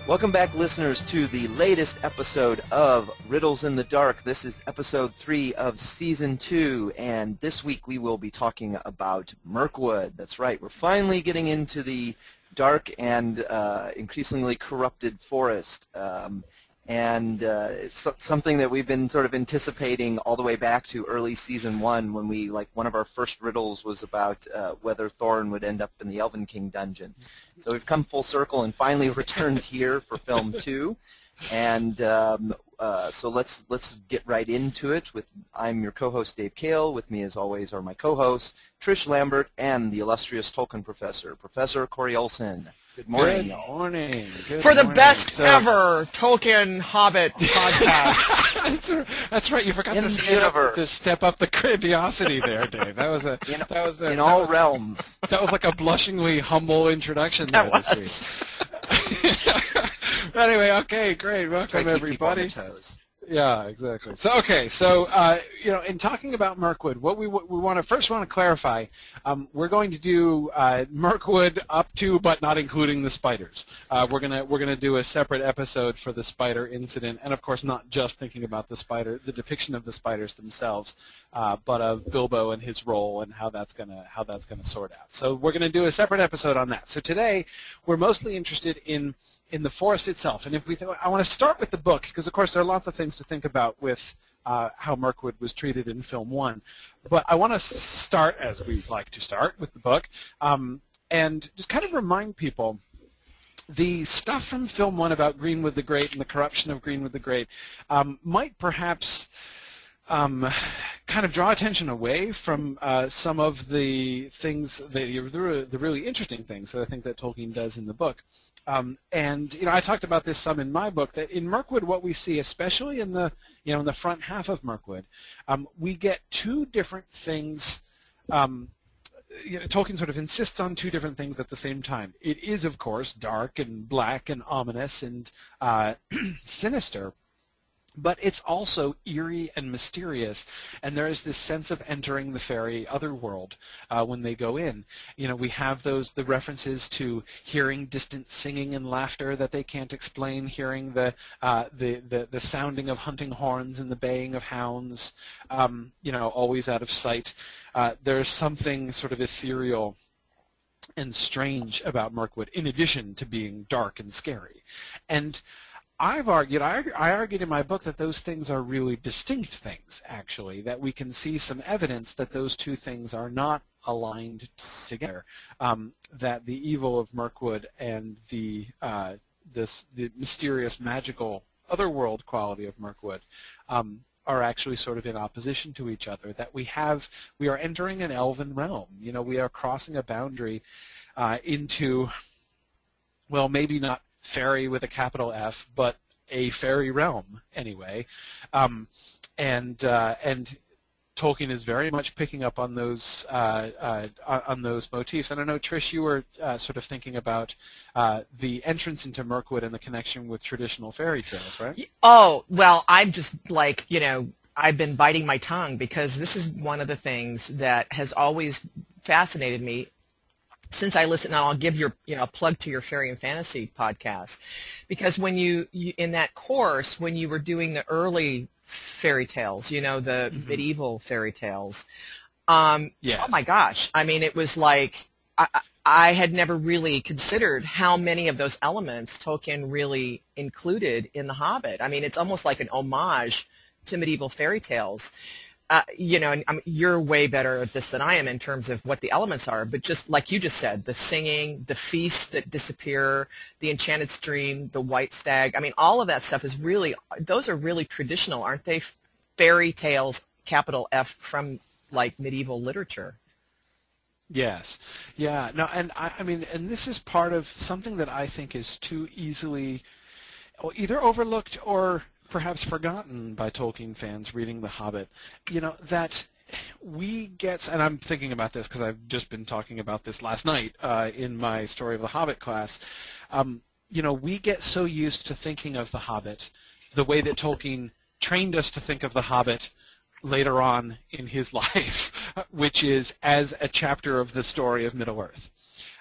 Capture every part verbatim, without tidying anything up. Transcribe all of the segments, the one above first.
Welcome back, listeners, to the latest episode of Riddles in the Dark. This is episode three of season two, and this week we will be talking about Mirkwood. That's right, we're finally getting into the dark and uh, increasingly corrupted forest. Um, and uh, it's something that we've been sort of anticipating all the way back to early season one, when we, like, one of our first riddles was about uh, whether Thorin would end up in the Elven King dungeon. So we've come full circle and finally returned here for film two. And um, uh, so let's let's get right into it. With I'm your co-host, Dave Kale. With me, as always, are my co-hosts, Trish Lambert and the illustrious Tolkien professor, Professor Corey Olson. Good morning. Good morning. Good For the morning. best so, ever Tolkien Hobbit podcast. That's right. You forgot in to the step, universe. to step up the grandiosity there, Dave. That was a In, that was a, in that all was, realms. That was like a blushingly humble introduction there That this was. week. Anyway, okay, great. Welcome, Try to keep people on everybody. their toes. Yeah, exactly. So, okay, so, uh, you know, in talking about Mirkwood, what we what we want to first want to clarify, um, we're going to do uh, Mirkwood up to but not including the spiders. Uh, we're gonna we're gonna do a separate episode for the spider incident, and of course, not just thinking about the spider, the depiction of the spiders themselves, uh, but of Bilbo and his role and how that's gonna how that's gonna sort out. So, we're gonna do a separate episode on that. So today, we're mostly interested in. in the forest itself. And if we, th- I want to start with the book, because of course there are lots of things to think about with uh, how Mirkwood was treated in film one. But I want to start, as we like to start, with the book, um, and just kind of remind people the stuff from film one about Greenwood the Great and the corruption of Greenwood the Great um, might perhaps Um, kind of draw attention away from uh, some of the things, the, the, the really interesting things that I think that Tolkien does in the book. Um, and, you know, I talked about this some in my book, that in Mirkwood what we see, especially in the, you know, in the front half of Mirkwood, um, we get two different things. Um, you know, Tolkien sort of insists on two different things at the same time. It is, of course, dark and black and ominous and uh, sinister. But it's also eerie and mysterious, and there is this sense of entering the fairy otherworld uh, when they go in. You know, we have those the references to hearing distant singing and laughter that they can't explain, hearing the uh, the, the the sounding of hunting horns and the baying of hounds. Um, you know, always out of sight. Uh, there's something sort of ethereal and strange about Mirkwood, in addition to being dark and scary, and. I've argued, I, I argued in my book that those things are really distinct things, actually, that we can see some evidence that those two things are not aligned together, um, that the evil of Mirkwood and the, uh, this, the mysterious, magical, otherworld quality of Mirkwood um, are actually sort of in opposition to each other, that we have, we are entering an elven realm. You know, we are crossing a boundary uh, into, well, maybe not fairy with a capital F, but a fairy realm anyway, um, and uh, and Tolkien is very much picking up on those uh, uh, on those motifs. And I know, Trish, you were uh, sort of thinking about uh, the entrance into Mirkwood and the connection with traditional fairy tales, right? Oh, well, I'm just like, you know, I've been biting my tongue because this is one of the things that has always fascinated me. Since I listen, and I'll give your, you know, a plug to your Fairy and Fantasy podcast, because when you, you in that course, when you were doing the early fairy tales, you know, the mm-hmm. medieval fairy tales, um, yes. Oh my gosh, I mean, it was like I, I had never really considered how many of those elements Tolkien really included in The Hobbit. I mean, it's almost like an homage to medieval fairy tales. Uh, you know, and I mean, you're way better at this than I am in terms of what the elements are, but just like you just said, the singing, the feasts that disappear, the enchanted stream, the white stag, I mean, all of that stuff is really, those are really traditional, aren't they? Fairy tales, capital F, from like medieval literature. Yes. Yeah. No, and I, I mean, and this is part of something that I think is too easily either overlooked or perhaps forgotten by Tolkien fans reading The Hobbit, you know, that we get, and I'm thinking about this because I've just been talking about this last night uh, in my Story of the Hobbit class, um, you know, we get so used to thinking of The Hobbit the way that Tolkien trained us to think of The Hobbit later on in his life, which is as a chapter of the story of Middle-earth.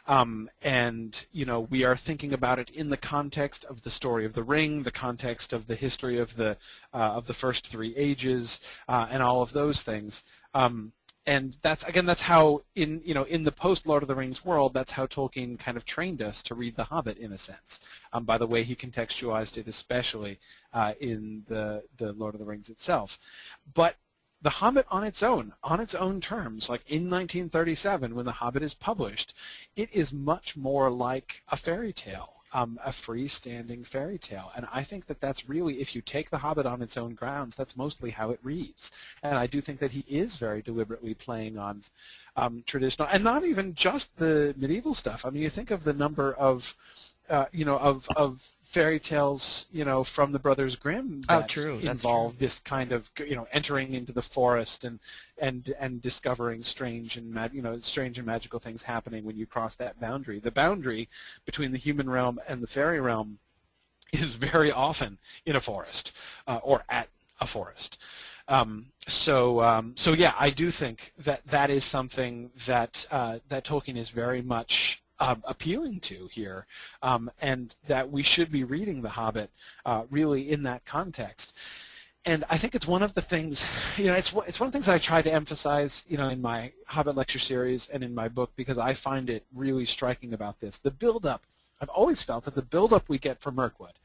Um, and, you know, we are thinking about it in the context of the story of the ring, the context of the history of the, uh, of the first three ages, uh, and all of those things. Um, and that's, again, that's how, in, you know, in the post-Lord of the Rings world, that's how Tolkien kind of trained us to read The Hobbit, in a sense, um, by the way he contextualized it, especially uh, in the, the Lord of the Rings itself. But The Hobbit on its own, on its own terms, like in nineteen thirty-seven when The Hobbit is published, it is much more like a fairy tale, um, a freestanding fairy tale. And I think that that's really, if you take The Hobbit on its own grounds, that's mostly how it reads. And I do think that he is very deliberately playing on um, traditional, and not even just the medieval stuff. I mean, you think of the number of, uh, you know, of, of fairy tales, you know, from the Brothers Grimm that oh, true. That's involve true. this kind of, you know, entering into the forest and and and discovering strange and mag you know strange and magical things happening when you cross that boundary. The boundary between the human realm and the fairy realm is very often in a forest uh, or at a forest. Um, so um, so yeah, I do think that that is something that uh, that Tolkien is very much Uh, appealing to here, um, and that we should be reading The Hobbit uh, really in that context. And I think it's one of the things, you know, it's it's one of the things that I try to emphasize, you know, in my Hobbit lecture series and in my book, because I find it really striking about this. The build-up, I've always felt that the build-up we get from Mirkwood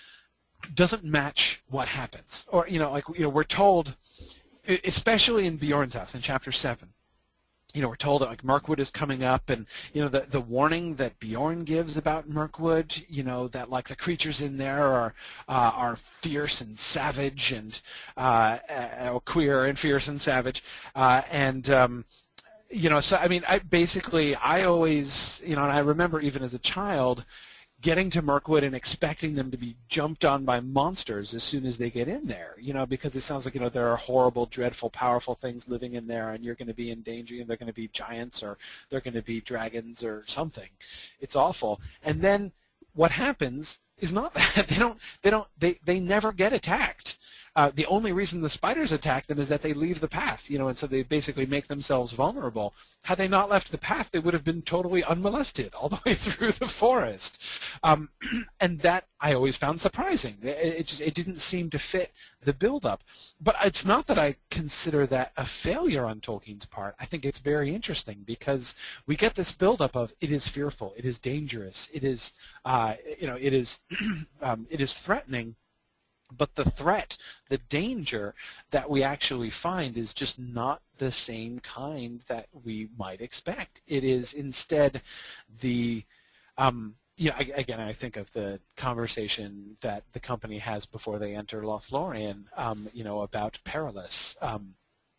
doesn't match what happens. Or, you know, like, you know, we're told, especially in Bjorn's house in chapter seven, you know, we're told that like Mirkwood is coming up, and you know the the warning that Bjorn gives about Mirkwood, you know, that like the creatures in there are uh, are fierce and savage and uh, uh, queer and fierce and savage, uh, and um, you know, so I mean, I basically I always, you know, and I remember even as a child getting to Mirkwood and expecting them to be jumped on by monsters as soon as they get in there, you know, because it sounds like, you know, there are horrible, dreadful, powerful things living in there, and you're going to be in danger, and they're going to be giants, or they're going to be dragons or something. It's awful. And then what happens is not that. They don't, they don't, they, they never get attacked. Uh, the only reason the spiders attack them is that they leave the path, you know, and so they basically make themselves vulnerable. Had they not left the path, they would have been totally unmolested all the way through the forest. Um, and that I always found surprising. It, it just it didn't seem to fit the build-up. But it's not that I consider that a failure on Tolkien's part. I think it's very interesting because we get this build-up of it is fearful, it is dangerous, it is, uh, you know, it is, um, it is threatening. But the threat, the danger that we actually find is just not the same kind that we might expect. It is instead the, um, you know, again, I think of the conversation that the company has before they enter Lothlorien, um, you know, about Perilous. Um,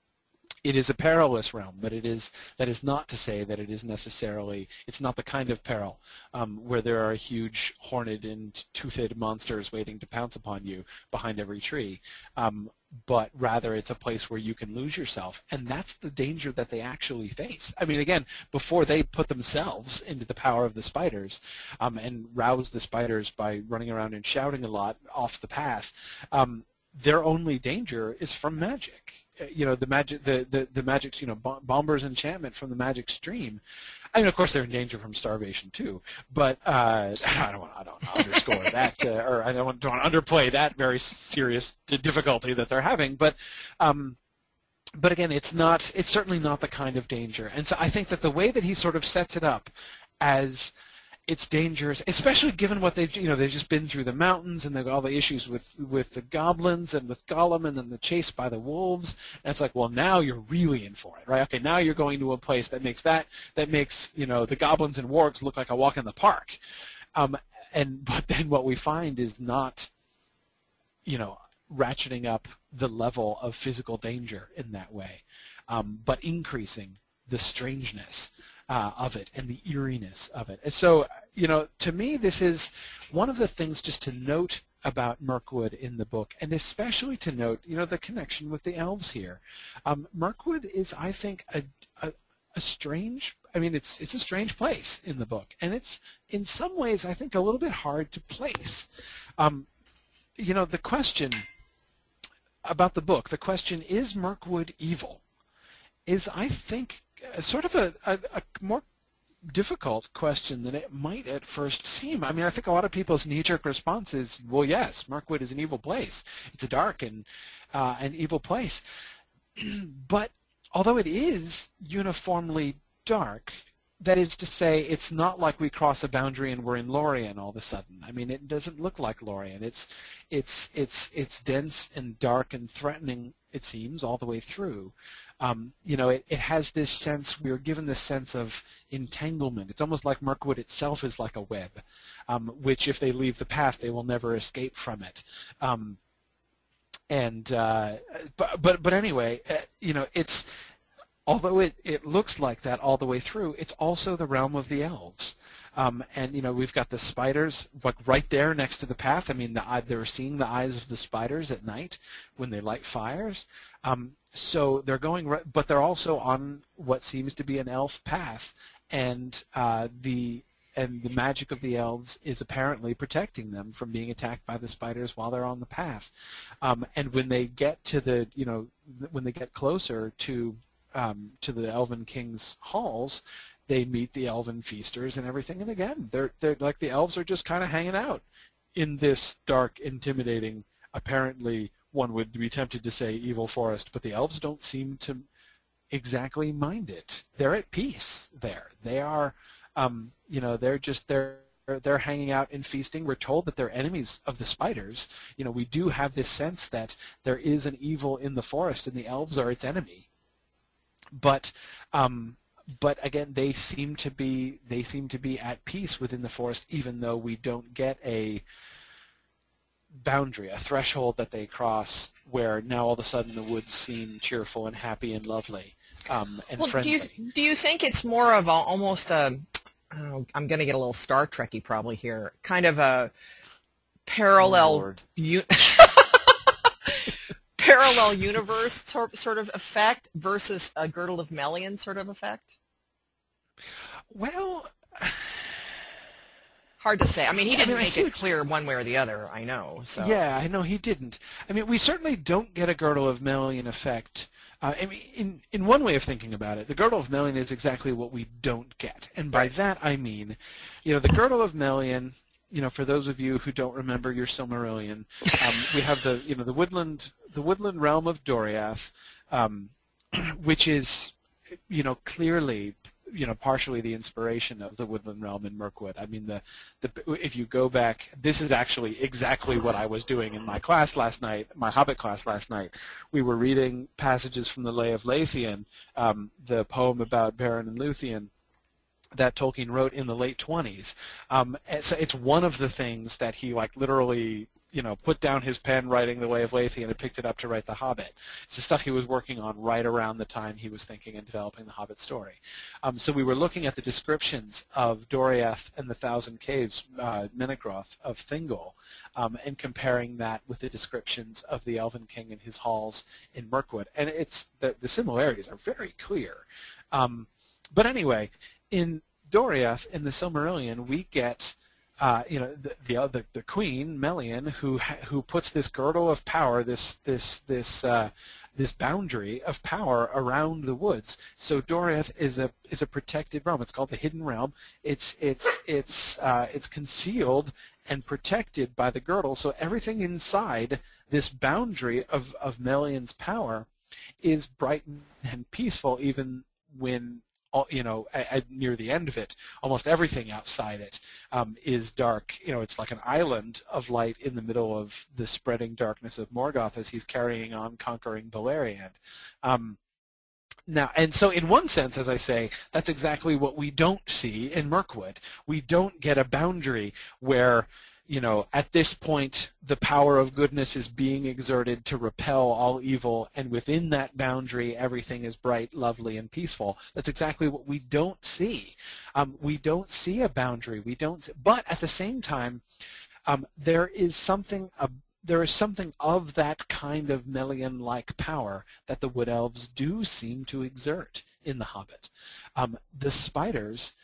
It is a perilous realm, but it is that is not to say that it is necessarily, it's not the kind of peril um, where there are huge horned and toothed monsters waiting to pounce upon you behind every tree, um, but rather it's a place where you can lose yourself, and that's the danger that they actually face. I mean, again, before they put themselves into the power of the spiders um, and rouse the spiders by running around and shouting a lot off the path, um, their only danger is from magic. You know, the magic, the the the magic, you know, Bomber's enchantment from the magic stream. I mean, of course, they're in danger from starvation too. But uh, I don't want, I don't want to underscore that, uh, or I don't want, don't want to underplay that very serious difficulty that they're having. But um, but again, it's not. It's certainly not the kind of danger. And so I think that the way that he sort of sets it up as it's dangerous, especially given what they've, you know, they've just been through the mountains and all the issues with with the goblins and with Gollum and then the chase by the wolves. And it's like, well, now you're really in for it, right? Okay, now you're going to a place that makes that that makes you know the goblins and wargs look like a walk in the park. Um, and but then what we find is not, you know, ratcheting up the level of physical danger in that way, um, but increasing the strangeness Uh, of it and the eeriness of it. And so, you know, to me, this is one of the things just to note about Mirkwood in the book, and especially to note, you know, the connection with the elves here. Um, Mirkwood is, I think, a, a, a strange, I mean, it's, it's a strange place in the book, and it's, in some ways, I think, a little bit hard to place. Um, you know, the question about the book, the question, is Mirkwood evil, is, I think, sort of a, a, a more difficult question than it might at first seem. I mean, I think a lot of people's knee-jerk response is, well, yes, Mirkwood is an evil place. It's a dark and uh, an evil place. But although it is uniformly dark, that is to say, it's not like we cross a boundary and we're in Lorien all of a sudden. I mean, it doesn't look like Lorien. It's, it's, it's, it's dense and dark and threatening, it seems, all the way through. Um, you know, it, it has this sense, we are given this sense of entanglement. It's almost like Mirkwood itself is like a web, um, which if they leave the path, they will never escape from it. Um, and, uh, but, but, but anyway, uh, you know, it's, although it, it looks like that all the way through, it's also the realm of the elves. Um, and, you know, we've got the spiders like right there next to the path. I mean, the, they're seeing the eyes of the spiders at night when they light fires. Um, so they're going, right, but they're also on what seems to be an elf path. And uh, the and the magic of the elves is apparently protecting them from being attacked by the spiders while they're on the path. Um, and when they get to the, you know, when they get closer to Um, to the Elven King's halls, they meet the Elven feasters and everything. And again, they're they're like the elves are just kind of hanging out in this dark, intimidating, apparently one would be tempted to say evil forest, but the elves don't seem to exactly mind it. They're at peace there. They are, um, you know, they're just they're. They're hanging out and feasting. We're told that they're enemies of the spiders. You know, we do have this sense that there is an evil in the forest, and the elves are its enemy. But, um, but again, they seem to be they seem to be at peace within the forest, even though we don't get a boundary, a threshold that they cross, where now all of a sudden the woods seem cheerful and happy and lovely um, and well, friendly. Do you, do you think it's more of a, almost a, oh, I'm going to get a little Star Trek-y probably here, kind of a parallel, Oh, parallel universe sort of effect versus a Girdle of Melian sort of effect? Well, hard to say. I mean, he didn't I mean, make I it clear one way or the other, I know. So. Yeah, I know he didn't. I mean, we certainly don't get a Girdle of Melian effect. Uh, I mean, in, in one way of thinking about it, the Girdle of Melian is exactly what we don't get. And by right. that I mean, you know, the Girdle of Melian, you know, for those of you who don't remember your Silmarillion, um, we have the, you know, the woodland, the woodland realm of Doriath, um, which is, you know, clearly, you know, partially the inspiration of the woodland realm in Mirkwood. I mean, the, the if you go back, this is actually exactly what I was doing in my class last night, my Hobbit class last night. We were reading passages from the Lay of Leithian, um, the poem about Beren and Luthien, that Tolkien wrote in the late twenties. Um, so it's one of the things that he like literally, you know, put down his pen writing The Way of Leithian and picked it up to write The Hobbit. It's the stuff he was working on right around the time he was thinking and developing the Hobbit story. Um, so we were looking at the descriptions of Doriath and the Thousand Caves, uh, Menegroth of Thingol, um, and comparing that with the descriptions of the Elven King and his halls in Mirkwood. And it's the, the similarities are very clear. Um, but anyway, in Doriath, in the Silmarillion, we get, uh, you know, the, the the the queen Melian, who who puts this girdle of power, this this this uh, this boundary of power around the woods. So Doriath is a is a protected realm. It's called the Hidden Realm. It's it's it's uh, it's concealed and protected by the girdle. So everything inside this boundary of of Melian's power is bright and peaceful, even when, you know, at, at near the end of it, almost everything outside it um, is dark. You know, it's like an island of light in the middle of the spreading darkness of Morgoth as he's carrying on conquering Beleriand. Um, now, and so in one sense, as I say, that's exactly what we don't see in Mirkwood. We don't get a boundary where, you know, at this point, the power of goodness is being exerted to repel all evil, and within that boundary, everything is bright, lovely, and peaceful. That's exactly what we don't see. Um, we don't see a boundary. We don't. See, but at the same time, um, there is something. Uh, there is something of that kind of Melian-like power that the Wood Elves do seem to exert in The Hobbit. Um, the spiders.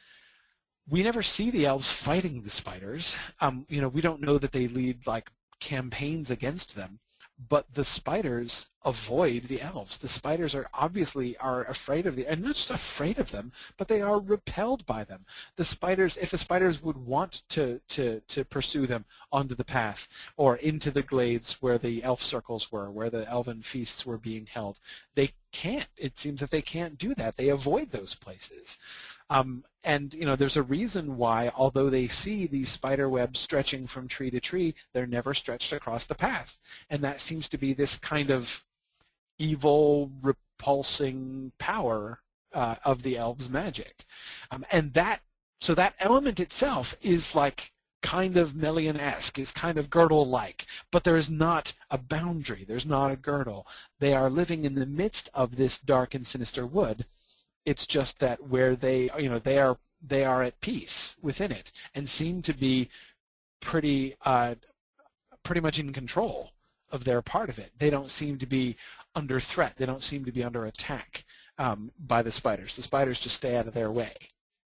We never see the elves fighting the spiders. Um, you know, we don't know that they lead like campaigns against them, but the spiders avoid the elves. The spiders are obviously are afraid of the, and not just afraid of them, but they are repelled by them. The spiders, if the spiders would want to to to pursue them onto the path or into the glades where the elf circles were, where the elven feasts were being held, they can't. It seems that they can't do that. They avoid those places. Um, and, you know, there's a reason why, although they see these spider webs stretching from tree to tree, they're never stretched across the path. And that seems to be this kind of evil, repulsing power uh, of the elves' magic. Um, and that, so that element itself is like kind of Melian-esque, is kind of girdle-like, but there is not a boundary. There's not a girdle. They are living in the midst of this dark and sinister wood. It's just that where they, you know, they are they are at peace within it and seem to be pretty uh, pretty much in control of their part of it. They don't seem to be under threat. They don't seem to be under attack um, by the spiders. The spiders just stay out of their way.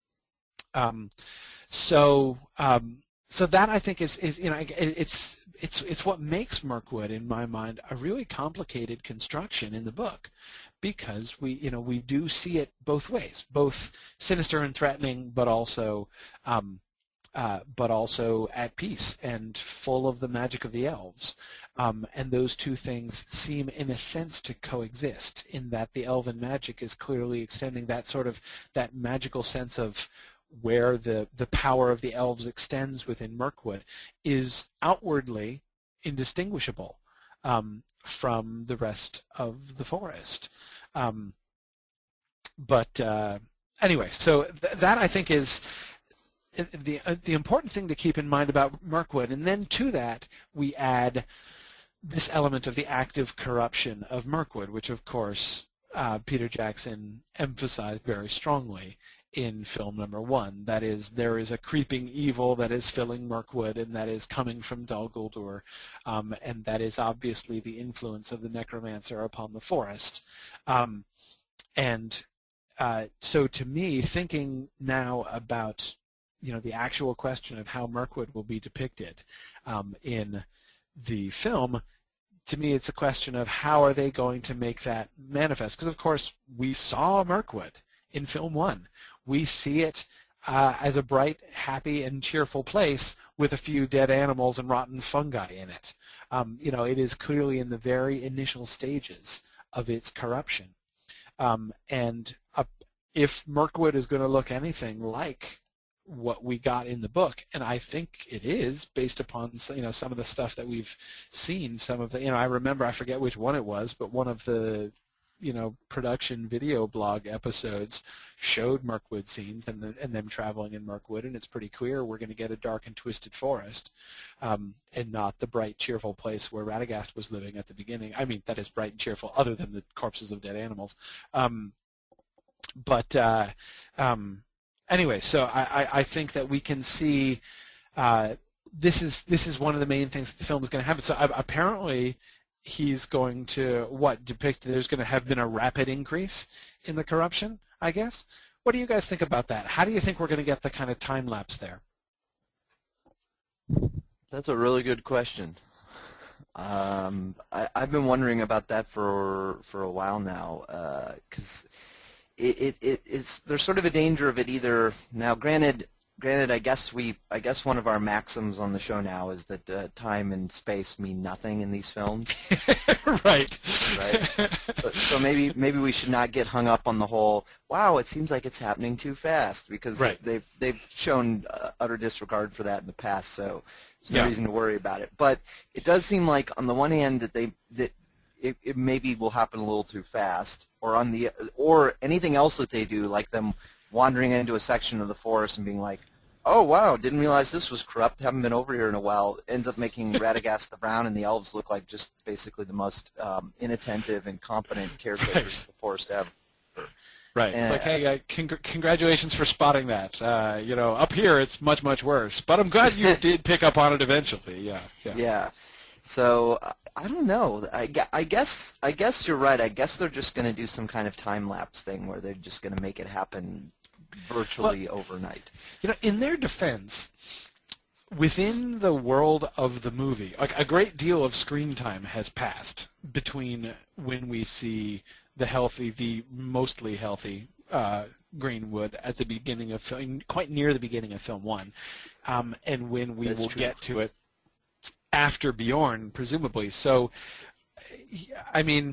Um, so um, so that I think is, is you know it, it's it's it's what makes Mirkwood in my mind a really complicated construction in the book. Because we, you know, we do see it both ways, both sinister and threatening, but also, um, uh, but also at peace and full of the magic of the elves. Um, and those two things seem, in a sense, to coexist. In that the elven magic is clearly extending that sort of that magical sense of where the the power of the elves extends within Mirkwood is outwardly indistinguishable Um, from the rest of the forest. Um, but uh, anyway, so th that I think is the, uh, the important thing to keep in mind about Mirkwood. And then to that, we add this element of the active corruption of Mirkwood, which of course uh, Peter Jackson emphasized very strongly in film number one. That is, there is a creeping evil that is filling Mirkwood, and that is coming from Dol Guldur, um, and that is obviously the influence of the necromancer upon the forest. Um, and uh, so to me, thinking now about you know the actual question of how Mirkwood will be depicted um, in the film, to me it's a question of how are they going to make that manifest? Because of course we saw Mirkwood in film one. We see it uh, as a bright, happy, and cheerful place with a few dead animals and rotten fungi in it. Um, you know, it is clearly in the very initial stages of its corruption. Um, and uh, if Mirkwood is going to look anything like what we got in the book, and I think it is based upon you know some of the stuff that we've seen. Some of the you know I remember I forget which one it was, but one of the you know, production video blog episodes showed Mirkwood scenes and, the, and them traveling in Mirkwood, and it's pretty clear we're going to get a dark and twisted forest um, and not the bright, cheerful place where Radagast was living at the beginning. I mean, that is bright and cheerful other than the corpses of dead animals. Um, but uh, um, anyway, so I, I, I think that we can see uh, this is this is one of the main things that the film is going to happen. So uh, apparently he's going to, what, depict there's going to have been a rapid increase in the corruption, I guess? What do you guys think about that? How do you think we're going to get the kind of time lapse there? That's a really good question. Um, I, I've been wondering about that for for a while now, because uh, it, it, it it's there's sort of a danger of it either. Now, granted, Granted, I guess we, I guess one of our maxims on the show now is that uh, time and space mean nothing in these films. Right. Right. So, so maybe, maybe we should not get hung up on the whole. Wow, it seems like it's happening too fast, because right. they've they've shown uh, utter disregard for that in the past. So there's no yeah. reason to worry about it. But it does seem like, on the one hand, that they that it, it maybe will happen a little too fast, or on the or anything else that they do, like them wandering into a section of the forest and being like, oh, wow, didn't realize this was corrupt, haven't been over here in a while, ends up making Radagast the Brown and the elves look like just basically the most um, inattentive and competent caretakers right. of the forest ever. Right. And, like, hey, uh, cong congratulations for spotting that. Uh, you know, up here it's much, much worse. But I'm glad you did pick up on it eventually. Yeah. Yeah. yeah. So, I don't know. I, I, guess, I guess you're right. I guess they're just going to do some kind of time-lapse thing where they're just going to make it happen virtually well, overnight. You know, in their defense, within the world of the movie, like a great deal of screen time has passed between when we see the healthy, the mostly healthy uh, Greenwood at the beginning of film, quite near the beginning of film one, um, and when we That's will true. get to it after Bjorn, presumably. So, I mean,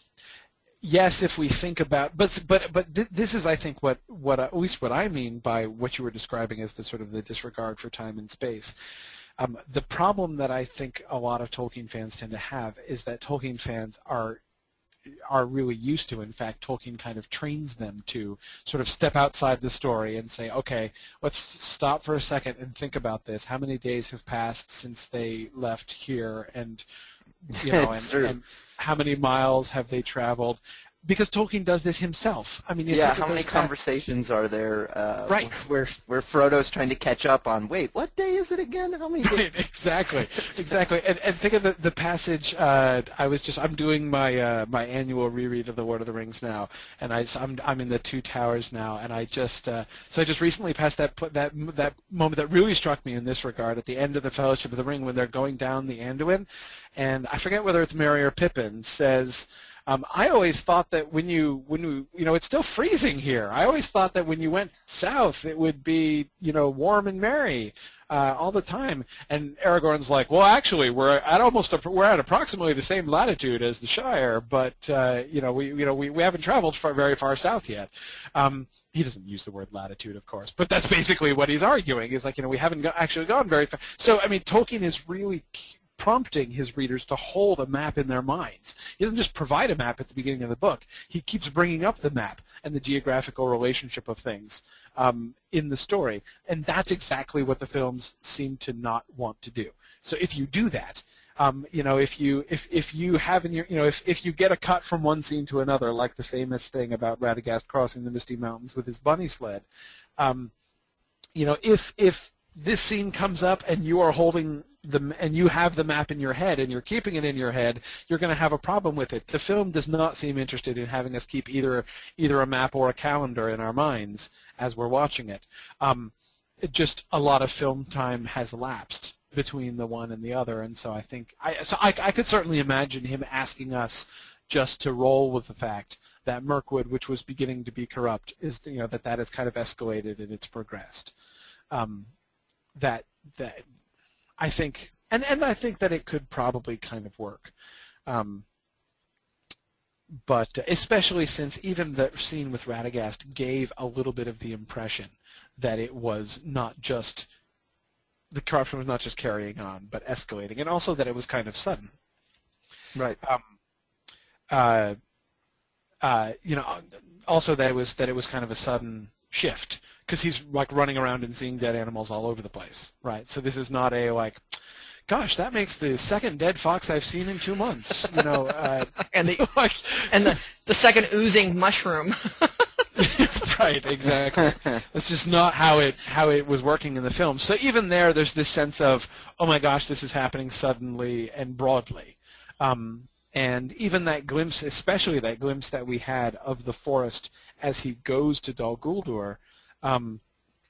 yes, if we think about, but but but th this is, I think, what what at least what I mean by what you were describing as the sort of the disregard for time and space. Um, the problem that I think a lot of Tolkien fans tend to have is that Tolkien fans are are really used to. In fact, Tolkien kind of trains them to sort of step outside the story and say, okay, let's stop for a second and think about this. How many days have passed since they left here, and you know, and, and how many miles have they traveled? Because Tolkien does this himself. I mean, yeah. How many conversations are there? Uh, right. Where where Frodo's trying to catch up on. Wait, what day is it again? How many days? Right, exactly, exactly. And and think of the the passage. Uh, I was just I'm doing my uh, my annual reread of the Lord of the Rings now, and I I'm I'm in the Two Towers now, and I just uh, so I just recently passed that that that moment that really struck me in this regard at the end of the Fellowship of the Ring when they're going down the Anduin, and I forget whether it's Merry or Pippin says. Um, I always thought that when you, when you, you know, it's still freezing here. I always thought that when you went south, it would be, you know, warm and merry uh, all the time. And Aragorn's like, well, actually, we're at almost, a, we're at approximately the same latitude as the Shire, but uh, you know, we, you know, we, we haven't traveled far, very far south yet. Um, he doesn't use the word latitude, of course, but that's basically what he's arguing. Is like, you know, we haven't go actually gone very far. So, I mean, Tolkien is really prompting his readers to hold a map in their minds. He doesn't just provide a map at the beginning of the book. He keeps bringing up the map and the geographical relationship of things um, in the story, and that's exactly what the films seem to not want to do. So if you do that, um, you know, if you if if you have in your, you know, if if you get a cut from one scene to another, like the famous thing about Radagast crossing the Misty Mountains with his bunny sled, um, you know, if if this scene comes up and you are holding the and you have the map in your head and you're keeping it in your head, you're going to have a problem with it. The film does not seem interested in having us keep either either a map or a calendar in our minds as we're watching it. Um, it just a lot of film time has elapsed between the one and the other, and so I think I so I, I could certainly imagine him asking us just to roll with the fact that Mirkwood, which was beginning to be corrupt, is you know that that has kind of escalated and it's progressed. Um, that that I think, and, and I think that it could probably kind of work. Um, but especially since even the scene with Radagast gave a little bit of the impression that it was not just, the corruption was not just carrying on, but escalating, and also that it was kind of sudden. Right. Um, uh, uh, you know, also that it was that it was kind of a sudden shift. Because he's like running around and seeing dead animals all over the place, right? So this is not a like, gosh, that makes the second dead fox I've seen in two months, you know. Uh, and the like, and the the second oozing mushroom. Right, exactly. That's just not how it how it was working in the film. So even there, there's this sense of, oh my gosh, this is happening suddenly and broadly. Um, and even that glimpse, especially that glimpse that we had of the forest as he goes to Dol Guldur. Um,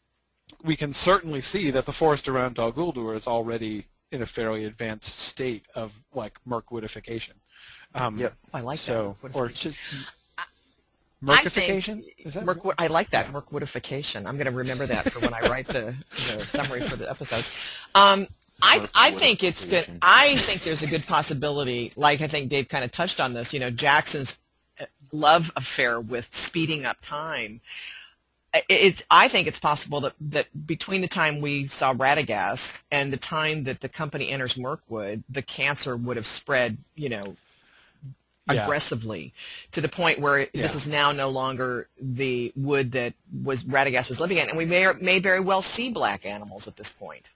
we can certainly see that the forest around Dol Guldur is already in a fairly advanced state of like Mirkwoodification. Um, yep. I like so, that. Or just I Mirkification? think Is that Mirkwood, I like that, yeah. Mirkwoodification. I'm going to remember that for when I write the, the summary for the episode. Um, I I think it's good. I think there's a good possibility. Like I think Dave kind of touched on this. You know, Jackson's love affair with speeding up time. It's, I think it's possible that, that between the time we saw Radagast and the time that the company enters Mirkwood, the cancer would have spread, you know, Yeah. aggressively to the point where Yeah. this is now no longer the wood that was Radagast was living in, and we may or, may very well see black animals at this point.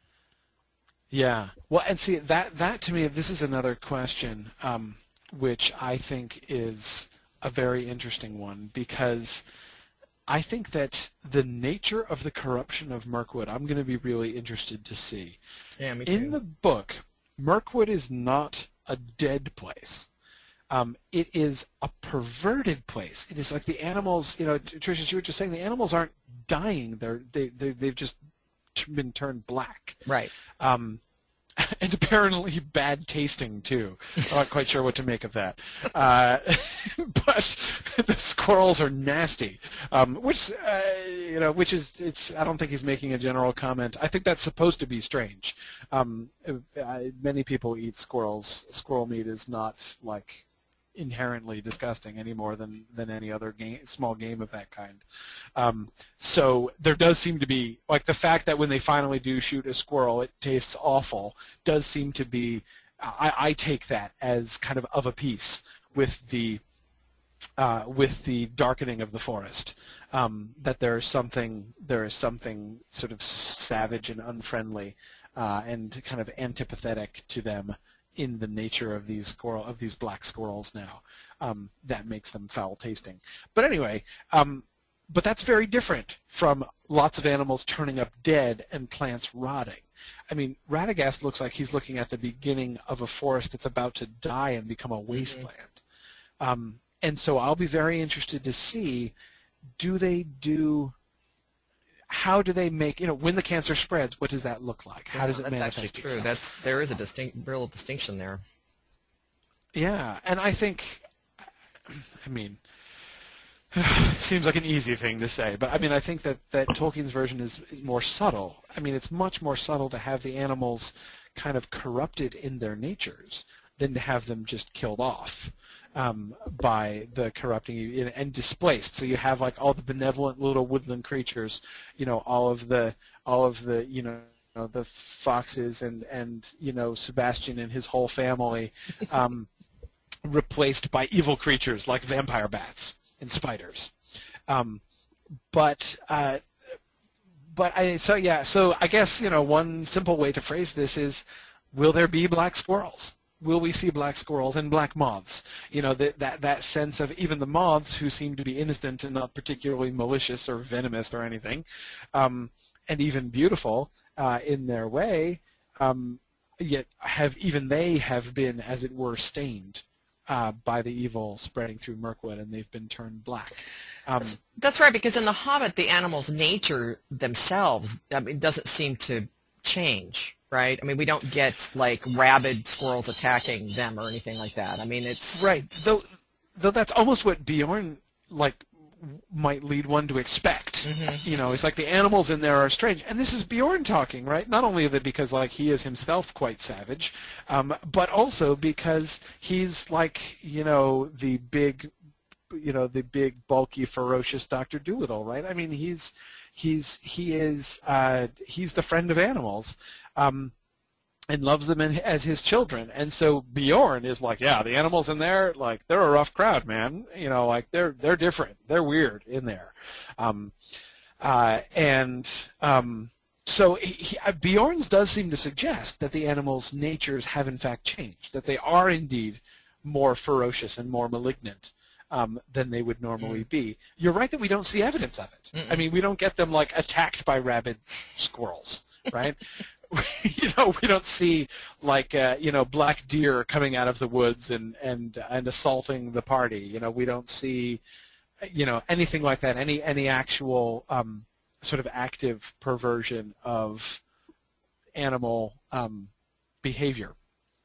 Yeah. Well, and see, that, that to me, this is another question um, which I think is a very interesting one, because I think that the nature of the corruption of Mirkwood, I'm going to be really interested to see. Yeah, me too. In the book, Mirkwood is not a dead place. Um, it is a perverted place. It is like the animals, you know, Tricia, you were just saying the animals aren't dying. They're, they, they, they've just t- been turned black. Right. Um, and apparently bad tasting too. I'm not quite sure what to make of that. Uh, but the squirrels are nasty, um, which uh, you know, which is it's. I don't think he's making a general comment. I think that's supposed to be strange. Um, I, many people eat squirrels. Squirrel meat is not like inherently disgusting any more than than any other game, small game of that kind. Um, so there does seem to be, like, the fact that when they finally do shoot a squirrel, it tastes awful, does seem to be, I, I take that as kind of of a piece with the uh, with the darkening of the forest. Um, that there is something there is something sort of savage and unfriendly uh, and kind of antipathetic to them in the nature of these squirrel of these black squirrels now, um, that makes them foul tasting. But anyway, um, but that's very different from lots of animals turning up dead and plants rotting. I mean, Radagast looks like he's looking at the beginning of a forest that's about to die and become a wasteland. Mm-hmm. Um, and so I'll be very interested to see, do they do? How do they make, you know, when the cancer spreads, what does that look like? How does it That's manifest actually true. itself? That's there is a distinct, real distinction there. Yeah, and I think, I mean, seems like an easy thing to say, but I mean, I think that, that Tolkien's version is, is more subtle. I mean, it's much more subtle to have the animals kind of corrupted in their natures than to have them just killed off. Um, by the corrupting and displaced. So you have like all the benevolent little woodland creatures, you know, all of the all of the you know the foxes and and you know Sebastian and his whole family, um, replaced by evil creatures like vampire bats and spiders. Um, but uh, but I so yeah so I guess you know one simple way to phrase this is, will there be black squirrels? Will we see black squirrels and black moths? You know, that, that that sense of even the moths, who seem to be innocent and not particularly malicious or venomous or anything, um, and even beautiful uh, in their way, um, yet have even they have been, as it were, stained uh, by the evil spreading through Mirkwood, and they've been turned black. Um, That's right, because in The Hobbit, the animals' nature themselves, I mean, doesn't seem to change. Right? I mean, we don't get, like, rabid squirrels attacking them or anything like that. I mean, it's... Right. Though though that's almost what Bjorn, like, might lead one to expect. Mm-hmm. You know, it's like the animals in there are strange. And this is Bjorn talking, right? Not only that because, like, he is himself quite savage, um, but also because he's, like, you know, the big, you know, the big, bulky, ferocious Doctor Dolittle, right? I mean, he's... He's he is uh, he's the friend of animals, um, and loves them in, as his children. And so Bjorn is like, yeah, the animals in there, like, they're a rough crowd, man. You know, like they're they're different, they're weird in there, um, uh, and um, so he, he, uh, Bjorn's does seem to suggest that the animals' natures have in fact changed, that they are indeed more ferocious and more malignant. Um, than they would normally mm. be. You're right that we don't see evidence of it. Mm-mm. I mean, we don't get them, like, attacked by rabid squirrels, right? You know, we don't see, like, uh, you know, black deer coming out of the woods and, and, and assaulting the party. You know, we don't see, you know, anything like that, any, any actual um, sort of active perversion of animal um, behavior.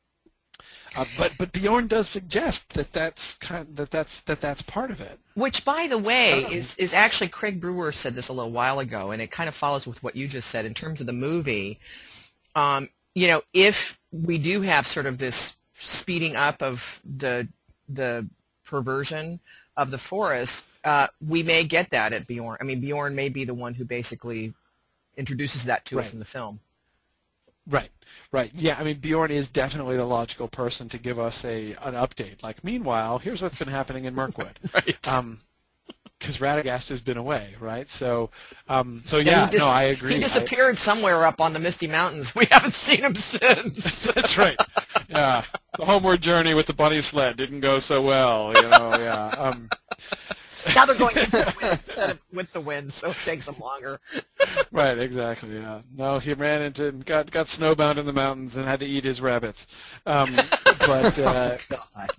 Uh, but but Bjorn does suggest that that's kind of, that that's that that's part of it. Which, by the way, is is actually Craig Brewer said this a little while ago, and it kind of follows with what you just said in terms of the movie. Um, you know, if we do have sort of this speeding up of the the perversion of the forest, uh, we may get that at Bjorn. I mean, Bjorn may be the one who basically introduces that to right. us in the film. Right. Right. Yeah. I mean, Bjorn is definitely the logical person to give us a an update. Like, meanwhile, here's what's been happening in Mirkwood. Right. Um, because Radagast has been away, right? So, um, so yeah, yeah dis- no, I agree. He disappeared I, somewhere up on the Misty Mountains. We haven't seen him since. That's right. Yeah, the homeward journey with the bunny sled didn't go so well, you know. Yeah. Um, now they're going into the wind, instead of with the wind, so it takes them longer. Right, exactly. Yeah. No, he ran into and got got snowbound in the mountains and had to eat his rabbits. Um, but uh, God.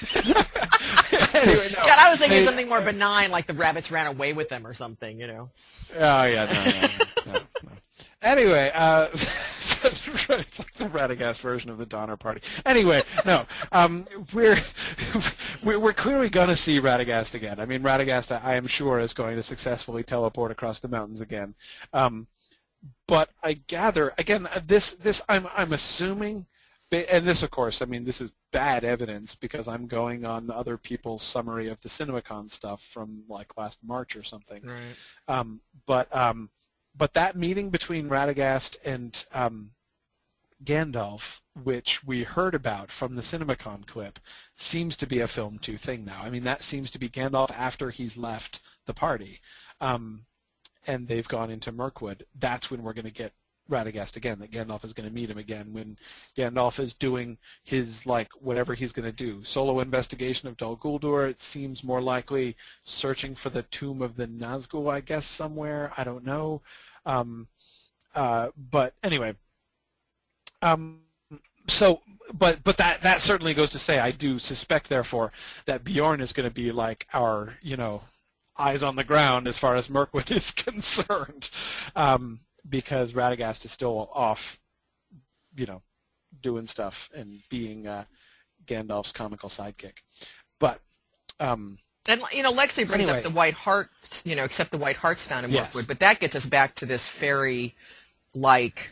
Anyway, no. God, I was thinking hey, something more benign, like the rabbits ran away with them or something, you know. Oh yeah, no, no, no, no, no. anyway, uh, it's like the Radagast version of the Donner Party. Anyway, no, um, we're we're clearly going to see Radagast again. I mean, Radagast, I am sure, is going to successfully teleport across the mountains again. Um, but I gather, again, this this I'm I'm assuming, and this, of course, I mean, this is bad evidence because I'm going on other people's summary of the CinemaCon stuff from like last March or something. Right. Um, but um, but that meeting between Radagast and um, Gandalf, which we heard about from the CinemaCon clip, seems to be a Film two thing now. I mean, that seems to be Gandalf after he's left the party, um, and they've gone into Mirkwood. That's when we're going to get Radagast again, that Gandalf is going to meet him again when Gandalf is doing his, like, whatever he's going to do. Solo investigation of Dol Guldur, it seems more likely searching for the tomb of the Nazgul, I guess, somewhere. I don't know. Um, uh, but anyway, um, so, but but that, that certainly goes to say, I do suspect, therefore, that Bjorn is going to be like our, you know, eyes on the ground as far as Mirkwood is concerned. Um, because Radagast is still off, you know, doing stuff and being uh, Gandalf's comical sidekick. But, um, and, you know, Lexi brings anyway. up the White Hart, you know, except the White Hart's found in Yes. Mirkwood, but that gets us back to this fairy-like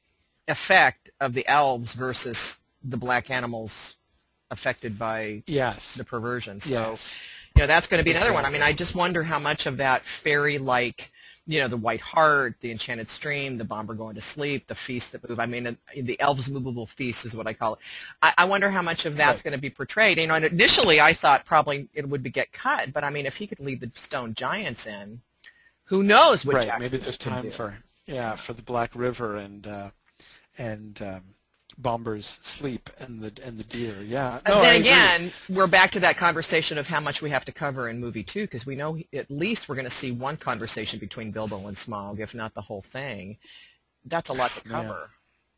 effect of the elves versus the black animals affected by yes. the perversion. So, yes. you know, that's going to be another one. I mean, I just wonder how much of that fairy-like, you know, the White Hart, the Enchanted Stream, the Bomber Going to Sleep, the Feast that move. I mean, the Elves' Movable Feast is what I call it. I, I wonder how much of that's right. going to be portrayed. You know, and initially I thought probably it would be get cut, but I mean, if he could leave the Stone Giants in, who knows what right. Jackson Maybe there's time do. for yeah for the Black River and uh, and um, Bomber's Sleep and the and the deer. Yeah. No, and then again, we're back to that conversation of how much we have to cover in movie two, because we know at least we're going to see one conversation between Bilbo and Smaug, if not the whole thing. That's a lot to cover. Man.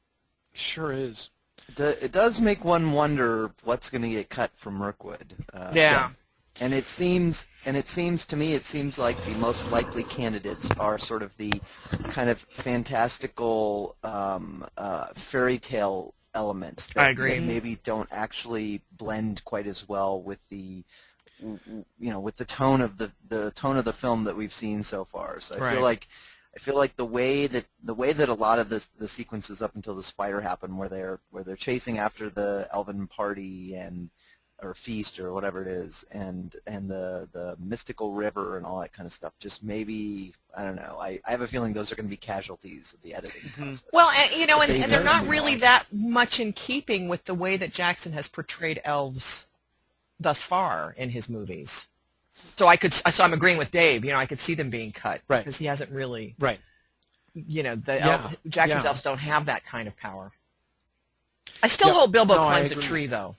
Sure is. It does make one wonder what's going to get cut from Mirkwood. Uh, yeah. And it seems, and it seems to me, it seems like the most likely candidates are sort of the kind of fantastical um, uh, fairy tale elements that, I agree. that maybe don't actually blend quite as well with the, you know, with the tone of the the tone of the film that we've seen so far. So I right. feel like. I feel like the way that the way that a lot of the the sequences up until the spider happen, where they're where they're chasing after the elven party and or feast or whatever it is, and and the the mystical river and all that kind of stuff, just maybe I don't know. I, I have a feeling those are going to be casualties of the editing mm-hmm. process. Well, and, you know, and, they and they're not know. really that much in keeping with the way that Jackson has portrayed elves thus far in his movies. So I could, so I'm agreeing with Dave. You know, I could see them being cut right. because he hasn't really, right. You know, the yeah. elf, Jackson's yeah. elves don't have that kind of power. I still yep. hope Bilbo no, climbs a tree, though.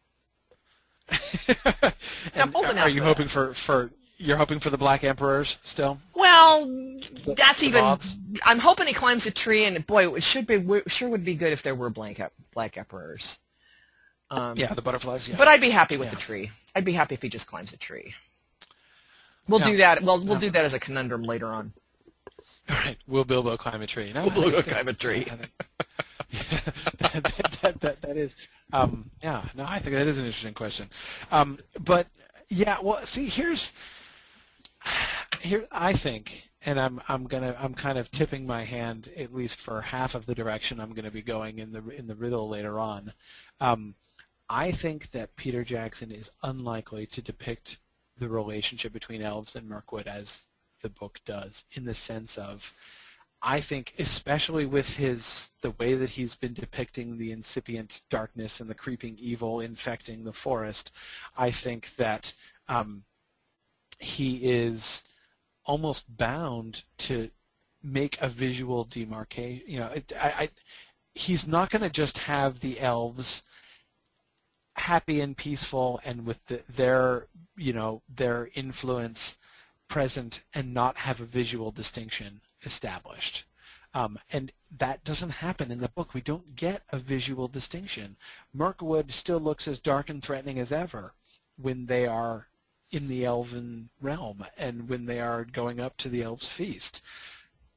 I'm old enough Are you for hoping that. for for you're hoping for the Black Emperors still? Well, that's the even. dogs? I'm hoping he climbs a tree, and boy, it should be sure would be good if there were blank black emperors. Um, yeah, the butterflies. Yeah. But I'd be happy with yeah. the tree. I'd be happy if he just climbs a tree. We'll yeah. do that. Well, we'll yeah. do that as a conundrum later on. All right. Will Bilbo climb a tree? No, Will Bilbo climb a tree? that, that, that, that, that is. Um, yeah. No, I think that is an interesting question. Um, but yeah. Well, see, here's here. I think, and I'm I'm gonna I'm kind of tipping my hand at least for half of the direction I'm going to be going in the in the riddle later on. Um, I think that Peter Jackson is unlikely to depict the relationship between elves and Mirkwood as the book does, in the sense of, I think, especially with his the way that he's been depicting the incipient darkness and the creeping evil infecting the forest, I think that um, he is almost bound to make a visual demarcation. You know, it, I, I, he's not going to just have the elves happy and peaceful and with the, their, you know, their influence present and not have a visual distinction established. Um, and that doesn't happen in the book. We don't get a visual distinction. Mirkwood still looks as dark and threatening as ever when they are in the elven realm and when they are going up to the elves' feast.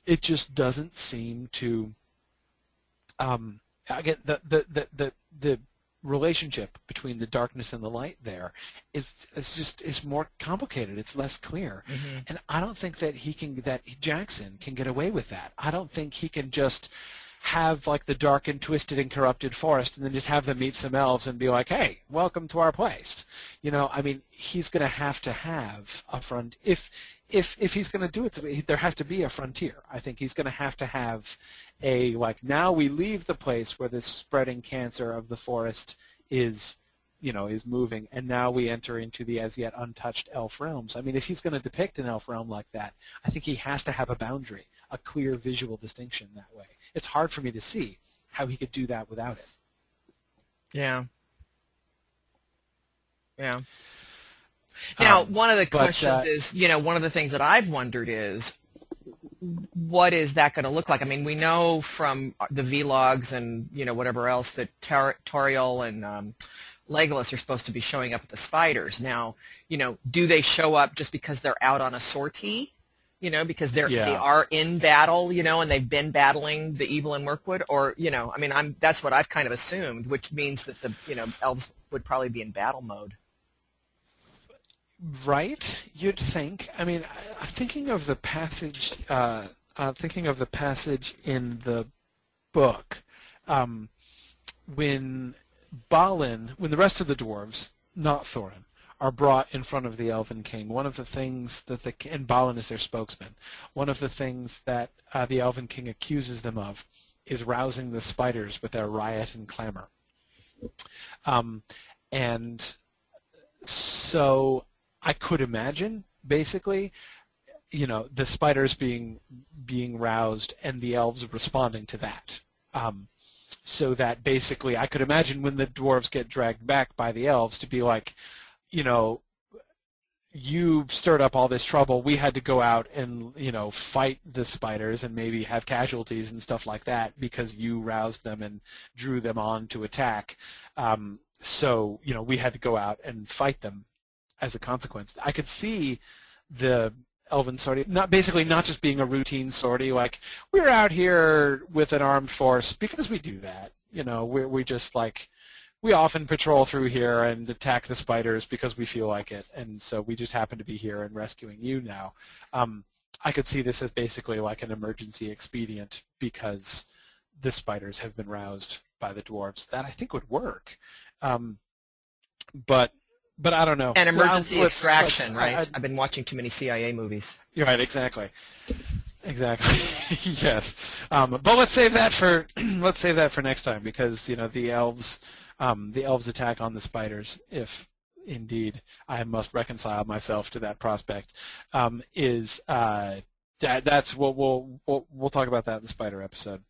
it just doesn't seem to. Um, again, the the the the, the relationship between the darkness and the light there is is just is more complicated. It's less clear, mm-hmm. and I don't think that he can that Jackson can get away with that. I don't think he can just have like the dark and twisted and corrupted forest and then just have them meet some elves and be like, hey, welcome to our place. You know, I mean, he's going to have to have a front if if if he's going to do it. There has to be a frontier. I think he's going to have to have a like now we leave the place where this spreading cancer of the forest is, you know, is moving, and now we enter into the as yet untouched elf realms. I mean, if he's going to depict an elf realm like that, I think he has to have a boundary, a clear visual distinction that way. It's hard for me to see how he could do that without it. Yeah. Yeah. Now, um, one of the but, questions uh, is, you know, one of the things that I've wondered is, what is that going to look like? I mean, we know from the vlogs and, you know, whatever else that Tar- Tauriel and um, Legolas are supposed to be showing up at the spiders. Now, you know, do they show up just because they're out on a sortie? You know, because they're yeah. they are in battle, you know, and they've been battling the evil in Mirkwood, or you know, I mean, I'm that's what I've kind of assumed, which means that the you know elves would probably be in battle mode. Right, you'd think. I mean, thinking of the passage, uh, uh, thinking of the passage in the book, um, when Balin, when the rest of the dwarves, not Thorin, are brought in front of the Elven King. One of the things that the and Balin is their spokesman. One of the things that uh, the Elven King accuses them of is rousing the spiders with their riot and clamor. Um, and so I could imagine, basically, you know, the spiders being being roused and the elves responding to that. Um, so that basically, I could imagine when the dwarves get dragged back by the elves to be like, you know, you stirred up all this trouble. We had to go out and, you know, fight the spiders and maybe have casualties and stuff like that because you roused them and drew them on to attack. Um, so, you know, we had to go out and fight them as a consequence. I could see the elven sortie, not basically not just being a routine sortie, like we're out here with an armed force because we do that. You know, we we just like. We often patrol through here and attack the spiders because we feel like it, and so we just happen to be here and rescuing you now. Um, I could see this as basically like an emergency expedient because the spiders have been roused by the dwarves. That I think would work, um, but but I don't know. An emergency well, let's, extraction, let's, right? I, I, I've been watching too many C I A movies. You're right, exactly. Exactly. Yes, um, but let's save that for let's save that for next time because you know the elves. Um, the elves' attack on the spiders, if indeed I must reconcile myself to that prospect, um, is uh, that, that's what we'll, we'll we'll talk about that in the spider episode.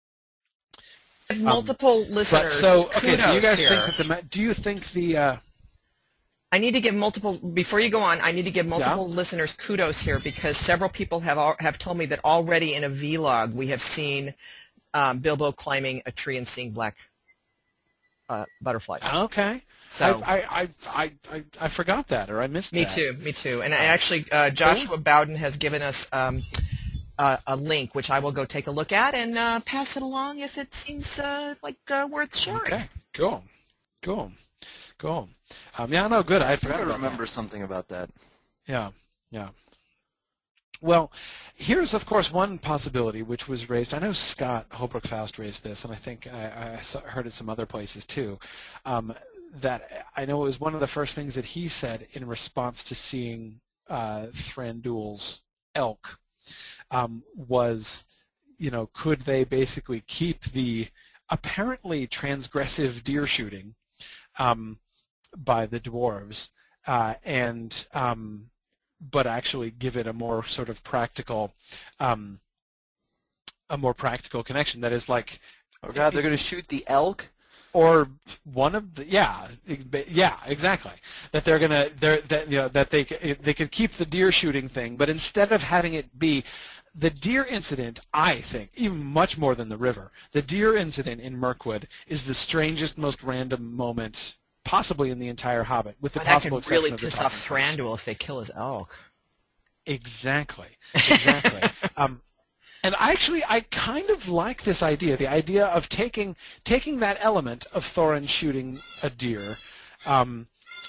Multiple um, listeners. So okay, so you guys here. think that the do you think the uh, I need to give multiple before you go on. I need to give multiple yeah? listeners kudos here because several people have al- have told me that already in a vlog we have seen um, Bilbo climbing a tree and seeing black. Uh, butterflies. Okay. So I I, I, I I forgot that, or I missed me that. Me too. Me too. And I actually, uh, Joshua cool. Bowden has given us um, uh, a link, which I will go take a look at and uh, pass it along if it seems uh, like uh, worth sharing. Okay. Cool. Cool. Cool. Um, yeah. No. Good. I forgot. I about remember that. something about that. Yeah. Yeah. Well, here's, of course, one possibility which was raised. I know Scott Holbrook-Faust raised this, and I think I, I saw, heard it some other places too, um, that I know it was one of the first things that he said in response to seeing uh, Thranduil's elk um, was, you know, could they basically keep the apparently transgressive deer shooting um, by the dwarves uh, and... Um, but actually give it a more sort of practical, um, a more practical connection. That is like, oh God, they're going to shoot the elk, or one of the yeah, yeah, exactly. That they're going to they're that you know that they they could keep the deer shooting thing, but instead of having it be the deer incident, I think, even much more than the river, the deer incident in Mirkwood is the strangest, most random moment. Possibly in the entire Hobbit, with the but possible that could really exception piss of the off Thranduil if they kill his elk. Exactly. Exactly. um, And actually, I kind of like this idea, the idea of taking taking that element of Thorin shooting a deer um,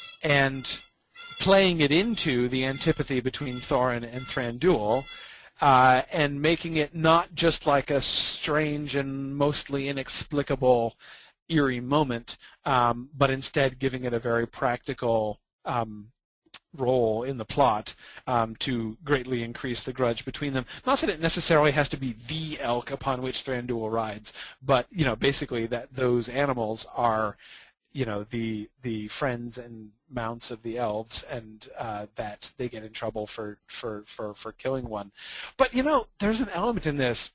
and playing it into the antipathy between Thorin and Thranduil, uh, and making it not just like a strange and mostly inexplicable, eerie moment, um, but instead giving it a very practical um, role in the plot um, to greatly increase the grudge between them. Not that it necessarily has to be the elk upon which Thranduil rides, but you know, basically that those animals are, you know, the the friends and mounts of the elves, and uh, that they get in trouble for for for for killing one. But you know, there's an element in this.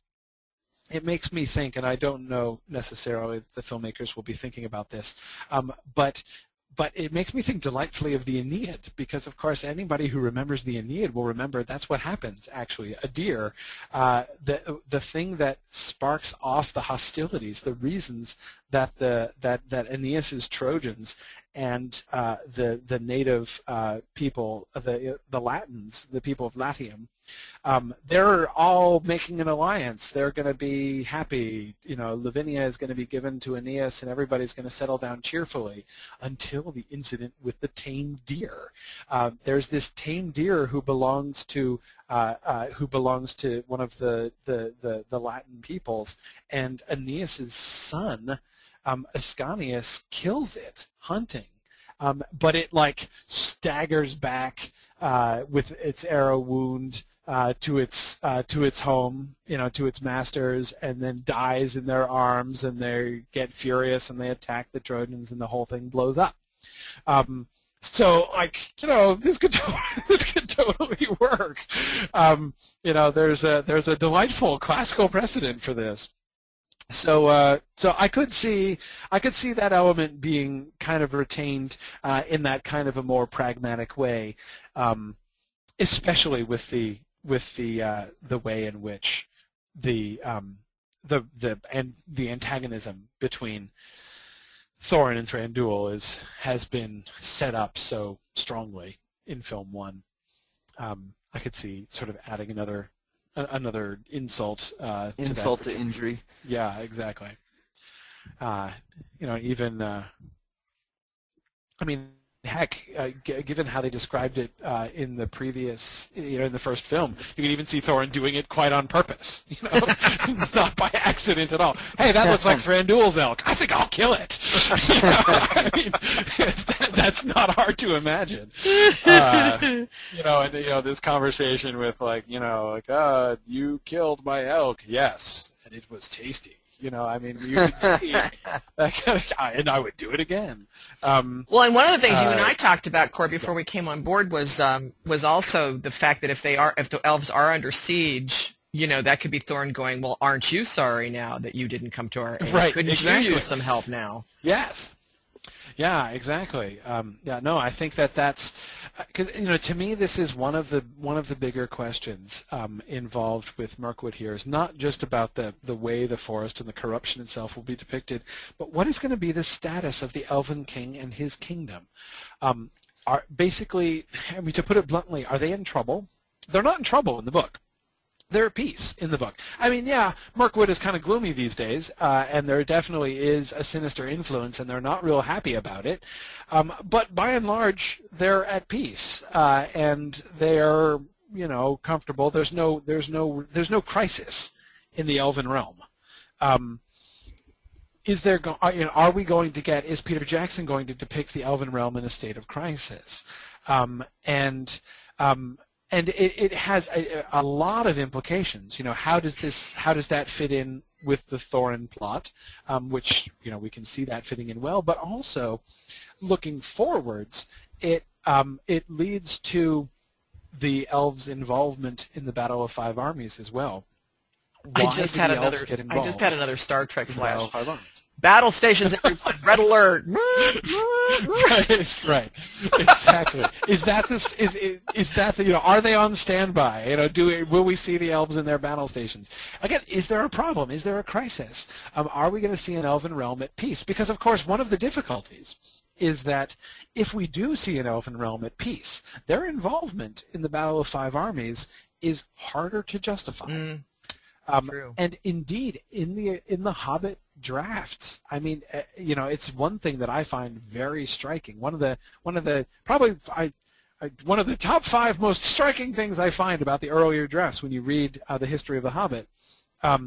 It makes me think, and I don't know necessarily that the filmmakers will be thinking about this, um, but. But it makes me think delightfully of the Aeneid, because, of course, anybody who remembers the Aeneid will remember that's what happens, actually. A deer, uh, the the thing that sparks off the hostilities, the reasons that the that, that Aeneas's Trojans and uh, the the native uh, people, the the Latins, the people of Latium, um, they're all making an alliance. They're going to be happy. You know, Lavinia is going to be given to Aeneas, and everybody's going to settle down cheerfully until the incident with the tame deer. Uh, there's this tame deer who belongs to uh, uh, who belongs to one of the the the, the Latin peoples, and Aeneas's son, Um, Ascanius, kills it hunting, um, but it like staggers back uh, with its arrow wound uh, to its uh, to its home, you know, to its masters, and then dies in their arms, and they get furious and they attack the Trojans, and the whole thing blows up. Um, so, like, you know, this could totally, this could totally work. Um, you know, there's a there's a delightful classical precedent for this. So, uh, so I could see, I could see that element being kind of retained uh, in that kind of a more pragmatic way, um, especially with the with the uh, the way in which the um, the the and the antagonism between Thorin and Thranduil is has been set up so strongly in film one. Um, I could see sort of adding another. Another insult. Uh, insult to, to injury. Yeah, exactly. Uh, you know, even uh, I mean, heck, uh, g given how they described it uh, in the previous, you know, in the first film, you can even see Thorin doing it quite on purpose. You know, not by accident at all. Hey, that looks like Thranduil's elk. I think I'll kill it. You know, I mean, that, that's not hard to imagine. Uh, you know, and you know this conversation with like, you know, like, uh, you killed my elk. Yes, and it was tasty. You know, I mean, you could see that kind of, and I would do it again. Um, well, and one of the things uh, you and I talked about, Cord, before we came on board was um, was also the fact that if they are, if the elves are under siege, you know, that could be Thorin going, well, aren't you sorry now that you didn't come to our aid? Right, Couldn't exactly. you use some help now? Yes. Yeah, exactly. Um, yeah, no, I think that that's because you know, to me, this is one of the one of the bigger questions um, involved with Mirkwood here. Is not just about the the way the forest and the corruption itself will be depicted, but what is going to be the status of the Elven King and his kingdom? Um, are basically, I mean, to put it bluntly, are they in trouble? They're not in trouble in the book. They're at peace in the book. I mean, yeah, Mirkwood is kind of gloomy these days, uh, and there definitely is a sinister influence, and they're not real happy about it. Um, but by and large, they're at peace, uh, and they're, you know, comfortable. There's no, there's no, there's no crisis in the Elven realm. Um, is there, go are, you know, are we going to get? Is Peter Jackson going to depict the Elven realm in a state of crisis? Um, and um, And it, it has a, a lot of implications. You know, how does this, how does that fit in with the Thorin plot, um, which, you know, we can see that fitting in well, but also looking forwards, it, um, it leads to the elves' involvement in the Battle of Five Armies as well. Why I just had another, I just had another Star Trek flash. Battle stations, everyone, red alert. right, right, exactly. Is that the is, is is that the, you know, are they on standby? You know, do we, will we see the elves in their battle stations again? Is there a problem? Is there a crisis? Um, are we going to see an elven realm at peace? Because of course, one of the difficulties is that if we do see an elven realm at peace, their involvement in the Battle of Five Armies is harder to justify. Mm. Um, True. and indeed, in the in the Hobbit drafts, I mean, uh, you know, it's one thing that I find very striking. One of the one of the probably I, I one of the top five most striking things I find about the earlier drafts when you read uh, the history of the Hobbit um,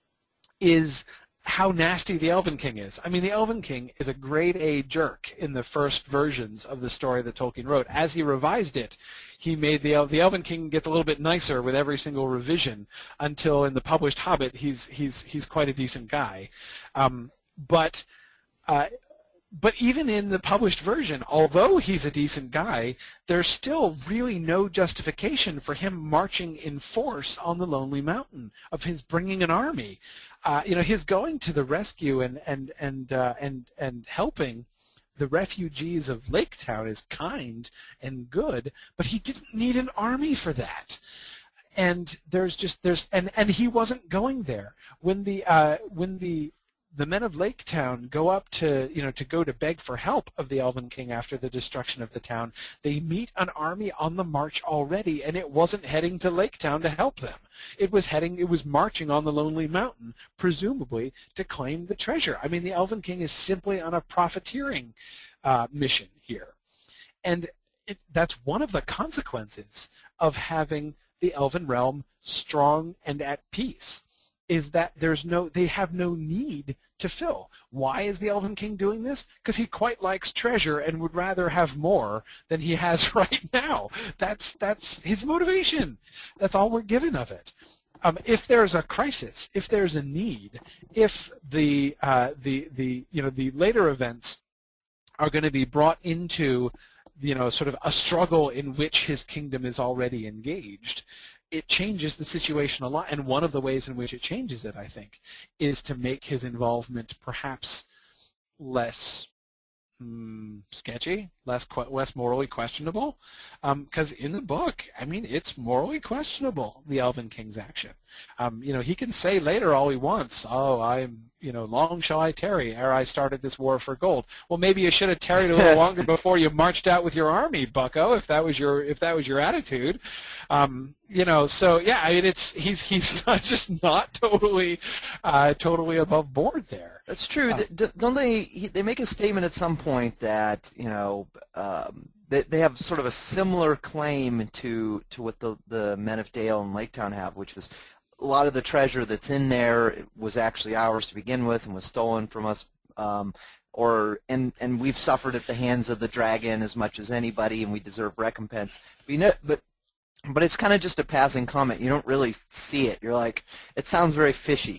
is how nasty the Elven King is. I mean, the Elven King is a grade A jerk in the first versions of the story that Tolkien wrote. As he revised it, he made the El the Elven King gets a little bit nicer with every single revision until in the published Hobbit he's he's he's quite a decent guy. Um, but uh, but even in the published version, although he's a decent guy, there's still really no justification for him marching in force on the Lonely Mountain, of his bringing an army. Uh, you know, his going to the rescue and and and uh, and and helping the refugees of Lake Town is kind and good, but he didn't need an army for that. And there's just there's and and he wasn't going there when the uh, when the the men of Lake Town go up to you know to go to beg for help of the Elven King after the destruction of the town. They meet an army on the march already, and it wasn't heading to Lake Town to help them. It was heading it was marching on the Lonely Mountain, presumably to claim the treasure. I mean, the Elven King is simply on a profiteering uh, mission here, and it, that's one of the consequences of having the Elven realm strong and at peace. Is that there's no, they have no need to fill. Why is the Elven King doing this? Because he quite likes treasure and would rather have more than he has right now. That's that's his motivation. That's all we're given of it. Um, if there's a crisis, if there's a need, if the uh, the the you know the later events are going to be brought into you know sort of a struggle in which his kingdom is already engaged, it changes the situation a lot, and one of the ways in which it changes it, I think, is to make his involvement perhaps less mm, sketchy, less less morally questionable. Because um, in the book, I mean, it's morally questionable, the Elven King's action. Um, you know, he can say later all he wants, oh, I'm, you know, long shall I tarry ere I started this war for gold. Well, maybe you should have tarried a little longer before you marched out with your army, bucko, if that was your if that was your attitude. Um, you know, so yeah, I mean, it's he's he's not just not totally uh, totally above board there. That's true. Uh, Don't they? He, they make a statement at some point that you know um, they they have sort of a similar claim to to what the the Men of Dale and Lake Town have, which is a lot of the treasure that's in there was actually ours to begin with and was stolen from us. Um, or and and we've suffered at the hands of the dragon as much as anybody, and we deserve recompense. But you know, but but it's kind of just a passing comment. You don't really see it. You're like, it sounds very fishy.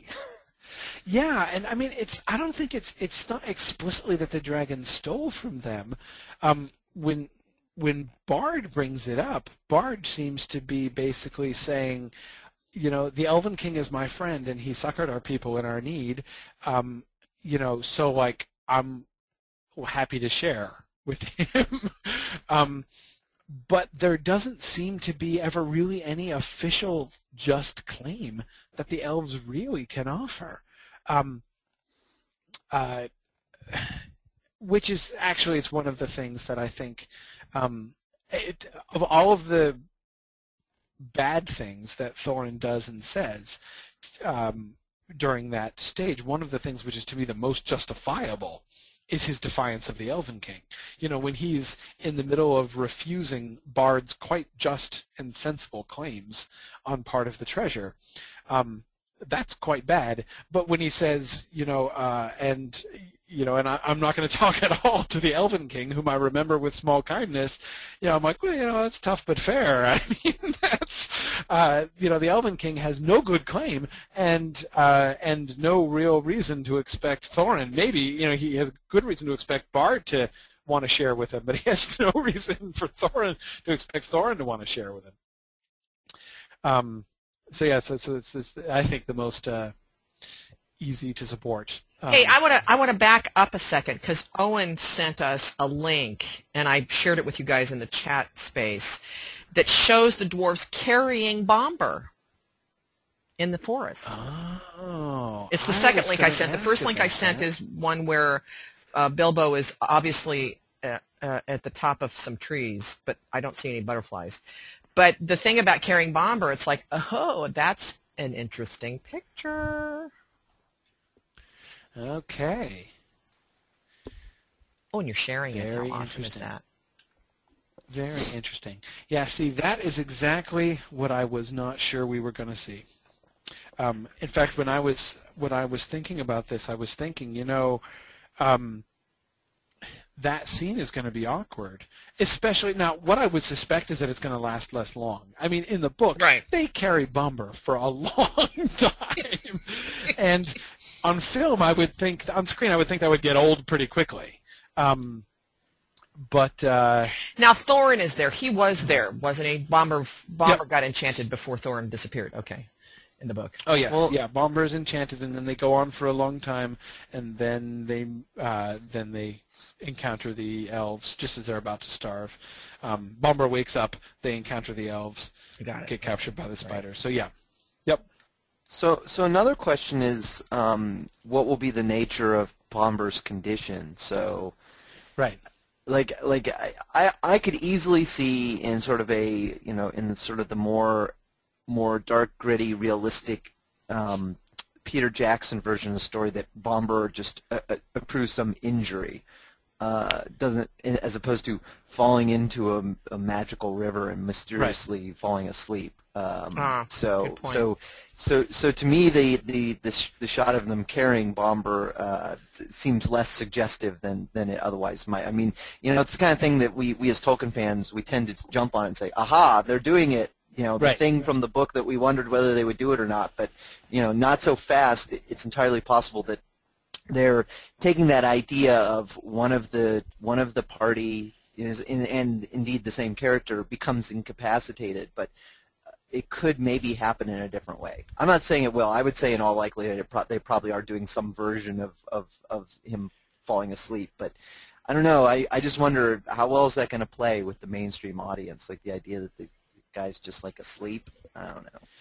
Yeah, and I mean, it's. I don't think it's. It's not explicitly that the dragon stole from them. Um, when when Bard brings it up, Bard seems to be basically saying, you know, the Elven King is my friend, and he succored our people in our need. Um, you know, so like I'm happy to share with him. um, but there doesn't seem to be ever really any official just claim that the elves really can offer. Um, uh, which is actually, it's one of the things that I think, um, it, of all of the bad things that Thorin does and says um, during that stage, one of the things which is to me the most justifiable is his defiance of the Elven King. You know, when he's in the middle of refusing Bard's quite just and sensible claims on part of the treasure, um, that's quite bad. But when he says, you know, uh, and you know, and I, I'm not going to talk at all to the Elven King, whom I remember with small kindness, you know, I'm like, well, you know, that's tough but fair. I mean, that's, uh, you know, the Elven King has no good claim and uh, and no real reason to expect Thorin. Maybe, you know, he has good reason to expect Bard to want to share with him, but he has no reason for Thorin to expect Thorin to want to share with him. Um, so yeah, so, so it's, it's I think the most uh, easy to support. Um, Hey, I want to I want to back up a second because Owen sent us a link, and I shared it with you guys in the chat space, that shows the dwarves carrying Bomber in the forest. Oh, it's the I second was link gonna I sent. The ask first link I about sent that. is one where uh, Bilbo is obviously uh, uh, at the top of some trees, but I don't see any butterflies. But the thing about carrying Bomber, it's like, oh, that's an interesting picture. Okay. Oh, and you're sharing it. Very How awesome is interesting. that? Very interesting. Yeah, see, that is exactly what I was not sure we were going to see. Um, in fact, when I was when I was thinking about this, I was thinking, you know, um, that scene is going to be awkward. Especially now, what I would suspect is that it's going to last less long. I mean, in the book, Right. they carry Bomber for a long time, and on film, I would think on screen, I would think that would get old pretty quickly. Um, but uh, Now Thorin is there. He was there, wasn't he? Bomber Bomber Yep. got enchanted before Thorin disappeared. Okay, in the book. oh yes, Well- yeah, Bomber is enchanted, and then they go on for a long time, and then they uh, then they encounter the elves just as they're about to starve. Um, Bomber wakes up, they encounter the elves, Got it. get captured by the spider. So yeah, yep. So, so another question is, um, what will be the nature of Bomber's condition? So, Right. like, like I, I, I could easily see in sort of a, you know, in sort of the more, more dark, gritty, realistic, um, Peter Jackson version of the story that Bomber just uh, uh, accrues some injury, uh, doesn't, as opposed to falling into a, a magical river and mysteriously falling asleep. Um, Ah, so, good point. so, so, so to me, the the the, sh- the shot of them carrying Bomber uh, seems less suggestive than than it otherwise might. I mean, you know, it's the kind of thing that we we as Tolkien fans we tend to jump on and say, "Aha, they're doing it." You know, the Right. thing from the book that we wondered whether they would do it or not. But you know, not so fast. It's entirely possible that they're taking that idea of one of the one of the party is in, and indeed the same character becomes incapacitated, but it could maybe happen in a different way. I'm not saying it will. I would say in all likelihood it pro- they probably are doing some version of, of, of him falling asleep. But I don't know. I, I just wonder how well is that going to play with the mainstream audience, like the idea that the guy's just like asleep. I don't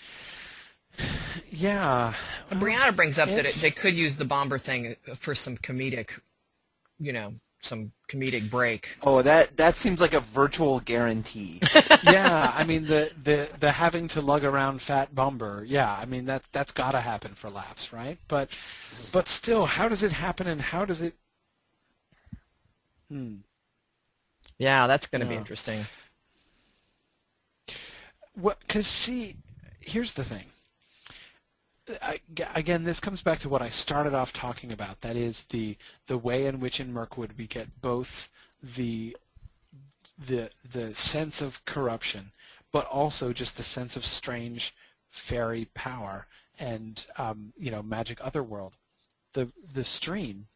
know. Yeah. And Brianna brings up that it, It's- they could use the Bomber thing for some comedic, you know, some comedic break. Oh, that that seems like a virtual guarantee. Yeah, I mean the, the the having to lug around Fat Bomber. Yeah, I mean that that's got to happen for laughs, right? But but still, how does it happen, and how does it? Hmm. Yeah, that's going to be Yeah. interesting. What? Because see, here's the thing. I, again, this comes back to what I started off talking about. That is the the way in which in Mirkwood we get both the the the sense of corruption, but also just the sense of strange fairy power and um, you know, magic otherworld. The the stream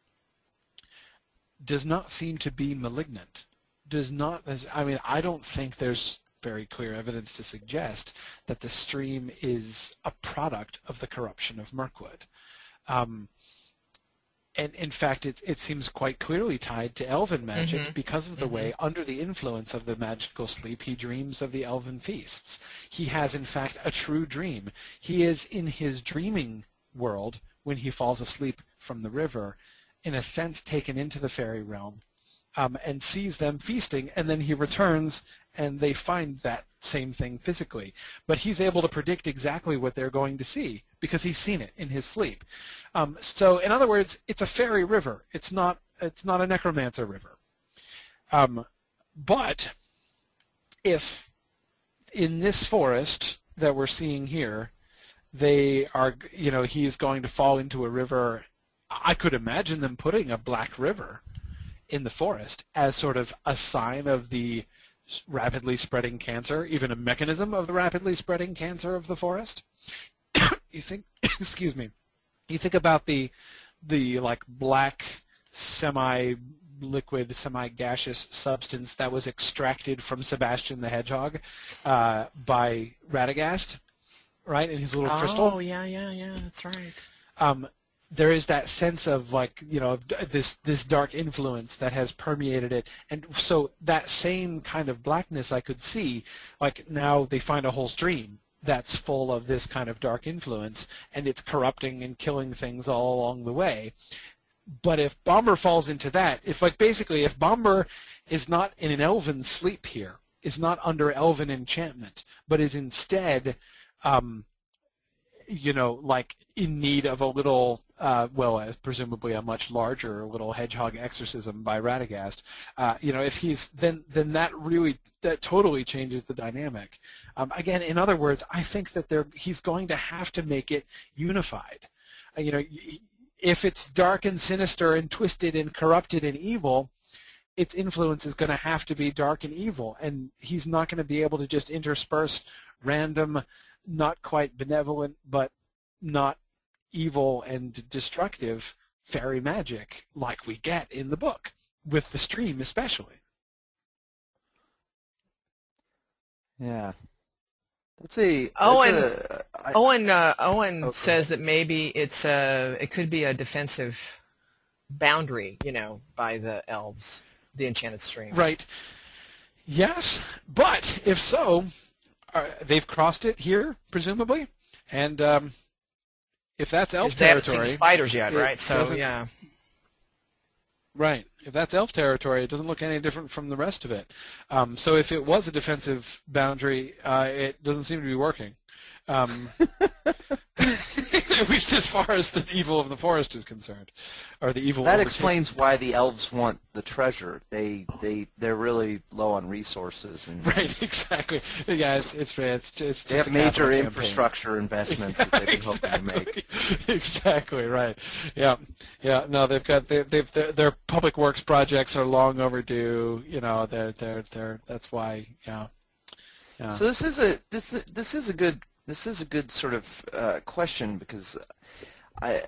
does not seem to be malignant. Does not. I mean, I don't think there's very clear evidence to suggest that the stream is a product of the corruption of Mirkwood. Um, and in fact, it, it seems quite clearly tied to elven magic Mhm. because of the Mhm. way, under the influence of the magical sleep, he dreams of the elven feasts. He has, in fact, a true dream. He is in his dreaming world when he falls asleep from the river, in a sense taken into the fairy realm, um, and sees them feasting, and then he returns and they find that same thing physically. But he's able to predict exactly what they're going to see because he's seen it in his sleep. Um, so in other words, it's a fairy river. It's not, it's not a necromancer river. Um, but if in this forest that we're seeing here, they are, you know, he's going to fall into a river, I could imagine them putting a black river in the forest as sort of a sign of the rapidly spreading cancer, even a mechanism of the rapidly spreading cancer of the forest. You think, excuse me, you think about the the like black semi-liquid, semi-gaseous substance that was extracted from Sebastian the Hedgehog uh, by Radagast, right, in his little crystal. Oh, yeah, yeah, yeah, that's right. Um, there is that sense of like, you know, this this dark influence that has permeated it, and so that same kind of blackness I could see, like now they find a whole stream that's full of this kind of dark influence, and it's corrupting and killing things all along the way. But if Bomber falls into that, if like basically if Bomber is not in an elven sleep here, is not under elven enchantment, but is instead um, you know, like in need of a little, uh, well, uh, presumably a much larger little hedgehog exorcism by Radagast, uh, you know, if he's, then then that really, that totally changes the dynamic. Um, again, in other words, I think that they're, he's going to have to make it unified. Uh, you know, if it's dark and sinister and twisted and corrupted and evil, its influence is going to have to be dark and evil, and he's not going to be able to just intersperse random, not quite benevolent, but not evil and destructive fairy magic like we get in the book, with the stream especially. Yeah. That's a, that's Owen, a, I, Owen, uh, Owen okay. says that maybe it's a, it could be a defensive boundary, you know, by the elves, the enchanted stream. Right. Yes, but if so, uh, they've crossed it here, presumably, and um, if that's elf They haven't seen territory, the spiders yet, it right? So doesn't- yeah. Right. If that's elf territory, it doesn't look any different from the rest of it. Um, so if it was a defensive boundary, uh, it doesn't seem to be working. Um, at least as far as the evil of the forest is concerned, or the evil. that overtaken. explains why the elves want the treasure. They they they're really low on resources, and Right. Exactly. Yeah. It's it's it's, it's they just have a major capital infrastructure investments that they've been hoping to make. Exactly. Exactly. Right. Yeah. Yeah. No, they've got they, they've their, their public works projects are long overdue. You know, they're they're they're. That's why. Yeah. Yeah. So this is a this this is a good this is a good sort of uh, question, because I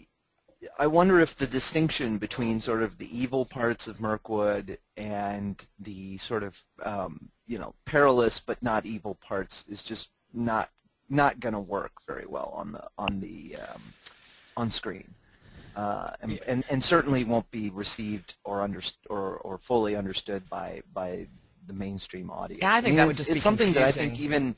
I wonder if the distinction between sort of the evil parts of Mirkwood and the sort of um, you know perilous but not evil parts is just not not going to work very well on the on the um, on screen, uh, and, Yeah. and and certainly won't be received or under or or fully understood by by the mainstream audience. Yeah, I think mean, that would it's, just it's be something that I confusing. think even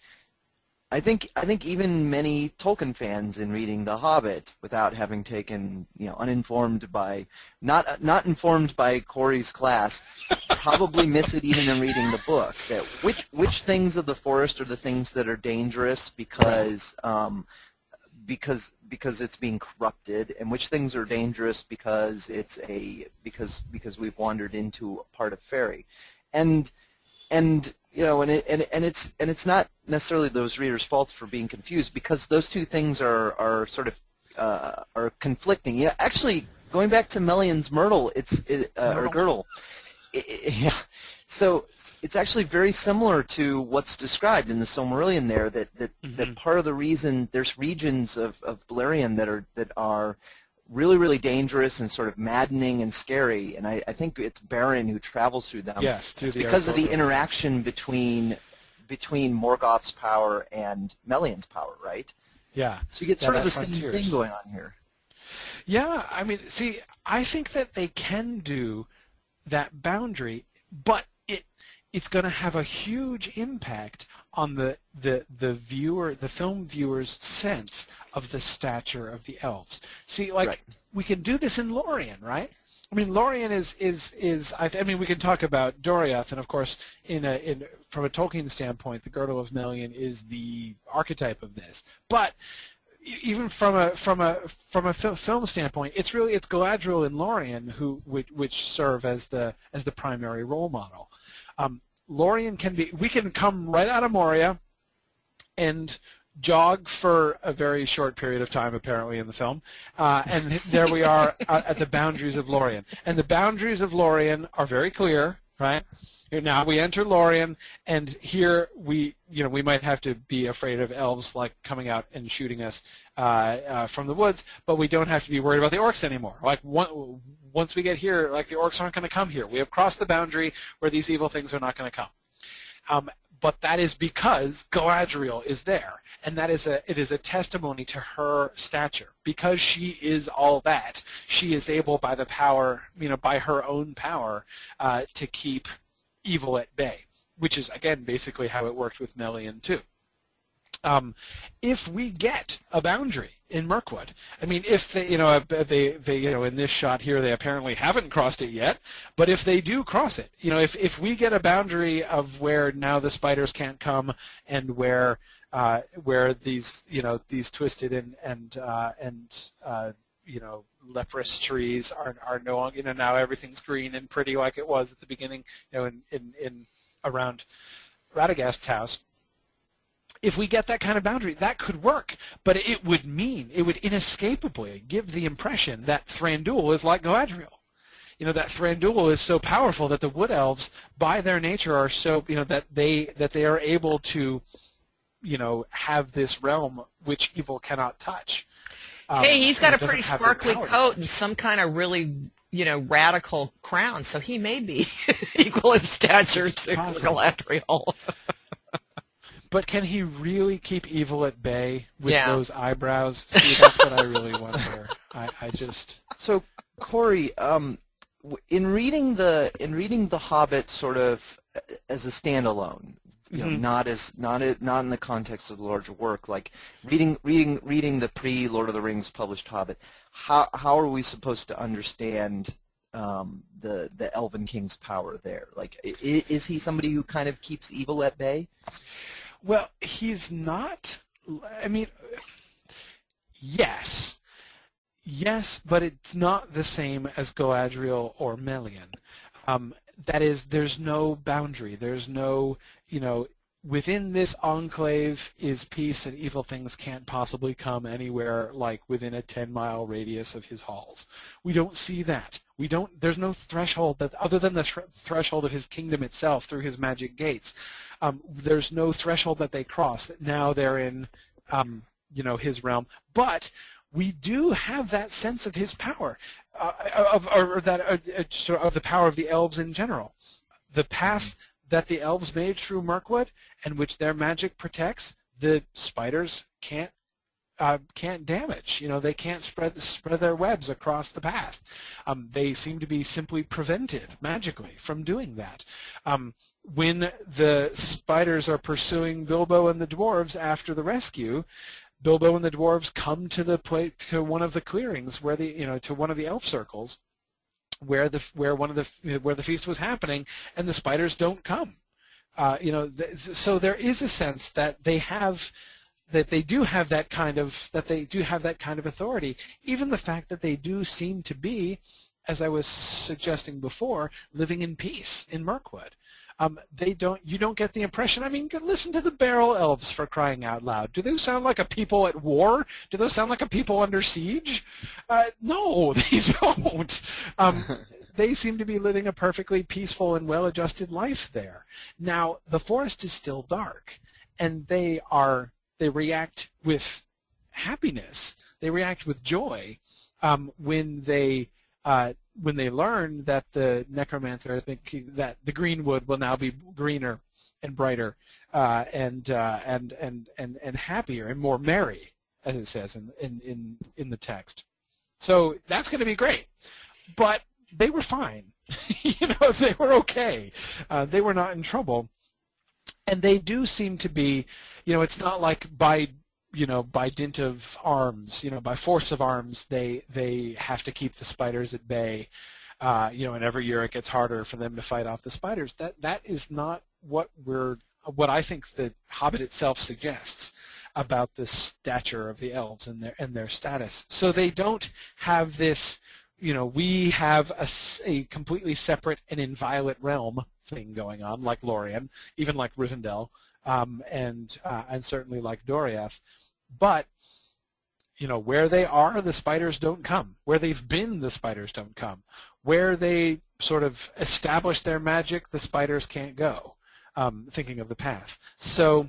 I think I think even many Tolkien fans, in reading The Hobbit without having taken, you know, uninformed by not not informed by Corey's class, probably miss it even in reading the book. That which which things of the forest are the things that are dangerous because um, because because it's being corrupted, and which things are dangerous because it's a because because we've wandered into a part of fairy, and and you know, and it, and and it's and it's not necessarily those readers' faults for being confused, because those two things are are sort of uh, are conflicting. Yeah, actually, going back to Melian's Myrtle, it's it, uh, or Girdle, it, it, yeah. So it's actually very similar to what's described in the Silmarillion there. That that, Mm-hmm. that part of the reason there's regions of of Beleriand that are that are really, really dangerous and sort of maddening and scary, and I, I think it's Beren who travels through them. Yes, through It's the because of the Argonians. interaction between between Morgoth's power and Melian's power, right? Yeah. So you get Yeah, sort of that the same frontiers. thing going on here. Yeah, I mean, see, I think that they can do that boundary, but it it's going to have a huge impact on the, the the viewer, the film viewer's sense of the stature of the elves. See, like, Right. we can do this in Lorien, right? I mean, Lorien is is is. I, th- I mean, we can talk about Doriath, and of course, in a in from a Tolkien standpoint, the Girdle of Melian is the archetype of this. But e- even from a from a from a fil- film standpoint, it's really it's Galadriel and Lorien who which, which serve as the as the primary role model. Um, Lorien can be. We can come right out of Moria and jog for a very short period of time, apparently, in the film. Uh, and there we are at, at the boundaries of Lorien. And the boundaries of Lorien are very clear, right? Here now we enter Lorien, and here we, you know, we might have to be afraid of elves like coming out and shooting us uh, uh, from the woods, but we don't have to be worried about the orcs anymore. Like one, once we get here, like the orcs aren't going to come here. We have crossed the boundary where these evil things are not going to come. Um, but that is because Galadriel is there, and that is a it is a testimony to her stature. Because she is all that, she is able, by the power, you know, by her own power, uh, to keep evil at bay, which is again basically how it worked with Melian too. Um, if we get a boundary in Mirkwood, I mean, if they, you know, they, they, you know, in this shot here, they apparently haven't crossed it yet, but if they do cross it, you know, if, if we get a boundary of where now the spiders can't come and where, uh, where these, you know, these twisted and, and, uh, and, uh, you know, leprous trees are, are no longer, you know, now everything's green and pretty like it was at the beginning, you know, in, in, in around Radagast's house. If we get that kind of boundary, that could work, but it would mean, it would inescapably give the impression that Thranduil is like Galadriel. You know, that Thranduil is so powerful that the Wood Elves, by their nature, are so, you know, that they, that they are able to, you know, have this realm which evil cannot touch. Um, hey, he's got a pretty have sparkly coat and some kind of really, you know, radical crown, so he may be equal in stature to Galadriel. But can he really keep evil at bay with Yeah. those eyebrows? See, that's what I really wonder. I, I just... So, Corey, um, w- in reading the in reading The Hobbit sort of uh, as a standalone, you know, Mhm. not as not a, not in the context of the larger work, like reading reading reading the pre Lord of the Rings published Hobbit, how how are we supposed to understand um, the the Elven King's power there? Like, is, is he somebody who kind of keeps evil at bay? Well, he's not, I mean, yes. Yes, but it's not the same as Galadriel or Melian. Um, that is, there's no boundary. There's no, you know, within this enclave is peace and evil things can't possibly come anywhere like within a ten-mile radius of his halls. We don't see that. We don't, there's no threshold that, other than the th- threshold of his kingdom itself through his magic gates. Um, there's no threshold that they cross. That now they're in, um, you know, his realm. But we do have that sense of his power, uh, of or that uh, of the power of the elves in general. The path that the elves made through Mirkwood, and which their magic protects, the spiders can't uh, can't damage. You know, they can't spread spread their webs across the path. Um, they seem to be simply prevented magically from doing that. Um, when the spiders are pursuing Bilbo and the dwarves after the rescue, Bilbo and the dwarves come to the place, to one of the clearings where the you know to one of the elf circles, where the where one of the where the feast was happening, and the spiders don't come. Uh, you know, th- so there is a sense that they have, that they do have that kind of that they do have that kind of authority. Even the fact that they do seem to be, as I was suggesting before, living in peace in Mirkwood. Um, they don't. You don't get the impression. I mean, listen to the Barrel Elves, for crying out loud. Do they sound like a people at war? Do those sound like a people under siege? Uh, no, they don't. Um, they seem to be living a perfectly peaceful and well-adjusted life there. Now, the forest is still dark, and they are. They react with happiness. They react with joy um, when they. Uh, when they learn that the necromancer has been, that the greenwood will now be greener and brighter uh, and, uh, and and and and happier and more merry, as it says in in in, in the text. So that's going to be great. But they were fine. You know, they were okay. Uh, they were not in trouble, and they do seem to be. You know, it's not like by you know, by dint of arms, you know, by force of arms, they they have to keep the spiders at bay. Uh, you know, and every year it gets harder for them to fight off the spiders. That that is not what we're, what I think the Hobbit itself suggests about the stature of the elves and their and their status. So they don't have this, you know, we have a, a completely separate and inviolate realm thing going on, like Lorien, even like Rivendell, um, and uh, and certainly like Doriath. But, you know, where they are, the spiders don't come. Where they've been, the spiders don't come. Where they sort of establish their magic, the spiders can't go, um, thinking of the path. So,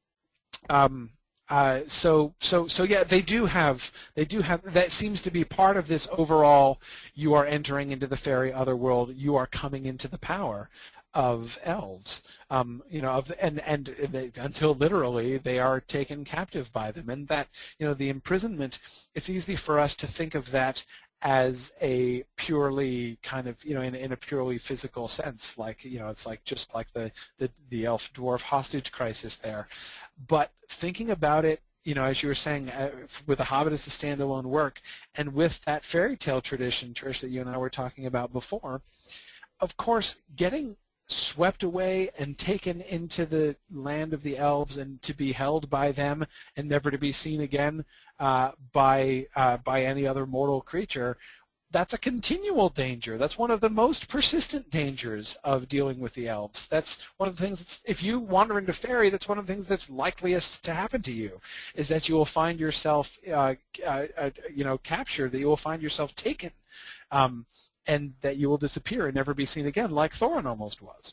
um, uh, so, so, so, yeah, they do have, they do have, that seems to be part of this overall, you are entering into the fairy otherworld, you are coming into the power of elves, um, you know, of, and and they, until literally they are taken captive by them, and that, you know, the imprisonment. It's easy for us to think of that as a purely kind of, you know, in, in a purely physical sense, like, you know, it's like just like the, the, the elf-dwarf hostage crisis there. But thinking about it, you know, as you were saying, uh, with The Hobbit as a standalone work, and with that fairy tale tradition, Trish, that you and I were talking about before, of course, getting swept away and taken into the land of the elves and to be held by them and never to be seen again uh, by uh, by any other mortal creature, that's a continual danger. That's one of the most persistent dangers of dealing with the elves. That's one of the things that's, if you wander into fairy, that's one of the things that's likeliest to happen to you, is that you will find yourself uh, uh, uh, you know, captured, that you will find yourself taken. Um, and that you will disappear and never be seen again, like Thorin almost was.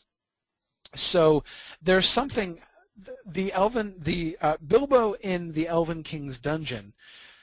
So there's something, the Elven, the uh, Bilbo in the Elven King's dungeon,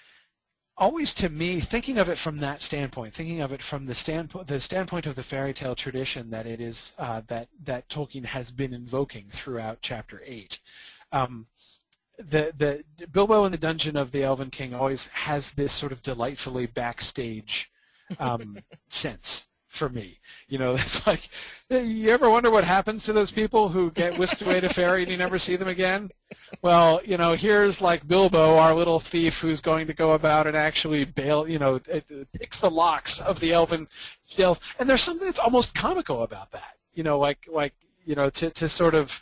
always to me, thinking of it from that standpoint, thinking of it from the standpoint, the standpoint of the fairy tale tradition that it is, uh, that, that Tolkien has been invoking throughout Chapter eight. Um, the, the Bilbo in the dungeon of the Elven King always has this sort of delightfully backstage um, sense for me. You know, it's like, you ever wonder what happens to those people who get whisked away to fairy and you never see them again? Well, you know, here's like Bilbo, our little thief, who's going to go about and actually bail, you know, pick the locks of the elven jails. And there's something that's almost comical about that. You know, like, like you know, to, to sort of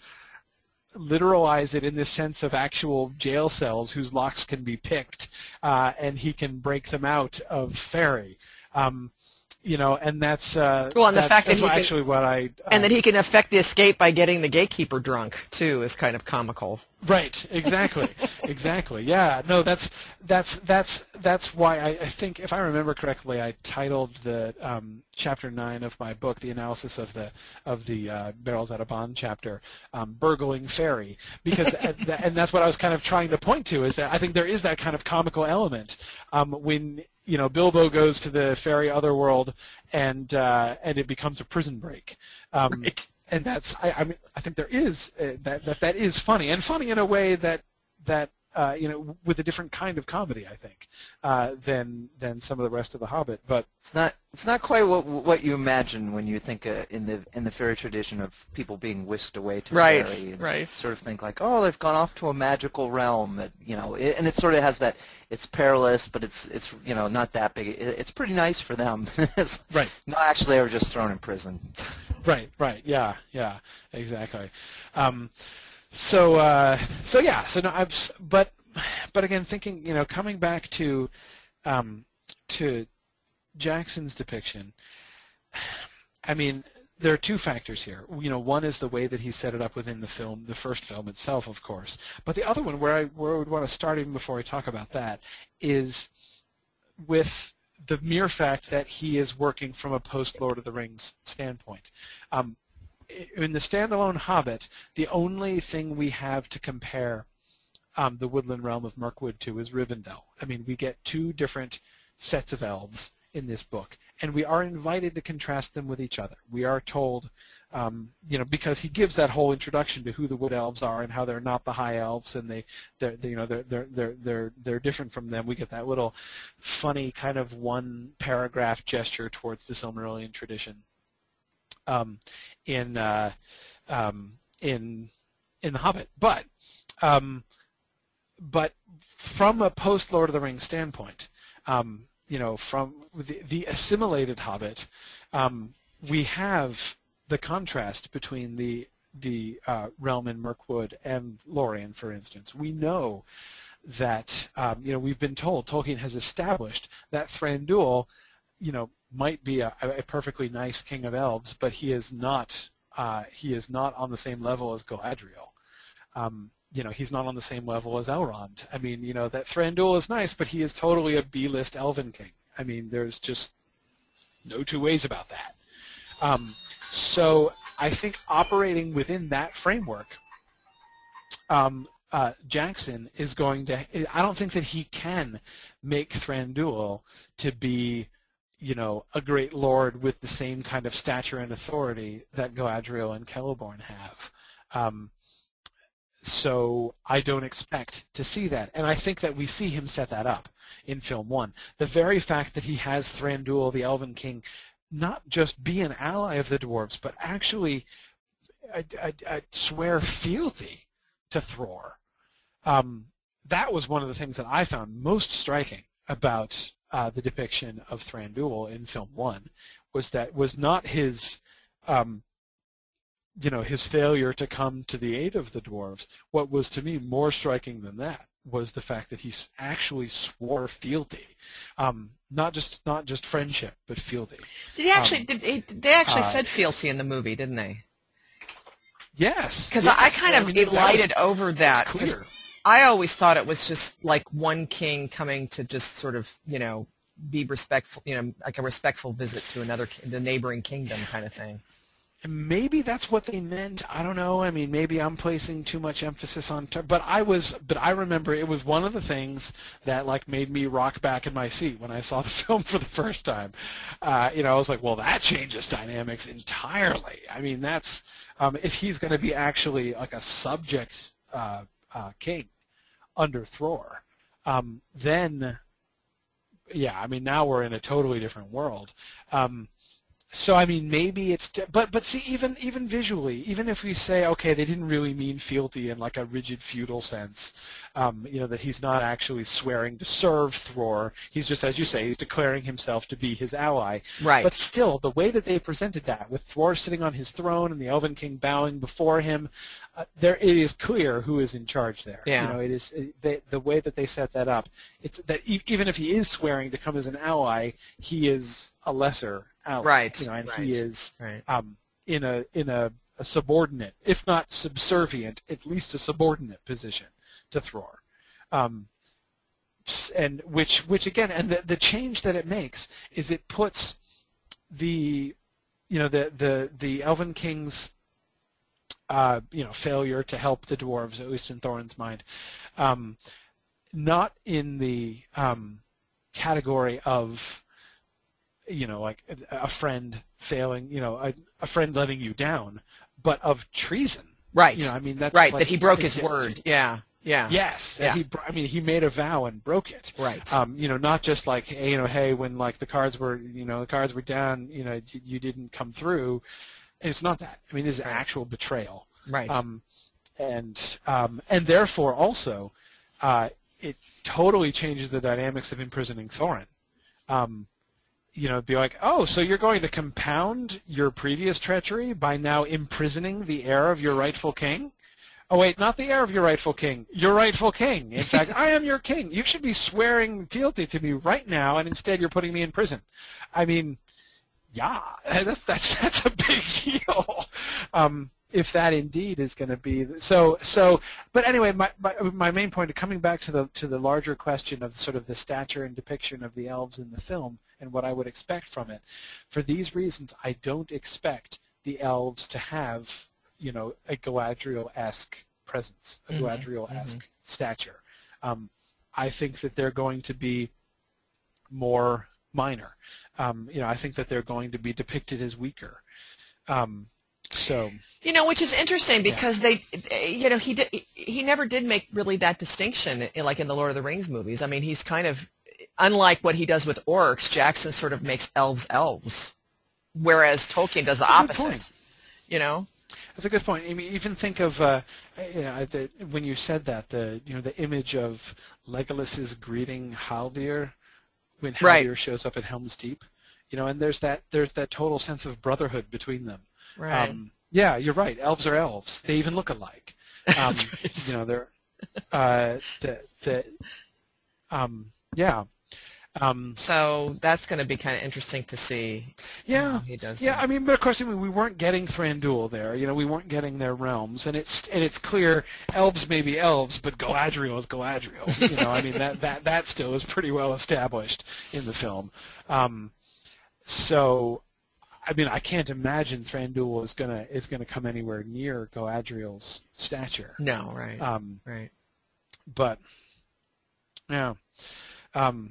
literalize it in the sense of actual jail cells whose locks can be picked, uh, and he can break them out of fairy. Um, you know, and that's uh, well, and the that's, fact that's that he can, actually what I uh, and that he can affect the escape by getting the gatekeeper drunk too is kind of comical. Right. Exactly. exactly. Yeah. No. That's that's that's that's why I, I think, if I remember correctly, I titled the um, chapter nine of my book, the analysis of the of the uh, Barrels Out of Bond chapter, um, "Burgling Fairy," because and that's what I was kind of trying to point to, is that I think there is that kind of comical element um, when, you know, Bilbo goes to the fairy otherworld and uh, and it becomes a prison break. Um, right. And that's, I, I mean, I think there is uh, that that that is funny, and funny in a way that that uh, you know, with a different kind of comedy, I think, uh, than than some of the rest of the Hobbit. But it's not it's not quite what what you imagine when you think uh, in the in the fairy tradition of people being whisked away to right, fairy. And right. Sort of think like, oh, they've gone off to a magical realm. That, you know, it, and it sort of has that. It's perilous, but it's it's you know, not that big. It, it's pretty nice for them. Right. No, actually, they were just thrown in prison. Right. Right. Yeah. Yeah. Exactly. Um, so uh, so yeah. So no, I've but but again, thinking, you know, coming back to um, to Jackson's depiction. I mean, there are two factors here. You know, one is the way that he set it up within the film, the first film itself, of course. But the other one, where I where I would want to start even before I talk about that, is with the mere fact that he is working from a post-Lord of the Rings standpoint. Um, in the standalone Hobbit, the only thing we have to compare um, the woodland realm of Mirkwood to is Rivendell. I mean, we get two different sets of elves in this book, and we are invited to contrast them with each other. We are told, um, you know, because he gives that whole introduction to who the wood elves are and how they're not the high elves, and they, they're, they, you know, they're they're they're they're they're different from them. We get that little funny kind of one paragraph gesture towards the Silmarillion tradition um, in uh, um, in in the Hobbit, but um, but from a post Lord of the Rings standpoint. Um, you know, from the, the assimilated Hobbit, um, we have the contrast between the the uh, realm in Mirkwood and Lorien, for instance. We know that, um, you know, we've been told, Tolkien has established that Thranduil, you know, might be a, a perfectly nice king of elves, but he is not uh, he is not on the same level as Galadriel. Um, You know, he's not on the same level as Elrond. I mean, you know, that Thranduil is nice, but he is totally a B-list elven king. I mean, there's just no two ways about that. Um, so I think operating within that framework, um, uh, Jackson is going to, I don't think that he can make Thranduil to be, you know, a great lord with the same kind of stature and authority that Galadriel and Celeborn have. Um, so I don't expect to see that. And I think that we see him set that up in film one. The very fact that he has Thranduil, the Elven King, not just be an ally of the dwarves, but actually I, I, I swear fealty to Thror. Um, that was one of the things that I found most striking about uh, the depiction of Thranduil in film one, was that was not his, um, you know, his failure to come to the aid of the dwarves. What was to me more striking than that was the fact that he actually swore fealty, um, not just not just friendship, but fealty. Did he actually? Um, did he, they actually uh, said fealty in the movie, didn't they? Yes, Because yes. I, I kind of I mean, elided that was, over that. that was 'cause clear. I always thought it was just like one king coming to just sort of, you know, be respectful, you know, like a respectful visit to another, ki- the neighboring kingdom kind of thing. And maybe that's what they meant. I don't know. I mean, maybe I'm placing too much emphasis on. Ter- but I was. But I remember it was one of the things that like made me rock back in my seat when I saw the film for the first time. Uh, you know, I was like, well, that changes dynamics entirely. I mean, that's um, if he's going to be actually like a subject uh, uh, king under Thror, um, then yeah. I mean, now we're in a totally different world. Um, So I mean, maybe it's, but but see, even even visually, even if we say, okay, they didn't really mean fealty in like a rigid feudal sense, um, you know, that he's not actually swearing to serve Thror. He's just, as you say, he's declaring himself to be his ally. Right. But still, the way that they presented that, with Thror sitting on his throne and the Elven King bowing before him, uh, there it is clear who is in charge there. Yeah. You know, it is it, they, the way that they set that up. It's that e- even if he is swearing to come as an ally, he is a lesser ally. Right, You know, and right, he is right. um, in a in a, a subordinate, if not subservient, at least a subordinate position to Thror, um, s- and which which again, and the the change that it makes is it puts the you know the the the Elven King's uh, you know failure to help the dwarves, at least in Thorin's mind, um, not in the um, category of you know, like a, a friend failing, you know, a, a friend letting you down, but of treason. Right. You know, I mean, that's right, like, that he broke his it- word. Yeah, yeah. Yes. that Yeah. He, bro- I mean, he made a vow and broke it. Right. Um, you know, not just like, hey, you know, hey, when like the cards were, you know, the cards were down, you know, you, you didn't come through. It's not that. I mean, it's Right. actual betrayal. Right. Um, and um, and therefore also, uh, it totally changes the dynamics of imprisoning Thorin. Um, you know, be like, oh, so you're going to compound your previous treachery by now imprisoning the heir of your rightful king? Oh, wait, not the heir of your rightful king, your rightful king. In fact, I am your king. You should be swearing fealty to me right now, and instead you're putting me in prison. I mean, yeah, that's that's that's a big deal. Um, if that indeed is going to be so so but anyway my, my my main point, coming back to the to the larger question of sort of the stature and depiction of the elves in the film and what I would expect from it, for these reasons I don't expect the elves to have, you know, a Galadriel-esque presence, a Mhm, Galadriel-esque mhm. stature. um, I think that they're going to be more minor. um, you know, I think that they're going to be depicted as weaker. um, So, You know, which is interesting because they, you know, he did, he never did make really that distinction, in, like in the Lord of the Rings movies. I mean, he's kind of, unlike what he does with orcs, Jackson sort of makes elves elves, whereas Tolkien does the That's a good opposite. point. You know? That's a good point. I mean, even think of uh, you know, the, when you said that, the you know the image of Legolas's greeting Haldir when Haldir Right. shows up at Helm's Deep. You know, and there's that there's that total sense of brotherhood between them. Right. Um, yeah, you're right. Elves are elves. They even look alike. Um, That's right. You know, they're uh, the the um, yeah. Um, So that's going to be kind of interesting to see Yeah, how he does yeah. that. I mean, but of course, I mean, we weren't getting Thranduil there. You know, we weren't getting their realms, and it's and it's clear elves may be elves, but Galadriel is Galadriel. You know, I mean that that that still is pretty well established in the film. Um, so, I mean, I can't imagine Thranduil is gonna is gonna come anywhere near Galadriel's stature. No, right. Um, right. but yeah. Um,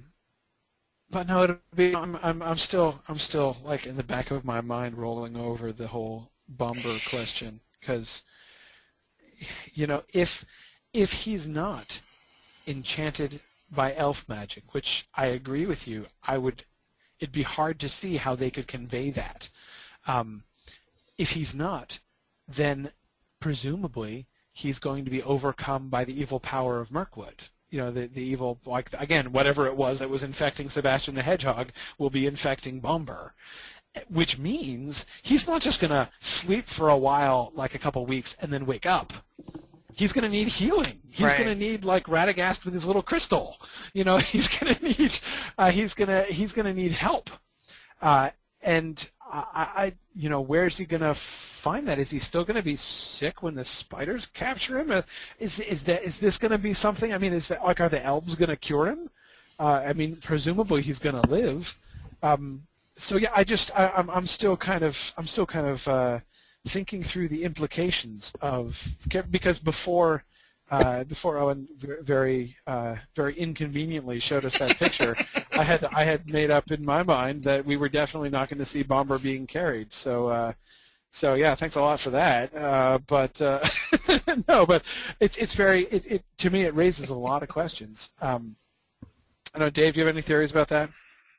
But no, it'll be. I'm, I'm, I'm still, I'm still like in the back of my mind rolling over the whole Bomber question because, you know, if if he's not enchanted by elf magic, which I agree with you, I would, it'd be hard to see how they could convey that. Um, if he's not, then presumably he's going to be overcome by the evil power of Mirkwood. You know, the, the evil, like, again, whatever it was that was infecting Sebastian the Hedgehog will be infecting Bomber, which means he's not just going to sleep for a while, like a couple weeks, and then wake up. He's going to need healing. He's right. going to need, like, Radagast with his little crystal. You know, he's going to need, uh, he's going to, he's going to need help. Uh, and I, I, you know, where's he going to find that? Is he still going to be sick when the spiders capture him? Is is that is this going to be something? I mean, is that like, are the elves going to cure him? Uh, I mean, presumably he's going to live. Um, so yeah, I just, I, I'm, I'm still kind of, I'm still kind of uh, thinking through the implications of, because before. Uh, before Owen very, uh, very inconveniently showed us that picture, I had I had made up in my mind that we were definitely not going to see Bomber being carried. So, uh, so yeah, thanks a lot for that. Uh, but uh, no, but it's it's very it, it to me it raises a lot of questions. Um, I know, Dave, do you have any theories about that?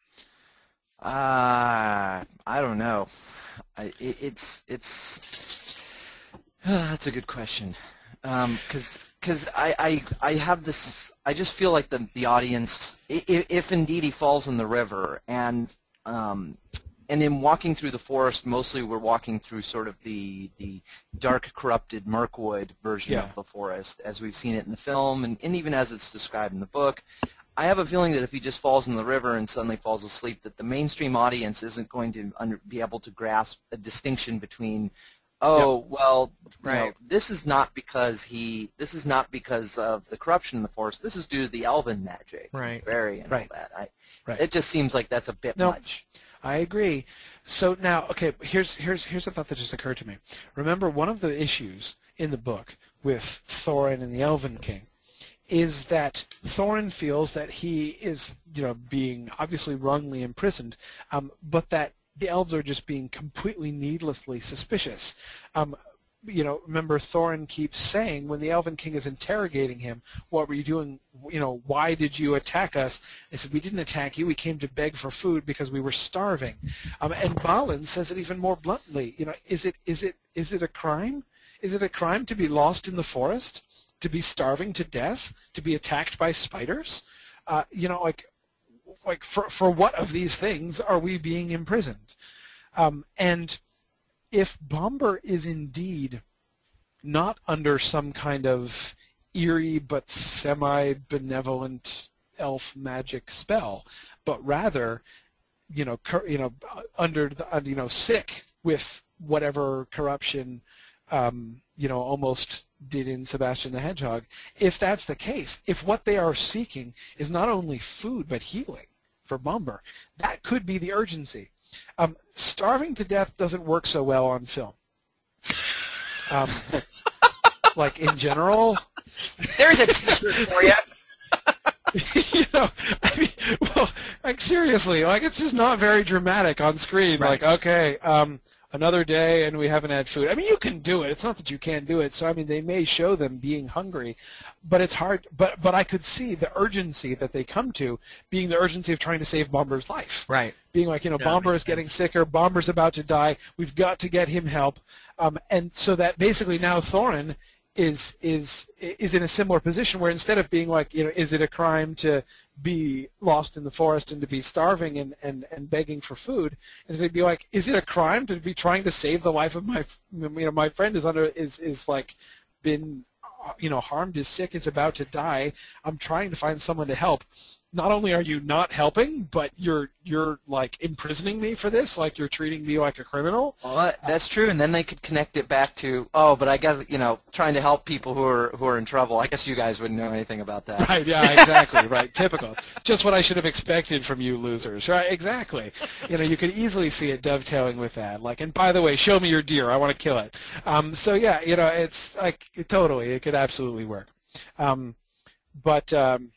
Uh, I don't know. I, it, it's it's uh, that's a good question. Um, cause, cause I, I, I have this, I just feel like the, the audience, if, if indeed he falls in the river, and, um, and in walking through the forest, mostly we're walking through sort of the, the dark, corrupted Mirkwood version yeah. of the forest, as we've seen it in the film, and, and even as it's described in the book. I have a feeling that if he just falls in the river and suddenly falls asleep, that the mainstream audience isn't going to under, be able to grasp a distinction between, oh, yep. well, you right. know, this is not because he, this is not because of the corruption in the forest. This is due to the elven magic, right? Fairy and right. all that. I, right. It just seems like that's a bit no, much. I agree. So now, okay, here's here's here's a thought that just occurred to me. Remember, one of the issues in the book with Thorin and the Elven King is that Thorin feels that he is, you know, being obviously wrongly imprisoned, um, but that the elves are just being completely needlessly suspicious. Um, you know, remember Thorin keeps saying when the Elven King is interrogating him, what were you doing, you know, why did you attack us? He said, we didn't attack you, we came to beg for food because we were starving. Um, and Balin says it even more bluntly, you know, is it, is it, is it a crime? Is it a crime to be lost in the forest, to be starving to death, to be attacked by spiders? Uh, you know, like, Like for for what of these things are we being imprisoned? Um, and if Bomber is indeed not under some kind of eerie but semi-benevolent elf magic spell, but rather, you know, cur you know, under the, uh, you know, sick with whatever corruption, um, you know, almost did in Sebastian the Hedgehog. If that's the case, if what they are seeking is not only food but healing for Bomber, that could be the urgency. Um, starving to death doesn't work so well on film. Um, like in general. There's a t-shirt for you. You know, I mean, well, like seriously, like it's just not very dramatic on screen. Right. Like, okay, um, another day and we haven't had food. I mean, you can do it. It's not that you can't do it. So, I mean, they may show them being hungry, but it's hard. But but I could see the urgency that they come to being the urgency of trying to save Bomber's life. Right. Being like, you know, Yeah, Bomber makes is getting sense. sicker. Bomber's about to die. We've got to get him help. Um, and so that basically now Thorin is is is in a similar position where instead of being like, you know, is it a crime to be lost in the forest and to be starving and, and, and begging for food, is to be like, is it a crime to be trying to save the life of my, you know, my friend is under, is, is like been, you know, harmed, is sick, is about to die. I'm trying to find someone to help. Not only are you not helping, but you're you're like imprisoning me for this, like you're treating me like a criminal. Well, that, that's true, and then they could connect it back to, oh, but I guess, you know, trying to help people who are who are in trouble. I guess you guys wouldn't know anything about that. Right, yeah, exactly, right, typical. Just what I should have expected from you losers, right, exactly. You know, you could easily see it dovetailing with that, like, and by the way, show me your deer, I want to kill it. Um, so, yeah, you know, it's like, totally, it could absolutely work. Um, but, um,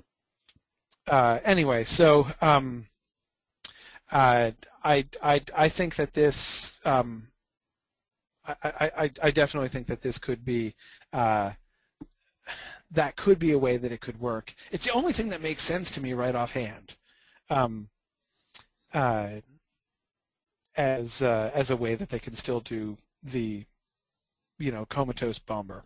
Uh, anyway, so um, uh, I, I, I think that this, um, I, I, I I definitely think that this could be uh, that could be a way that it could work. It's the only thing that makes sense to me right offhand, um, uh, as uh, as a way that they can still do the, you know, comatose bomber.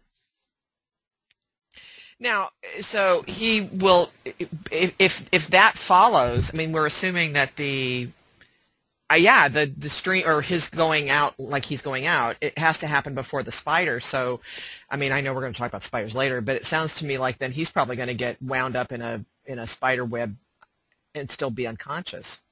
Now, so he will, if if, if that follows. I mean, we're assuming that the, uh, yeah, the the stream or his going out like he's going out, it has to happen before the spider. So, I mean, I know we're going to talk about spiders later, but it sounds to me like then he's probably going to get wound up in a in a spider web and still be unconscious.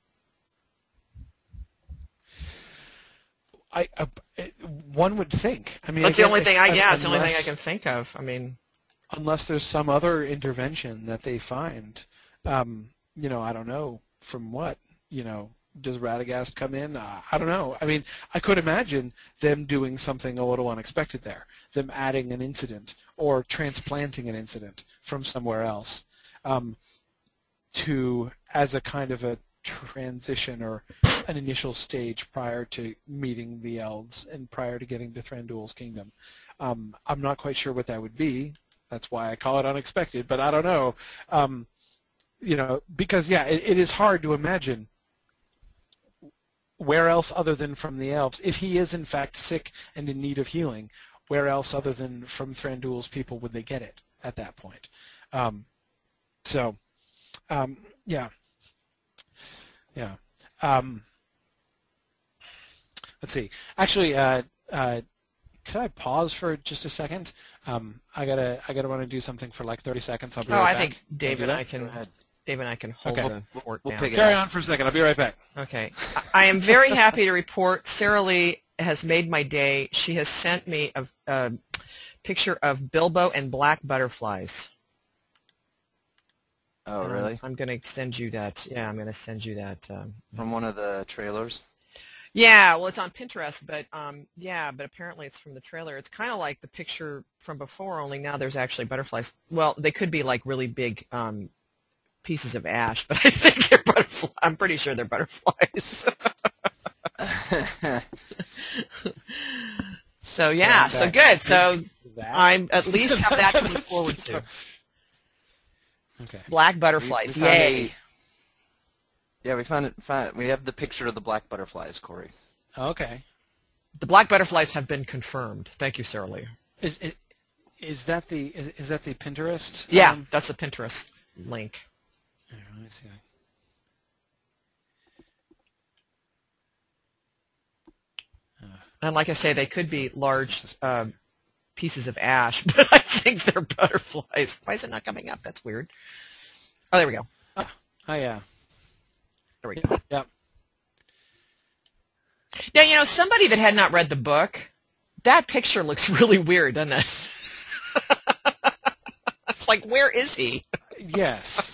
I, uh, one would think. I mean, that's again, the only thing I. Yeah, it's the only unless, thing I can think of. I mean, unless there's some other intervention that they find, um, you know, I don't know from what. You know, does Radagast come in? Uh, I don't know. I mean, I could imagine them doing something a little unexpected there. Them adding an incident or transplanting an incident from somewhere else um, to as a kind of a transition or an initial stage prior to meeting the elves and prior to getting to Thranduil's kingdom. Um, I'm not quite sure what that would be. That's why I call it unexpected, but I don't know. Um, you know, because, yeah, it, it is hard to imagine where else other than from the elves, if he is in fact sick and in need of healing, where else other than from Thranduil's people would they get it at that point? Um, so, um, yeah. Yeah. Um, let's see. Actually, uh, uh, could I pause for just a second? Um, I gotta, I gotta want to do something for like thirty seconds. I'll be oh, right I back. think Dave and I can. Go ahead. Dave and I can hold Okay. the fort We'll down. pick it Carry up. on for a second. I'll be right back. Okay. I am very happy to report Sarah Lee has made my day. She has sent me a, a picture of Bilbo and black butterflies. Oh, Um, really? I'm going to send you that. Yeah, I'm going to send you that. Um, From one of the trailers? yeah, well, it's on Pinterest, but um, yeah, but apparently it's from the trailer. It's kind of like the picture from before, only now there's actually butterflies. Well, they could be like really big um, pieces of ash, but I think they're butterflies. I'm pretty sure they're butterflies. So yeah, so good. So That? I'm at least have that to look forward to. Okay. Black butterflies, We- we found yay! a- yeah, we found it. Found, we have the picture of the black butterflies, Corey. Okay. The black butterflies have been confirmed. Thank you, Sarah Lee. Is is, is that the is, is that the Pinterest? Yeah, Um, that's the Pinterest link. here, let me see. And like I say, they could be large um, pieces of ash, but I think they're butterflies. Why is it not coming up? That's weird. Oh, there we go. Oh yeah. There we go. Yep. Now, you know, somebody that had not read the book, that picture looks really weird, doesn't it? It's like, where is he? Yes.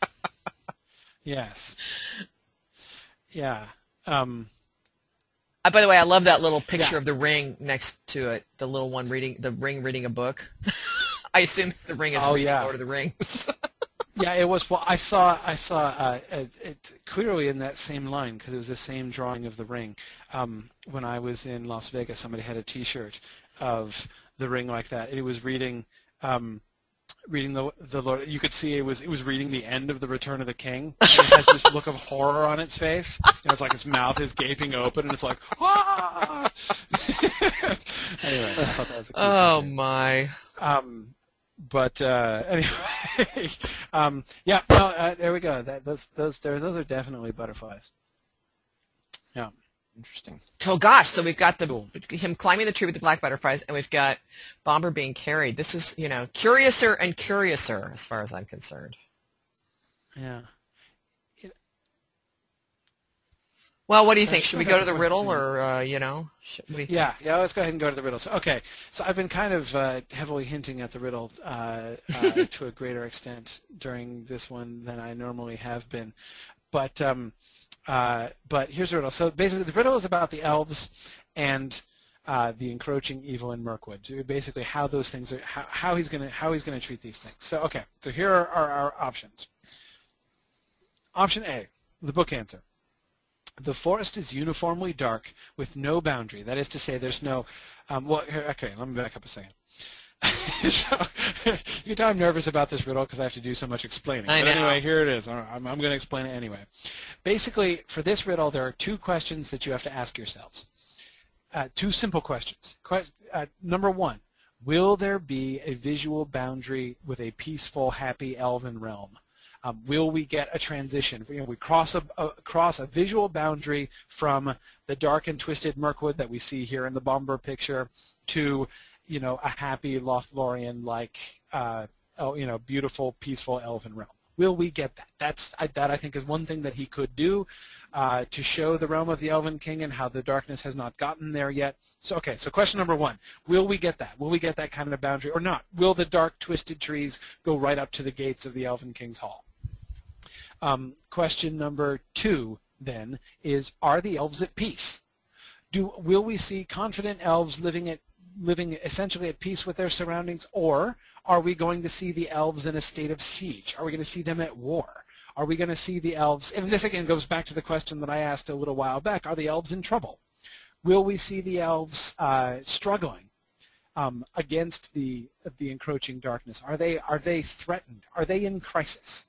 Yes. Yeah. Um, Uh, by the way, I love that little picture yeah. of the ring next to it, the little one reading, the ring reading a book. I assume the ring is oh, reading yeah. Lord of the Rings. Yeah, it was. Well, I saw. I saw uh, it, it clearly in that same line because it was the same drawing of the ring. Um, when I was in Las Vegas, somebody had a T-shirt of the ring like that. It was reading, um, reading the the Lord. You could see it was it was reading the end of the Return of the King. And it has this look of horror on its face. You know, it's like its mouth is gaping open, and it's like, ah! Anyway, I thought that was a cool Oh picture. my. Um, But uh, anyway, um, yeah, no, uh, there we go. That those those there those are definitely butterflies. Yeah, Interesting. Oh gosh, so we've got the him climbing the tree with the black butterflies, and we've got Bomber being carried. This is, you know, curiouser and curiouser as far as I'm concerned. yeah. Well, what do you think? Should we go to the riddle, or uh, you know? Should we... Yeah, yeah. Let's go ahead and go to the riddle. So, okay, so I've been kind of uh, heavily hinting at the riddle uh, uh, to a greater extent during this one than I normally have been, but um, uh, but here's the riddle. So basically, the riddle is about the elves and uh, the encroaching evil in Mirkwood. So basically, how those things are, how, how he's gonna how he's gonna treat these things. So okay, so here are, are our options. Option A, the book answer. The forest is uniformly dark with no boundary. That is to say, there's no, um, well, here, okay, let me back up a second. So, you can tell I'm nervous about this riddle because I have to do so much explaining. I but know. anyway, here it is. I'm, I'm going to explain it anyway. Basically, for this riddle, there are two questions that you have to ask yourselves. Uh, two simple questions. Que uh, number one, will there be a visual boundary with a peaceful, happy elven realm? Um, will we get a transition? You know, we cross a, a cross a visual boundary from the dark and twisted Mirkwood that we see here in the Bomber picture to, you know, a happy Lothlorien-like, uh, oh, you know, beautiful, peaceful elven realm. Will we get that? That's I, that I think is one thing that he could do uh, to show the realm of the Elven King and how the darkness has not gotten there yet. So okay, so question number one: will we get that? Will we get that kind of boundary or not? Will the dark, twisted trees go right up to the gates of the Elven King's Hall? Um, question number two then is: are the elves at peace? Do will we see confident elves living at living essentially at peace with their surroundings, or are we going to see the elves in a state of siege? Are we going to see them at war? Are we going to see the elves, and this again goes back to the question that I asked a little while back, are the elves in trouble? Will we see the elves uh, struggling um, against the, the encroaching darkness? Are they, are they threatened? Are they in crisis?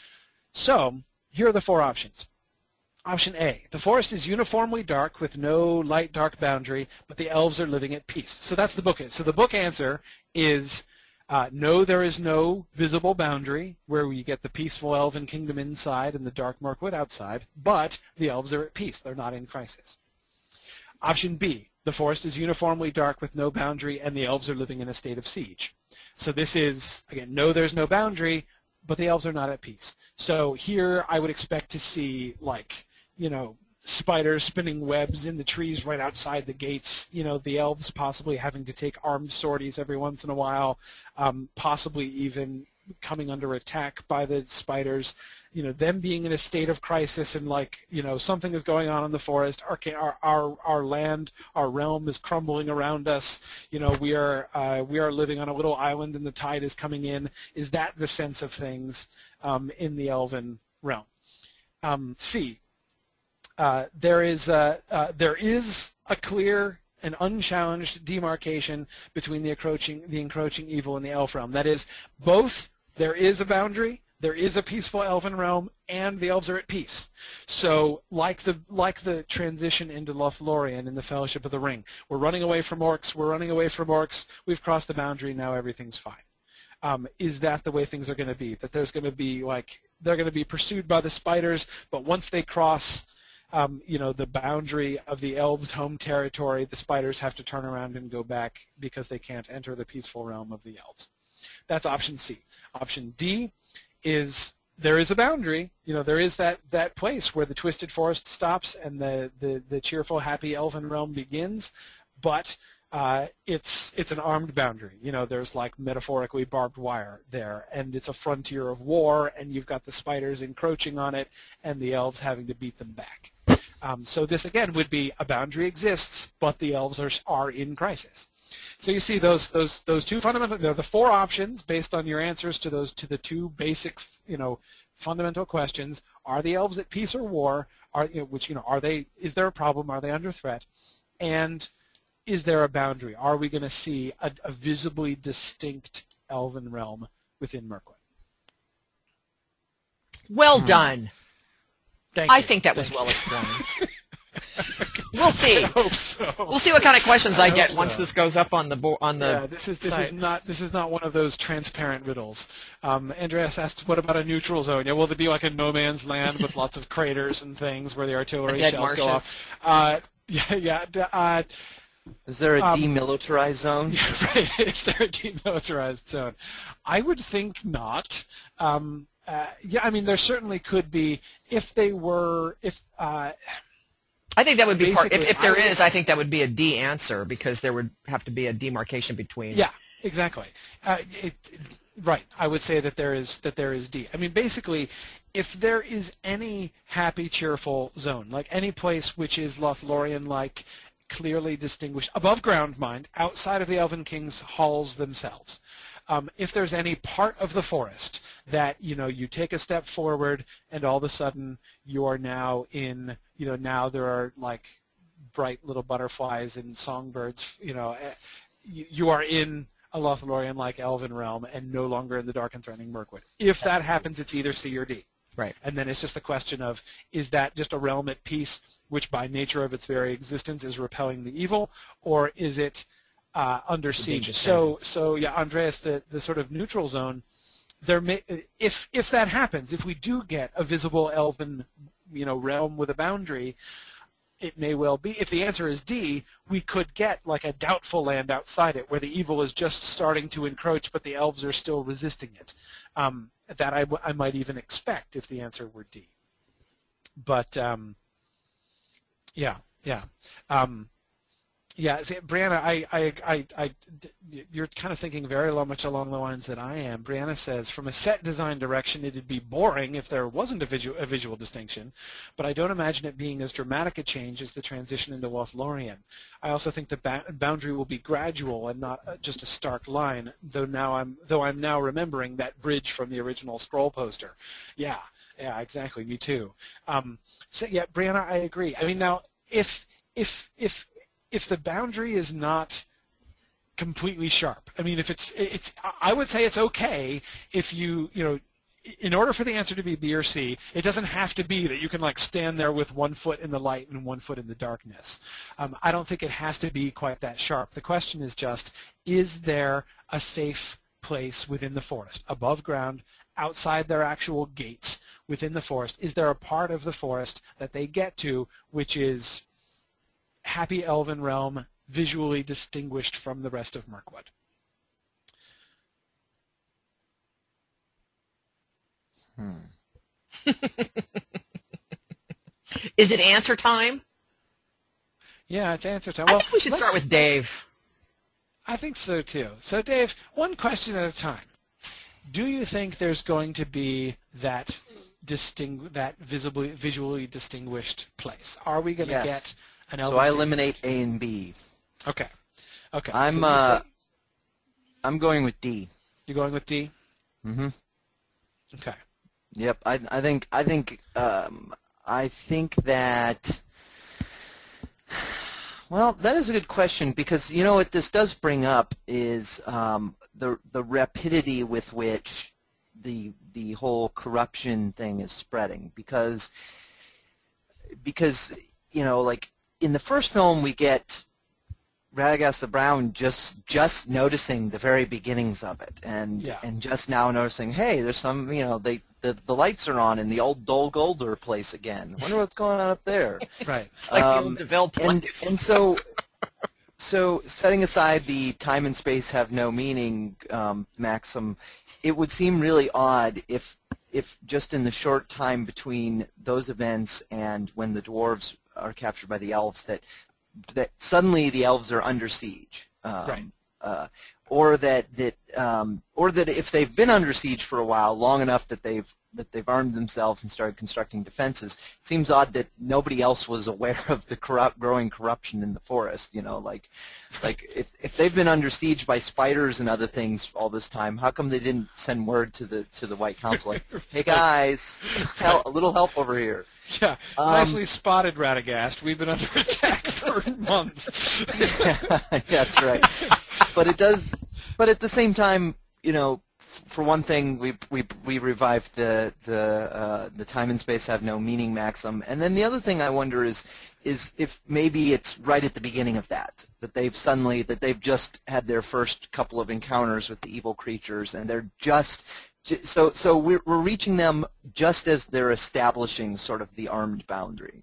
So here are the four options. Option A, the forest is uniformly dark with no light-dark boundary, but the elves are living at peace. So that's the book. So the book answer is uh, no, there is no visible boundary where we get the peaceful elven kingdom inside and the dark Mirkwood outside, but the elves are at peace. They're not in crisis. Option B, the forest is uniformly dark with no boundary and the elves are living in a state of siege. So this is, again, no, there's no boundary, but the elves are not at peace. So here I would expect to see, like, you know, spiders spinning webs in the trees right outside the gates, you know, the elves possibly having to take armed sorties every once in a while, um, possibly even coming under attack by the spiders, you know, them being in a state of crisis and, like, you know, something is going on in the forest, our, our, our, our land, our realm is crumbling around us, you know, we are, uh, we are living on a little island and the tide is coming in. Is that the sense of things um, in the elven realm? Um, C. Uh, there is a, uh, there is a clear and unchallenged demarcation between the encroaching, the encroaching evil and the elf realm. That is, both there is a boundary, there is a peaceful elven realm, and the elves are at peace. So, like the like the transition into Lothlorien in the Fellowship of the Ring, we're running away from orcs. We're running away from orcs. We've crossed the boundary. Now everything's fine. Um, is that the way things are going to be? That there's going to be like they're going to be pursued by the spiders, but once they cross Um, you know, the boundary of the elves' home territory, the spiders have to turn around and go back because they can't enter the peaceful realm of the elves. That's option C. Option D is there is a boundary. You know, there is that, that place where the twisted forest stops and the, the, the cheerful, happy elven realm begins, but uh, it's it's an armed boundary. You know, there's like metaphorically barbed wire there, and it's a frontier of war, and you've got the spiders encroaching on it and the elves having to beat them back. Um, so this, again, would be a boundary exists, but the elves are, are in crisis. So you see those those those two fundamental, they're the four options based on your answers to those to the two basic, you know, fundamental questions. Are the elves at peace or war? Are, you know, which, you know, are they, is there a problem? Are they under threat? And is there a boundary? Are we going to see a, a visibly distinct elven realm within Mirkwood? Well done. Thank I you. think that Thank was well explained. We'll see. I hope so. We'll see what kind of questions I, I get hope once so. this goes up on the bo on the Yeah, this is this site. is not this is not one of those transparent riddles. Um, Andreas asked, "What about a neutral zone? Yeah, will there be like a no man's land with lots of craters and things where the artillery Dead shells marshes. go off?" Uh, yeah, yeah. d- Uh, Is there a Um, demilitarized zone? yeah, right. Is there a demilitarized zone? I would think not. Um, uh, yeah, I mean, there certainly could be if they were if. Uh, I think that would be part. If, Basically, if there I would- is, I think that would be a D answer because there would have to be a demarcation between. Yeah, exactly. Uh, it, it- right. I would say that there is that there is D. I mean, basically, if there is any happy, cheerful zone, like any place which is Lothlorien-like, clearly distinguished, above ground, mind, outside of the Elven King's halls themselves, um, if there's any part of the forest that, you know, you take a step forward and all of a sudden you are now in, you know, now there are like bright little butterflies and songbirds, you know, you, you are in a Lothlorien-like elven realm and no longer in the dark and threatening Mirkwood. If that happens, it's either C or D. Right. And then it's just the question of, is that just a realm at peace, which by nature of its very existence is repelling the evil, or is it uh, under siege? So, so yeah, Andreas, the, the sort of neutral zone, there may, if if that happens, if we do get a visible elven, you know, realm with a boundary, it may well be, if the answer is D, we could get like a doubtful land outside it where the evil is just starting to encroach, but the elves are still resisting it. Um, that I, I might even expect if the answer were D. But, um, yeah, yeah. Um, yeah, see, Brianna, I, I, I, I, you're kind of thinking very much along the lines that I am. Brianna says, from a set design direction, it'd be boring if there wasn't a visual, a visual distinction, but I don't imagine it being as dramatic a change as the transition into Lothlorien. I also think the ba boundary will be gradual and not just a stark line, though now I'm, though I'm now remembering that bridge from the original scroll poster. Yeah, yeah, exactly, me too. Um, so, yeah, Brianna, I agree. I mean, now, if, if, if, if the boundary is not completely sharp, I mean, if it's, it's, I would say it's okay if you, you know, in order for the answer to be B or C, it doesn't have to be that you can like stand there with one foot in the light and one foot in the darkness. Um, I don't think it has to be quite that sharp. The question is just, is there a safe place within the forest, above ground, outside their actual gates within the forest? Is there a part of the forest that they get to which is happy elven realm, visually distinguished from the rest of Mirkwood? Hmm. Is it answer time? Yeah, it's answer time. I Well, think we should start with Dave. I think so too. So Dave, one question at a time. Do you think there's going to be that distingu that visibly, visually distinguished place? Are we going to Yes. get an So elven I city? eliminate A and B. Okay. Okay. I'm so you uh, say- I'm going with D. You're going with D? Mm-hmm. Okay. Yep. I I think I think um, I think that. Well, that is a good question because you know what this does bring up is um, the the rapidity with which the the whole corruption thing is spreading because because you know like in the first film we get Radagast the Brown just just noticing the very beginnings of it and Yeah. and just now noticing, hey, there's some, you know, they the, the lights are on in the old Dol Guldur place again. Wonder what's going on up there. Right. It's like the Um, old DeVille and place. and so so setting aside the time and space have no meaning um, maxim, it would seem really odd if if just in the short time between those events and when the dwarves are captured by the elves that that suddenly the elves are under siege, um, Right. uh, or that that um, or that if they've been under siege for a while, long enough that they've that they've armed themselves and started constructing defenses. It seems odd that nobody else was aware of the corrupt, growing corruption in the forest. You know, like like if if they've been under siege by spiders and other things all this time, how come they didn't send word to the to the White Council like, hey guys, help, a little help over here? Yeah. Um, Nicely spotted, Radagast. We've been under attack for months. Yeah, that's right. But it does. But at the same time, you know, f- for one thing, we we we revived the the uh, the time and space have no meaning maxim, and then the other thing I wonder is is if maybe it's right at the beginning of that that they've suddenly that they've just had their first couple of encounters with the evil creatures, and they're just. ju- So, so we're, we're reaching them just as they're establishing sort of the armed boundary.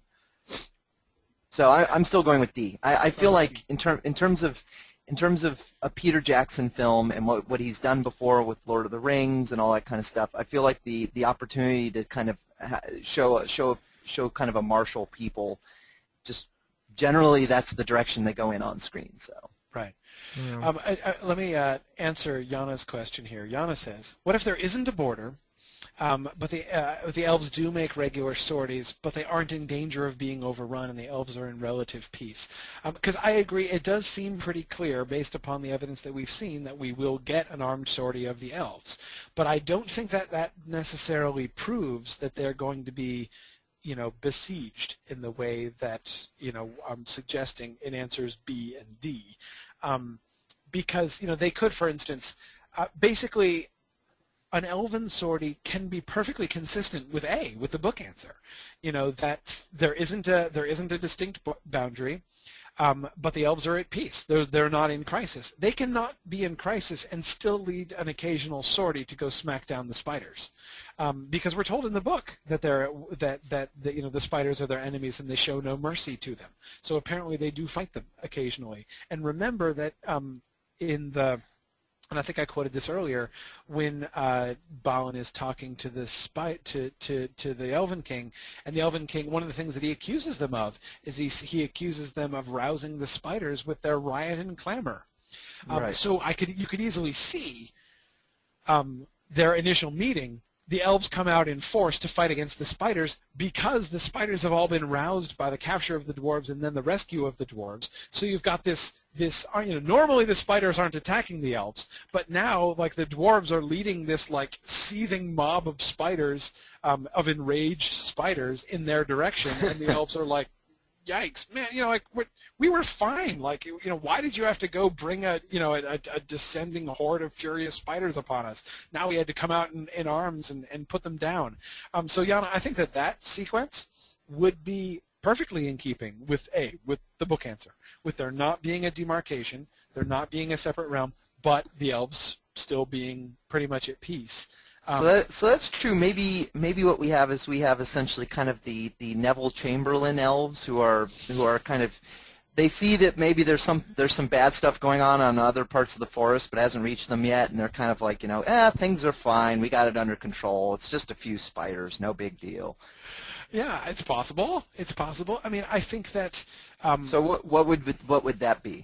So I, I'm still going with D. I, I feel like in term in terms of in terms of a Peter Jackson film and what what he's done before with Lord of the Rings and all that kind of stuff, I feel like the the opportunity to kind of ha- show show show kind of a martial people, just generally that's the direction they go in on screen. So Right. Yeah. Um, I, I, let me uh, answer Yana's question here. Yana says, what if there isn't a border Um, but the uh, the elves do make regular sorties, but they aren't in danger of being overrun, and the elves are in relative peace. Because um, I agree, it does seem pretty clear, based upon the evidence that we've seen, that we will get an armed sortie of the elves. But I don't think that that necessarily proves that they're going to be, you know, besieged in the way that, you know, I'm suggesting in answers B and D. Um, because, you know, they could, for instance, uh, basically, an elven sortie can be perfectly consistent with A, with the book answer. You know, that there isn't a there isn't a distinct boundary, um, but the elves are at peace. They're they're not in crisis. They cannot be in crisis and still lead an occasional sortie to go smack down the spiders, um, because we're told in the book that they're that that the, you know the spiders are their enemies and they show no mercy to them. So apparently they do fight them occasionally. And remember that um, in the And I think I quoted this earlier when uh, Balin is talking to the spy, to, to, to the Elven King, and the Elven King, one of the things that he accuses them of is he, he accuses them of rousing the spiders with their riot and clamor. Um, right. So I could you could easily see um, their initial meeting. The elves come out in force to fight against the spiders because the spiders have all been roused by the capture of the dwarves and then the rescue of the dwarves. So you've got this, this you know, normally the spiders aren't attacking the elves, but now, like, the dwarves are leading this, like, seething mob of spiders, um, of enraged spiders in their direction, and the elves are like, yikes, man, you know, like, we're, we were fine. Like, you know, why did you have to go bring a, you know, a, a descending horde of furious spiders upon us? Now we had to come out in, in arms and, and put them down. Um, so, Yana, I think that that sequence would be perfectly in keeping with A, with the book answer, with there not being a demarcation, there not being a separate realm, but the elves still being pretty much at peace. So, that, so that's true. Maybe maybe what we have is we have essentially kind of the, the Neville Chamberlain elves who are who are kind of, they see that maybe there's some there's some bad stuff going on on other parts of the forest, but hasn't reached them yet, and they're kind of like, you know, eh, things are fine. We got it under control. It's just a few spiders, no big deal. Yeah, it's possible. It's possible. I mean, I think that. Um, so what what would what would that be?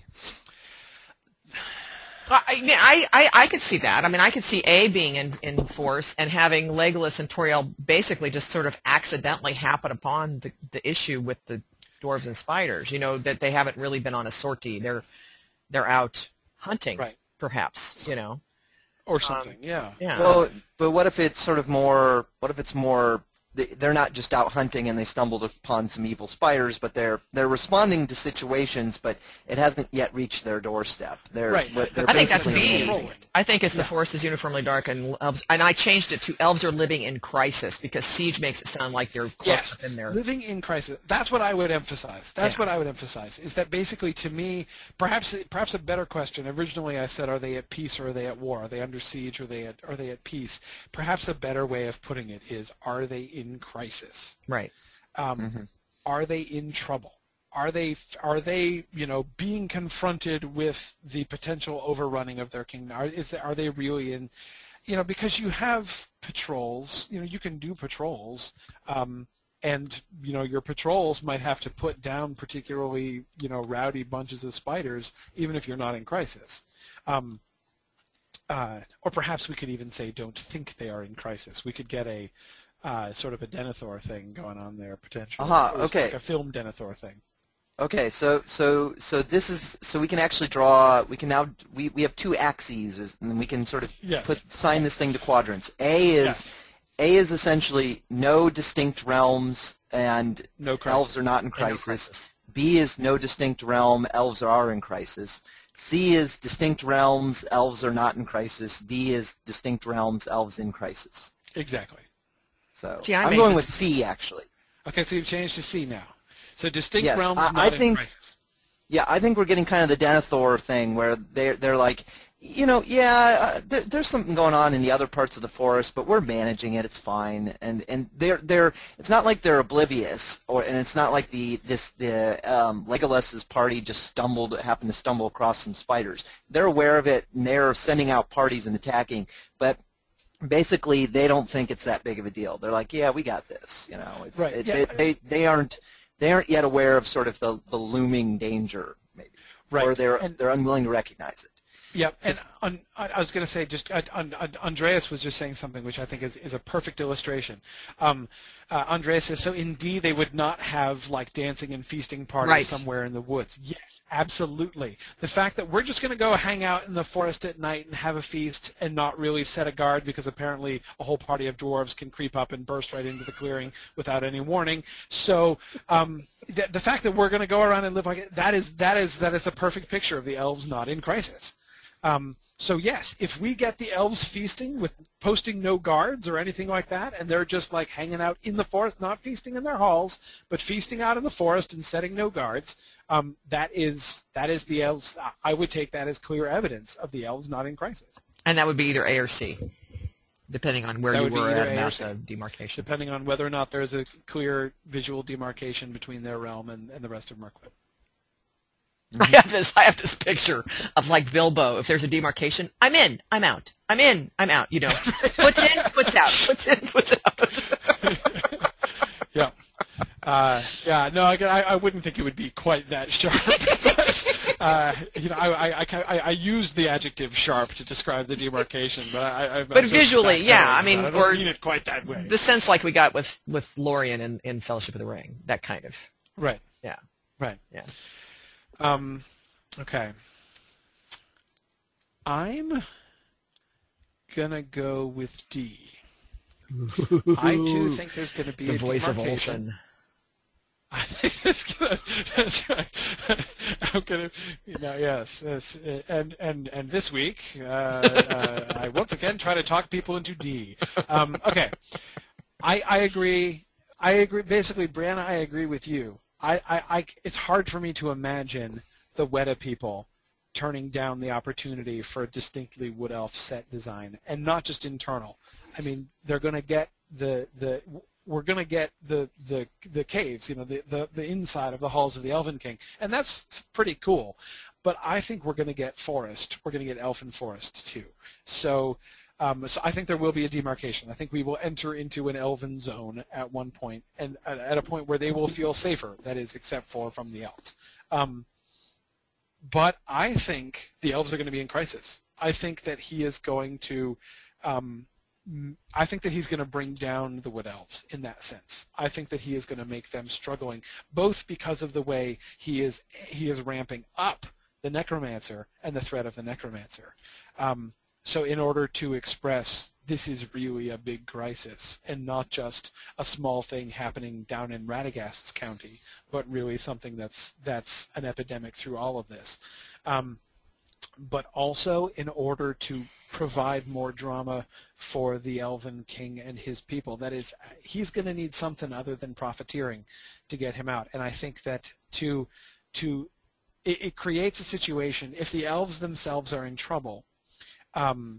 I, I, I could see that. I mean, I could see A being in, in force and having Legolas and Tauriel basically just sort of accidentally happen upon the, the issue with the dwarves and spiders. You know, that they haven't really been on a sortie. They're they're out hunting, right. perhaps. You know, or something. Um, yeah. Yeah. Well, but what if it's sort of more? What if it's more? They're not just out hunting and they stumbled upon some evil spiders, but they're they're responding to situations, but it hasn't yet reached their doorstep. They're, right. They're I think that's me. me. I think it's yeah. the forest is uniformly dark, and elves, and I changed it to elves are living in crisis because siege makes it sound like they're close yes. up in there. Living in crisis. That's what I would emphasize. That's yeah. what I would emphasize. Is that basically, to me, perhaps perhaps a better question. Originally, I said, are they at peace or are they at war? Are they under siege or are they at are they at peace? Perhaps a better way of putting it is, are they in crisis? Right. Um, mm-hmm. Are they in trouble? Are they are they you know being confronted with the potential overrunning of their kingdom? Are, is there, are they really in, you know, because you have patrols. You know, you can do patrols, um, and you know your patrols might have to put down particularly you know rowdy bunches of spiders, even if you're not in crisis. Um, uh, or perhaps we could even say, don't think they are in crisis. We could get a Uh, sort of a Denethor thing going on there potentially. Aha, uh-huh, okay. Like a film Denethor thing. Okay, so so so this is so we can actually draw. We can now we, we have two axes, and we can sort of yes. put sign this thing to quadrants. A is yes. A is essentially no distinct realms, and no elves are not in crisis. No crisis. B is no distinct realm, elves are in crisis. C is distinct realms, elves are not in crisis. D is distinct realms, elves in crisis. Exactly. So Gee, I'm going with C, actually. Okay, so you've changed to C now. So distinct yes, realms, I, not I in think, crisis. Yeah, I think we're getting kind of the Denethor thing where they're, they're like, you know, yeah, uh, there, there's something going on in the other parts of the forest, but we're managing it. It's fine, and and they're they're. It's not like they're oblivious, or and it's not like the this the um, Legolas's party just stumbled, happened to stumble across some spiders. They're aware of it, and they're sending out parties and attacking, but basically they don't think it's that big of a deal. They're like, yeah, we got this. You know, it's, right. it, yeah. they, they they aren't they aren't yet aware of sort of the the looming danger, maybe, right. or they're and, they're unwilling to recognize it. Yep, and on, I was going to say, just on, on, Andreas was just saying something which I think is, is a perfect illustration. Um, uh, Andreas says, so indeed they would not have like dancing and feasting parties Right. somewhere in the woods. Yes, absolutely. The fact that we're just going to go hang out in the forest at night and have a feast and not really set a guard because apparently a whole party of dwarves can creep up and burst right into the clearing without any warning. So um, the, the fact that we're going to go around and live like it, that is that is that is a perfect picture of the elves not in crisis. Um, so yes, if we get the elves feasting with posting no guards or anything like that, and they're just like hanging out in the forest, not feasting in their halls, but feasting out in the forest and setting no guards, um, that is that is the elves. I would take that as clear evidence of the elves not in crisis. And that would be either A or C, depending on where That you would be were either at A or about C. the demarcation. Depending on whether or not there's a clear visual demarcation between their realm and, and the rest of Mirkwood. I have this. I have this picture of like Bilbo. If there's a demarcation, I'm in. I'm out. I'm in. I'm out. You know, puts in, puts out. Puts in, puts out. Yeah. Uh, yeah. No, I, I wouldn't think it would be quite that sharp. But, uh, you know, I, I, I, I used the adjective "sharp" to describe the demarcation, but I. I But visually, yeah. I mean, I don't or mean it quite that way. the sense like we got with with Lorien in, in Fellowship of the Ring. That kind of. Right. Yeah. Right. Yeah. Um, okay. I'm gonna go with D. I too think there's gonna be The a voice of demarcation. Olsen. I think it's gonna, that's right. I'm gonna, you know, yes, yes, and and and this week, uh, uh, I once again try to talk people into D. Um, okay, I I agree. I agree. Basically, Brianna, I agree with you. I, I, I, it's hard for me to imagine the Weta people turning down the opportunity for a distinctly Wood Elf set design, and not just internal. I mean, they're going to get the the we're going to get the the the caves, you know, the, the the inside of the halls of the Elven King, and that's pretty cool. But I think we're going to get forest. We're going to get Elfin Forest too. So. Um, so I think there will be a demarcation. I think we will enter into an elven zone at one point, and at, at a point where they will feel safer, that is, except for from the elves. Um, but I think the elves are going to be in crisis. I think that he is going to, um, I think that he's going to bring down the Wood Elves in that sense. I think that he is going to make them struggling, both because of the way he is he is ramping up the Necromancer and the threat of the Necromancer. Um, So in order to express this is really a big crisis and not just a small thing happening down in Radagast's county, but really something that's that's an epidemic through all of this. Um, but also in order to provide more drama for the Elven King and his people. That is, he's going to need something other than profiteering to get him out. And I think that to to it, it creates a situation, if the elves themselves are in trouble, Um,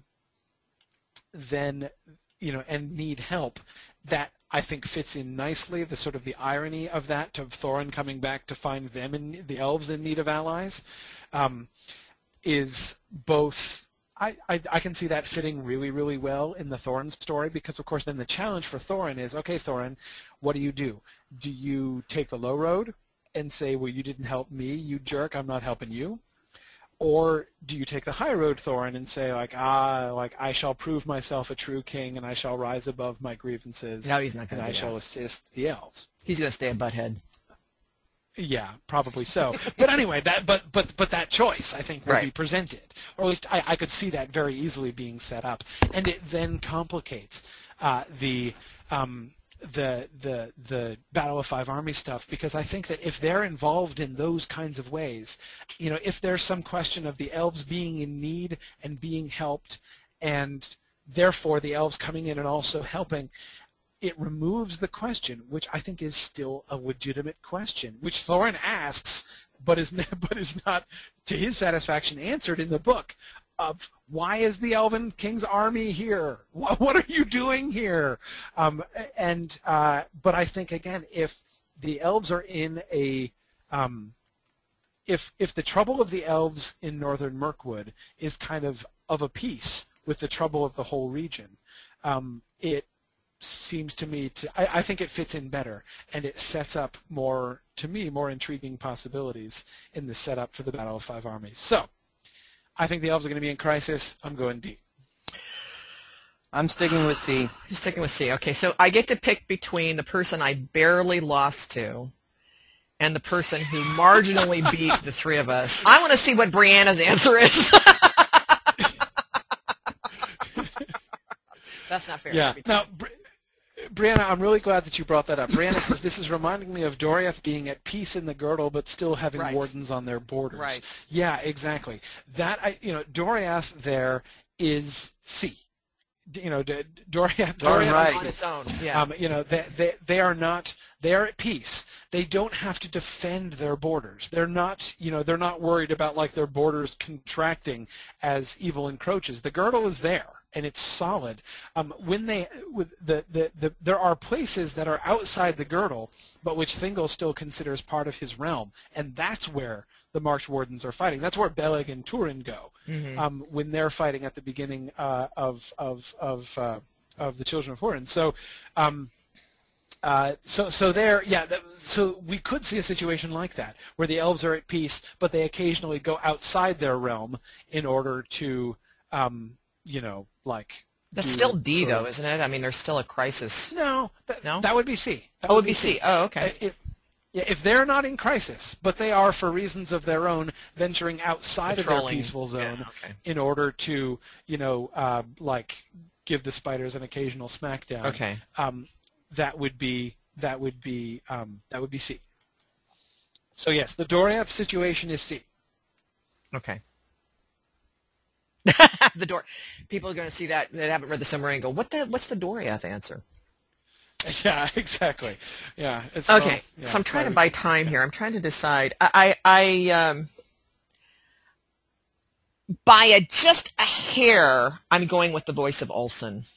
then, you know, and need help, that I think fits in nicely, the sort of the irony of that, to Thorin coming back to find them, in the elves in need of allies, um, is both, I, I, I can see that fitting really, really well in the Thorin story, because of course then the challenge for Thorin is, okay, Thorin, what do you do? Do you take the low road and say, well, you didn't help me, you jerk, I'm not helping you? Or do you take the high road, Thorin, and say, like, ah, like, I shall prove myself a true king, and I shall rise above my grievances, No, he's not going and to I do shall that. assist the elves? He's going to stay a butthead. Yeah, probably so. But anyway, that but but but that choice, I think, will Right. be presented, or at least I, I could see that very easily being set up, and it then complicates uh, the. Um, the the the Battle of Five Armies stuff, because I think that if they're involved in those kinds of ways, you know, if there's some question of the elves being in need and being helped, and therefore the elves coming in and also helping, it removes the question, which I think is still a legitimate question, which Thorin asks, but is but is not to his satisfaction answered in the book, of why is the Elven King's army here? What, what are you doing here? Um, and uh, but I think again, if the elves are in a um, if if the trouble of the elves in northern Mirkwood is kind of of a piece with the trouble of the whole region, um, it seems to me to I, I think it fits in better, and it sets up more, to me, more intriguing possibilities in the setup for the Battle of Five Armies. So I think the elves are going to be in crisis. I'm going D. I'm sticking with C. You're sticking with C. Okay, so I get to pick between the person I barely lost to and the person who marginally beat the three of us. I want to see what Brianna's answer is. That's not fair. Yeah. Now, Bri- Brianna, I'm really glad that you brought that up. Brianna says this is reminding me of Doriath being at peace in the girdle, but still having Right. wardens on their borders. Right. Yeah, exactly. That I, you know, Doriath there is C. D- You know, D- Doriath. Darn Doriath right. On its own. Yeah. Um, you know, they, they they are not. They are at peace. They don't have to defend their borders. They're not. You know, they're not worried about like their borders contracting as evil encroaches. The girdle is there. And it's solid. Um, when they, with the, the, the, there are places that are outside the girdle, but which Thingol still considers part of his realm, and that's where the March Wardens are fighting. That's where Beleg and Turin go Mm-hmm. um, when they're fighting at the beginning uh, of of of uh, of the Children of Hurin. So, um, uh, so so there, yeah. That, so we could see a situation like that where the elves are at peace, but they occasionally go outside their realm in order to. Um, you know, like... That's do still D, sort though, of- isn't it? I mean, there's still a crisis. No, that, No? that would be C. That Oh, it would be C. Oh, okay. If, yeah, if they're not in crisis, but they are, for reasons of their own, venturing outside of their Patrolling. peaceful zone Yeah, okay. in order to, you know, uh, like, give the spiders an occasional smackdown, Okay. um, that would be, that would be, um, that would be C. So, yes, the Doriath situation is C. Okay. The door. People are going to see that that haven't read the summary and go, "What the? What's the Doriath answer?" Yeah, exactly. Yeah. It's Okay, all- yeah, so I'm trying to spiders- buy time here. I'm trying to decide. I, I, I um, by a, just a hair, I'm going with the voice of Olsen.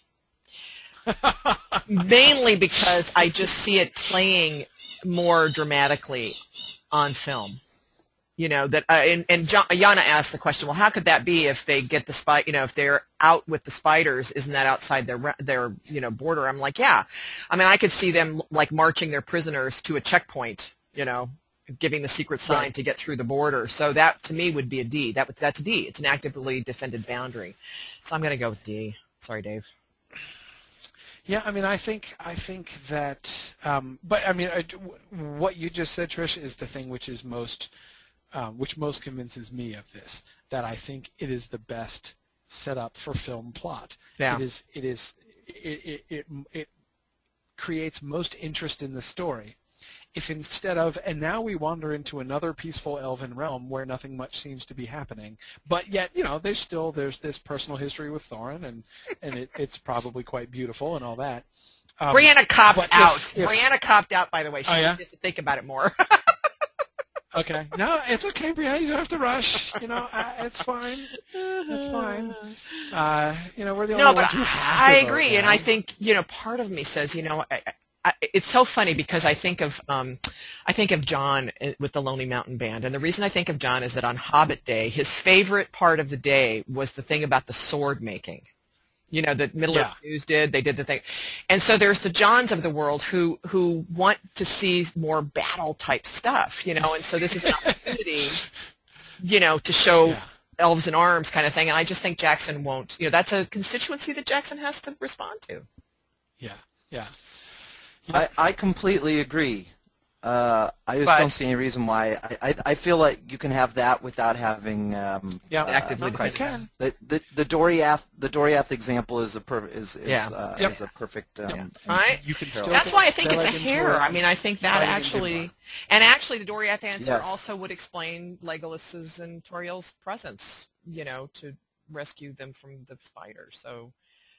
Mainly because I just see it playing more dramatically on film. You know that, uh, and, and John, Yana asked the question. Well, how could that be if they get the spy? You know, if they're out with the spiders, isn't that outside their re- their you know border? I'm like, yeah. I mean, I could see them like marching their prisoners to a checkpoint. You know, giving the secret sign Right. to get through the border. So that to me would be a D. That would that's a D. It's an actively defended boundary. So I'm going to go with D. Sorry, Dave. Yeah, I mean, I think I think that, um, but I mean, I, what you just said, Trish, is the thing which is most, um, which most convinces me of this. That I think it is the best setup for film plot. Yeah. It is. It is. It it it, it creates most interest in the story. If instead of, and now we wander into another peaceful elven realm where nothing much seems to be happening, but yet, you know, there's still, there's this personal history with Thorin, and, and it, it's probably quite beautiful and all that. Um, Brianna copped but if- out. if- Brianna copped out, by the way. She Oh, yeah? needs to think about it more. Okay. No, it's okay, Brianna. You don't have to rush. You know, uh, it's fine. It's fine. Uh, you know, we're the only No, but ones who have I to vote agree, and now. I think you know part of me says you know I, I, it's so funny because I think of um, I think of John with the Lonely Mountain Band, and the reason I think of John is that on Hobbit Day, his favorite part of the day was the thing about the sword making. You know, that Middle Yeah. Earth News did. They did the thing. And so there's the Johns of the world who, who want to see more battle-type stuff, you know, and so this is an opportunity, you know, to show Yeah. elves in arms kind of thing. And I just think Jackson won't, you know, that's a constituency that Jackson has to respond to. Yeah, yeah. I, I completely agree. Uh, I just But- don't see any reason why. I, I, I feel like you can have that without having um, Yeah. uh, Actively crisis. defended. The, the the Doriath the Doriath example is a per, is is, Yeah. uh, Yep. is a perfect. Um, Right? You can Carol. still. That's why I think it's a Beleg and hair. Turin I mean, I think that fighting in actually, Dimbar. and actually the Doriath answer Yes. also would explain Legolas's and Toriel's presence, you know, to rescue them from the spider. So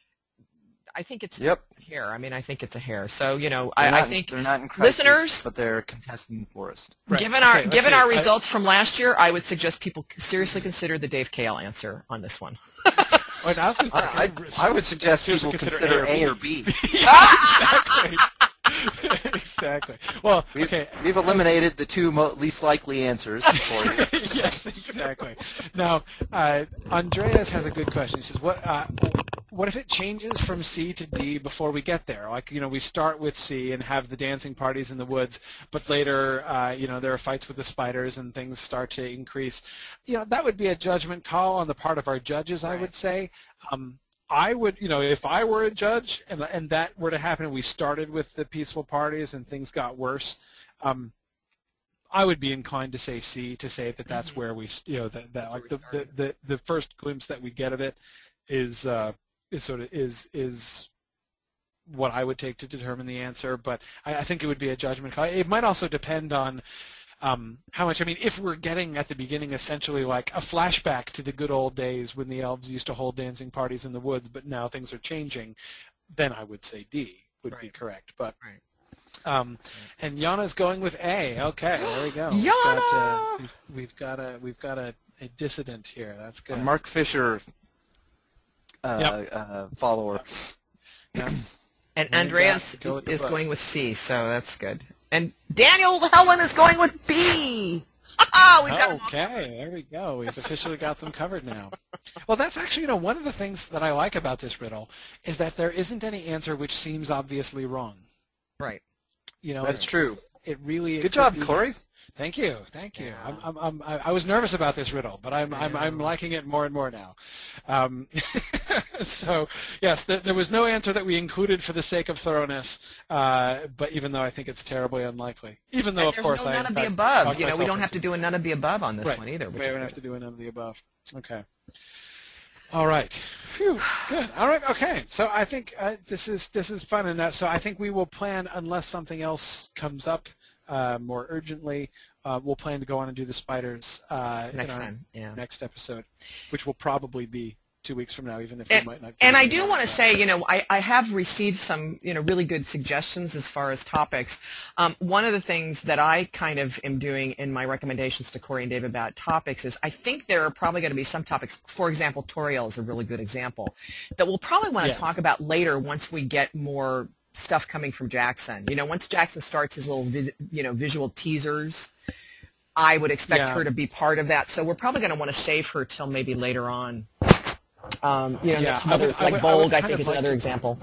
I think it's Yep. a hair. I mean, I think it's a hair. So, you know, They're I, not, I think they're not in crisis, listeners- but they're contesting the forest. Right. given our Okay, let's given see. our I- results from last year, I would suggest people seriously consider the Dave Kale answer on this one. Wait, I, was gonna say, I, I, I would suggest Seriously people consider consider A A or or B. exactly. Exactly. Well, We've, okay. we've eliminated the two mo- least likely answers for you. Yes, exactly. Now, uh, Andreas has a good question. He says, "What uh, what if it changes from C to D before we get there? Like, you know, we start with C and have the dancing parties in the woods, but later, uh, you know, there are fights with the spiders and things start to increase. You know, that would be a judgment call on the part of our judges, I Right. would say. Um, I would, you know, if I were a judge and, and that were to happen and we started with the peaceful parties and things got worse, um, I would be inclined to say C, to say that that's Mm-hmm. where we, you know, that, that like we the, the, started. the, the first glimpse that we get of it is, uh, is sort of, is, is what I would take to determine the answer, but I, I think it would be a judgment call. It might also depend on um, how much, I mean, if we're getting at the beginning essentially like a flashback to the good old days when the elves used to hold dancing parties in the woods, but now things are changing, then I would say D would Right. be correct. But Right. Um, and Yana's going with A. Okay, there we go. Yana! We've got, uh, we've, we've got a we've got a, a dissident here. That's A good. Mark Fisher uh, Yep. uh, follower. Yeah. And There you Andreas go. Go with the is book. going with C, so that's good. And Daniel Helen is going with B. Ha We've got Okay, there we go. We've officially got them covered now. Well, that's actually, you know, one of the things that I like about this riddle is that there isn't any answer which seems obviously wrong. right. You know, That's it, true. it really. it Good could job, be- Corey. Thank you, thank you. Yeah. I'm, I'm, I'm, I I was nervous about this riddle, but I'm, I'm, I'm liking it more and more now. Um, so, yes, th there was no answer that we included for the sake of thoroughness, uh, but even though I think it's terribly unlikely. Even though, And of there's course, no I none in of the fact, above. talked You know, we myself don't have to into- do a none of the above on this right. one either. Which We is don't good. have to do none of the above. Okay. All right. Phew. Good. All right. Okay. So I think uh, this is this is fun, and that, so I think we will plan, unless something else comes up uh, more urgently, uh, we'll plan to go on and do the spiders uh, Next in our time, yeah. next episode, which will probably be two weeks from now, even if And, we might not. and get I it do on want to that. say, you know, I, I have received some, you know, really good suggestions as far as topics. Um, one of the things that I kind of am doing in my recommendations to Corey and Dave about topics is I think there are probably going to be some topics, for example, Toriel is a really good example, that we'll probably want to Yes. talk about later once we get more stuff coming from Jackson. You know, once Jackson starts his little, vid, you know, visual teasers, I would expect Yeah. her to be part of that. So we're probably going to want to save her till maybe later on. Um, you know, Yeah, that's I another, would- I like would- I would Bolg, I kind think of is like another to- example.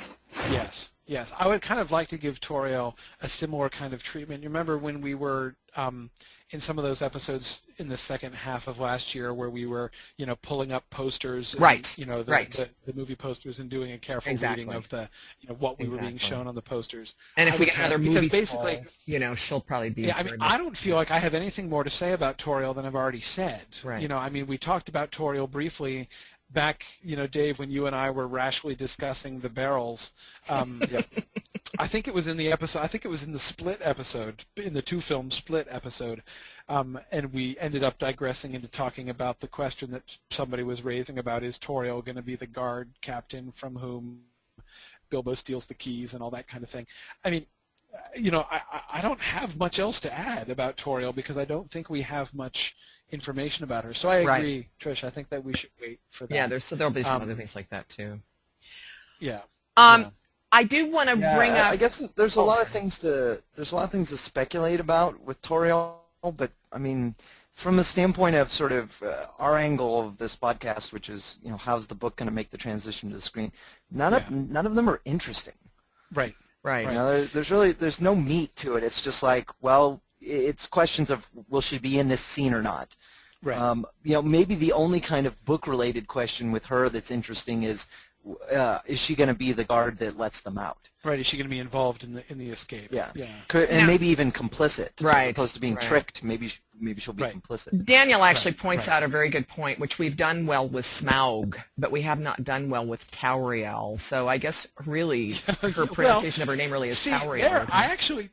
Yes, yes. I would kind of like to give Toriel a similar kind of treatment. You remember when we were um, in some of those episodes in the second half of last year where we were, you know, pulling up posters, and, Right, you know, the, right. the, the movie posters and doing a careful Exactly. reading of the, you know, what we were being Exactly. shown on the posters. And if I we would get another have- because movie basically, poll, you know, she'll probably be yeah, I very mean, much- I don't feel like I have anything more to say about Toriel than I've already said. Right. You know, I mean, we talked about Toriel briefly back, you know, Dave, when you and I were rashly discussing the barrels. Um, I think it was in the episode, I think it was in the Split episode, in the two-film Split episode, um, and we ended up digressing into talking about the question that somebody was raising about, is Toriel going to be the guard captain from whom Bilbo steals the keys and all that kind of thing. I mean, you know, I, I don't have much else to add about Toriel because I don't think we have much information about her. So I Right. agree, Trish. I think that we should wait for that. yeah, there's so there'll be some Um, other things like that too. Yeah. Um, yeah. I do want to Yeah, bring I- up. I guess there's a Oh, lot of sorry. things to there's a lot of things to speculate about with Toriel, but I mean, from the standpoint of sort of uh, our angle of this podcast, which is, you know, how's the book going to make the transition to the screen? None of Yeah. none of them are interesting. Right. right. You know, there, there's really there's no meat to it. It's just like, well, i- it's questions of will she be in this scene or not. Right. Um, you know, maybe the only kind of book-related question with her that's interesting is, uh, is she going to be the guard that lets them out? Right. Is she going to be involved in the in the escape? Yeah. Yeah. Could, and Now- maybe even complicit, Right, as opposed to being right. tricked. Maybe sh- maybe she'll be Right. complicit. Daniel actually Right, points right. out a very good point, which we've done well with Smaug, but we have not done well with Tauriel. So I guess really her Well, pronunciation of her name really is See, Tauriel. there, isn't I it? actually,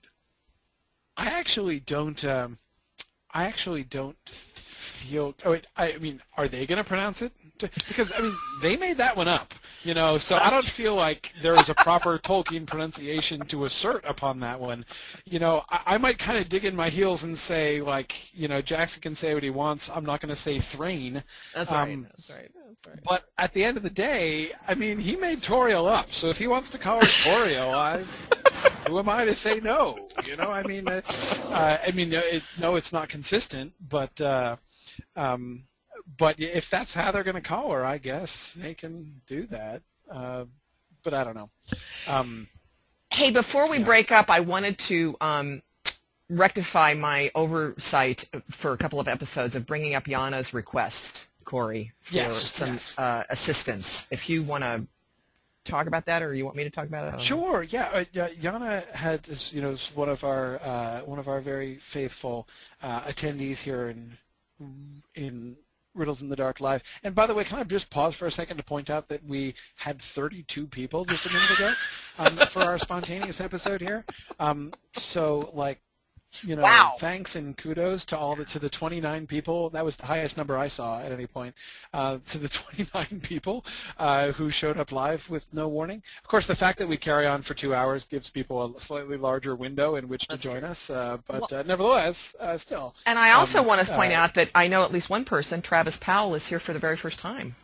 I actually don't, um, I actually don't feel. Oh, wait, I mean, are they going to pronounce it? Because I mean, they made that one up, you know. So I don't feel like there is a proper Tolkien pronunciation to assert upon that one. You know, I, I might kind of dig in my heels and say, like, you know, Jackson can say what he wants. I'm not going to say Thrain. That's right. um, That's right. That's right. But at the end of the day, I mean, he made Toriel up. So if he wants to call her Toriel, I, who am I to say no? You know, I mean, uh, uh, I mean, uh, it, no, it's not consistent, but uh, um, but if that's how they're going to call her, I guess they can do that. Uh, but I don't know. Um, hey, before we yeah. break up, I wanted to um, rectify my oversight for a couple of episodes of bringing up Yana's request, Corey, for yes, some yes. Uh, assistance. If you want to talk about that, or you want me to talk about it? Sure. Yeah. Uh, Yana had, is, you know, is one of our uh, one of our very faithful uh, attendees here in in Riddles in the Dark Live. And by the way, can I just pause for a second to point out that we had thirty-two people just a minute ago um, for our spontaneous episode here. Um, so, like, you know, wow. Thanks and kudos to all the to the twenty-nine people. That was the highest number I saw at any point. Uh, to the twenty-nine people uh, who showed up live with no warning. Of course, the fact that we carry on for two hours gives people a slightly larger window in which to That's join true. us. Uh, but well, uh, nevertheless, uh, still. And I also um, want to point uh, out that I know at least one person, Travis Powell, is here for the very first time.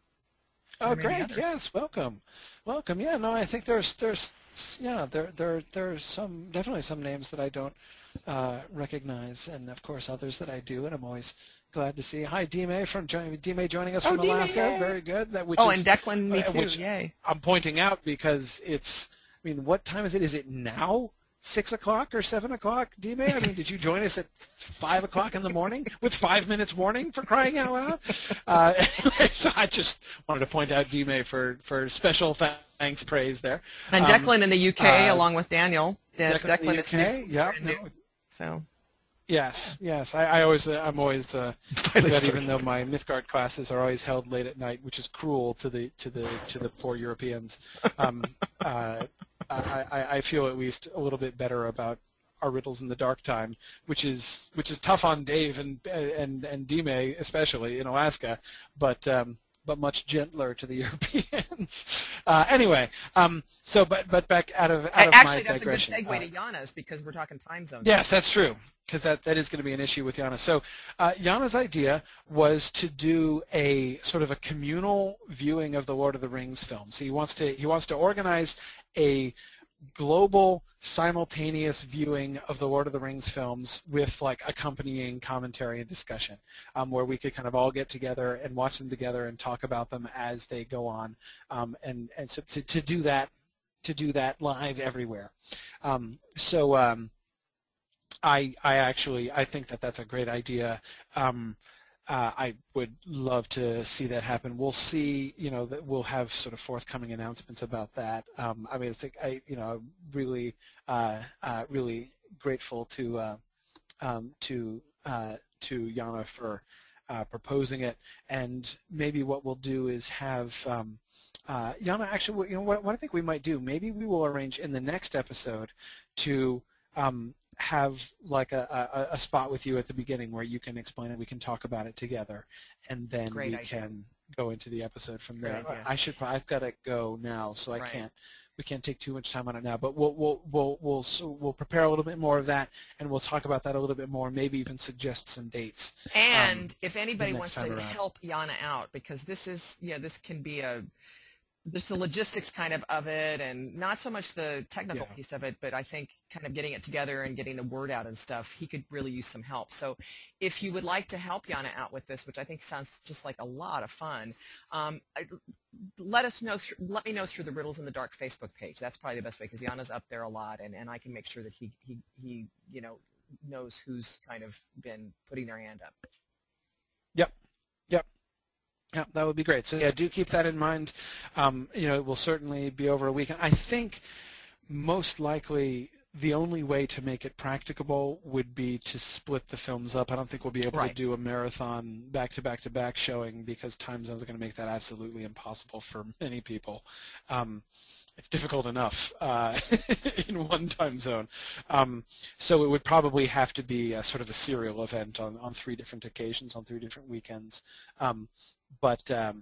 Oh, great! Yes, welcome, welcome. Yeah, no, I think there's there's yeah there there there's some definitely some names that I don't uh, recognize, and of course others that I do, and I'm always glad to see. Hi, D-May from D-May joining us oh, from D-May, Alaska. yay. Very good. That which oh, is, and Declan, me uh, too. which Yay! I'm pointing out because it's. I mean, what time is it? Is it now? Six o'clock or seven o'clock, D-May? I mean, did you join us at five o'clock in the morning with five minutes warning, for crying out loud? Uh, anyway, so I just wanted to point out D-May for, for special thanks, praise there. And Declan um, in the U K, uh, along with Daniel. De- Declan, Declan is new. Yeah. No. So. Yes, yes. I, I always, uh, I'm always uh, that even though my Mythgard classes are always held late at night, which is cruel to the to the to the poor Europeans. Um, uh, I, I, I feel at least a little bit better about our Riddles in the Dark time, which is which is tough on Dave and and and D-May, especially in Alaska, but um, but much gentler to the Europeans. Uh, anyway, um, so but but back out of out of Actually, my that's digression. a good segue uh, to Yana's because we're talking time zones. Yes, that's true. Because that, that is going to be an issue with Yana. So uh, Yana's idea was to do a sort of a communal viewing of the Lord of the Rings films. He wants to he wants to organize a global simultaneous viewing of the Lord of the Rings films with like accompanying commentary and discussion, um, where we could kind of all get together and watch them together and talk about them as they go on, um, and and so to, to do that to do that live everywhere. Um, so. Um, I, I actually I think that that's a great idea. Um, uh, I would love to see that happen. We'll see, you know, that we'll have sort of forthcoming announcements about that. Um, I mean, it's like I, you know, really, uh, uh, really grateful to uh, um, to uh, to Yana for uh, proposing it. And maybe what we'll do is have um, uh, Yana. Actually, you know, what, what I think we might do. Maybe we will arrange in the next episode to. Um, have like a, a, a spot with you at the beginning where you can explain it, we can talk about it together, and then Great we idea. can go into the episode from there. Great idea. I should I've got to go now, so I Right. can't we can't take too much time on it now, but we'll we'll we'll we'll so we'll prepare a little bit more of that, and we'll talk about that a little bit more, maybe even suggest some dates. And um, if anybody next wants time to around. help Yana out, because this is, you know, this can be a, there's the logistics kind of of it, and not so much the technical Yeah. piece of it, but I think kind of getting it together and getting the word out and stuff, he could really use some help. So if you would like to help Yana out with this, which I think sounds just like a lot of fun, um, I, let us know, th- let me know through the Riddles in the Dark Facebook page. That's probably the best way, because Yana's up there a lot, and, and I can make sure that he, he, he, you know, knows who's kind of been putting their hand up. Yep. Yep. Yeah, that would be great. So yeah, do keep that in mind. Um, you know, it will certainly be over a weekend. I think most likely the only way to make it practicable would be to split the films up. I don't think we'll be able Right. to do a marathon back-to-back-to-back showing, because time zones are going to make that absolutely impossible for many people. Um, it's difficult enough uh, in one time zone. Um, so it would probably have to be a sort of a serial event on, on three different occasions, on three different weekends. Um, but um,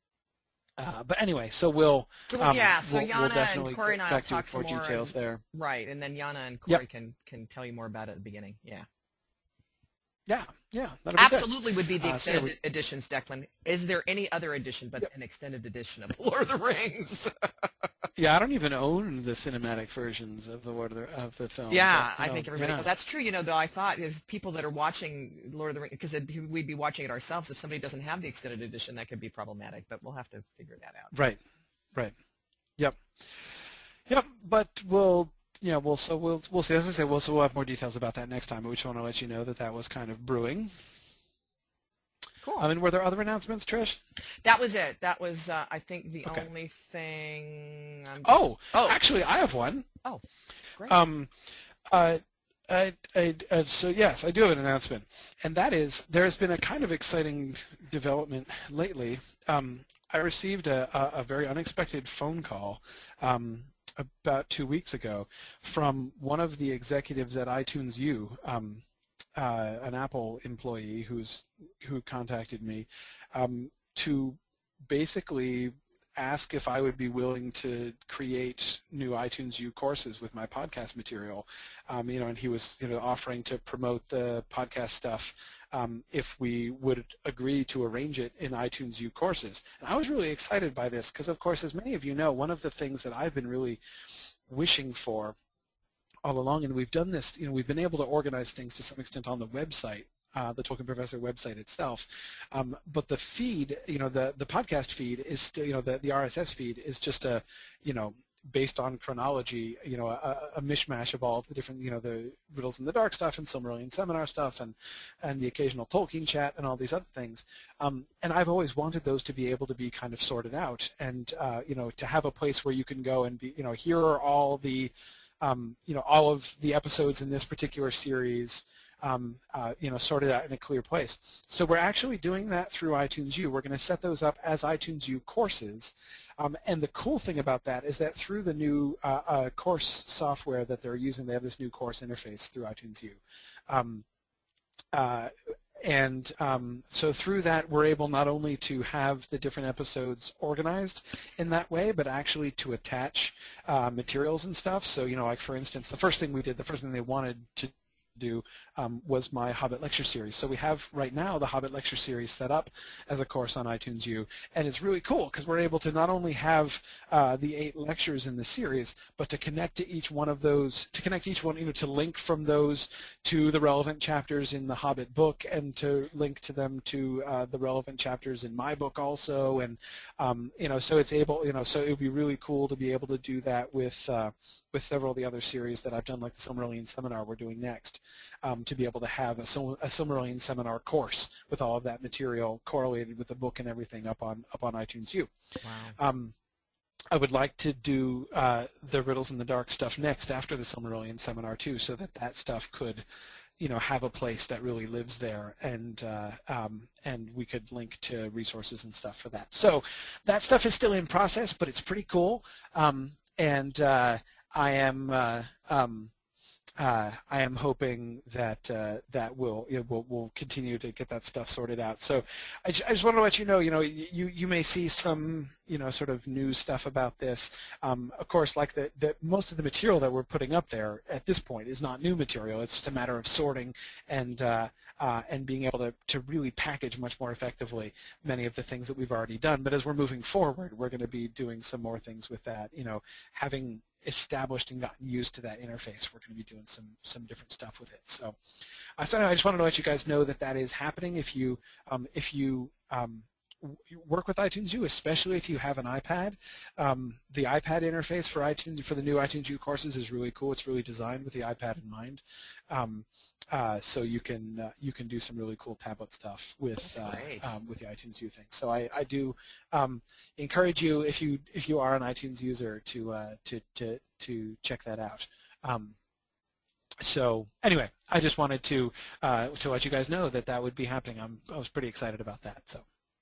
uh, but anyway, so we'll So, um, yeah, so we'll, Yana we'll definitely and Corey and get I will back to talk some more more. details and, there. Right, and then Yana and Yep. Corey can, can tell you more about it at the beginning. Yeah. Yeah, yeah, that'll be Absolutely good. would be the Uh, so extended we, editions, Declan. Is there any other edition but yep. an extended edition of Lord of the Rings? Yeah, I don't even own the cinematic versions of the Lord of the, of the film. Yeah, but, I know, think everybody. yeah. Well, that's true. You know, though I thought if people that are watching Lord of the Rings, because we'd be watching it ourselves. If somebody doesn't have the extended edition, that could be problematic. But we'll have to figure that out. Right, right. Yep, yep. But we'll, yeah, we'll so we'll we'll see. As I say, we'll so we'll have more details about that next time. But we just want to let you know that that was kind of brewing. Cool. I mean, were there other announcements, Trish? That was it. That was, uh, I think, the okay. only thing. I'm just... Oh, oh, actually, I have one. Oh, great. Um, uh, I, I, uh, so yes, I do have an announcement, and that is there has been a kind of exciting development lately. Um, I received a, a, a very unexpected phone call um, about two weeks ago from one of the executives at iTunes U. Um, Uh, an Apple employee who's who contacted me um, to basically ask if I would be willing to create new iTunes U courses with my podcast material. Um, you know, and he was you know offering to promote the podcast stuff um, if we would agree to arrange it in iTunes U courses. And I was really excited by this because, of course, as many of you know, one of the things that I've been really wishing for all along, and we've done this, you know, we've been able to organize things to some extent on the website, uh, the Tolkien Professor website itself. Um, but the feed, you know, the, the podcast feed is still, you know, the, the R S S feed is just a, you know, based on chronology, you know, a, a mishmash of all of the different, you know, the Riddles in the Dark stuff and Silmarillion Seminar stuff and, and the occasional Tolkien chat and all these other things. Um, and I've always wanted those to be able to be kind of sorted out and, uh, you know, to have a place where you can go and be, you know, here are all the, Um, you know, all of the episodes in this particular series, um, uh, you know, sorted out in a clear place. So we're actually doing that through iTunes U. We're going to set those up as iTunes U courses. Um, and the cool thing about that is that through the new uh, uh, course software that they're using, they have this new course interface through iTunes U. Um, uh, And um, so through that, we're able not only to have the different episodes organized in that way, but actually to attach uh, materials and stuff. So, you know, like for instance, the first thing we did, the first thing they wanted to do um, was my Hobbit lecture series. So we have right now the Hobbit lecture series set up as a course on iTunes U, and it's really cool because we're able to not only have uh, the eight lectures in the series, but to connect to each one of those, to connect each one, you know, to link from those to the relevant chapters in the Hobbit book, and to link to them to uh, the relevant chapters in my book also, and um, you know, so it's able, you know, so it would be really cool to be able to do that with uh, with several of the other series that I've done, like the Silmarillion Seminar we're doing next, um, to be able to have a, Sil a Silmarillion Seminar course with all of that material correlated with the book and everything up on up on iTunes U. Wow. Um, I would like to do uh, the Riddles in the Dark stuff next after the Silmarillion Seminar too, so that that stuff could, you know, have a place that really lives there, and uh, um, and we could link to resources and stuff for that. So that stuff is still in process, but it's pretty cool, um, and uh, I am uh, um, uh, I am hoping that uh, that will you know, will will continue to get that stuff sorted out. So I, j I just want to let you know, you know, you you may see some you know sort of news stuff about this. Um, of course, like the, the most of the material that we're putting up there at this point is not new material. It's just a matter of sorting and uh, uh, and being able to to really package much more effectively many of the things that we've already done. But as we're moving forward, we're going to be doing some more things with that. You know, having established and gotten used to that interface, we're going to be doing some some different stuff with it. So, uh, so anyway, I just wanted to let you guys know that that is happening. If you um, if you um, work with iTunes U, especially if you have an iPad, um, the iPad interface for iTunes for the new iTunes U courses is really cool. It's really designed with the iPad in mind. Um, Uh, so you can uh, you can do some really cool tablet stuff with uh, um, with the iTunes U thing. So I, I do um, encourage you, if you if you are an iTunes user, to uh, to to to check that out. Um, so anyway, I just wanted to uh, to let you guys know that that would be happening. I'm I was pretty excited about that. So.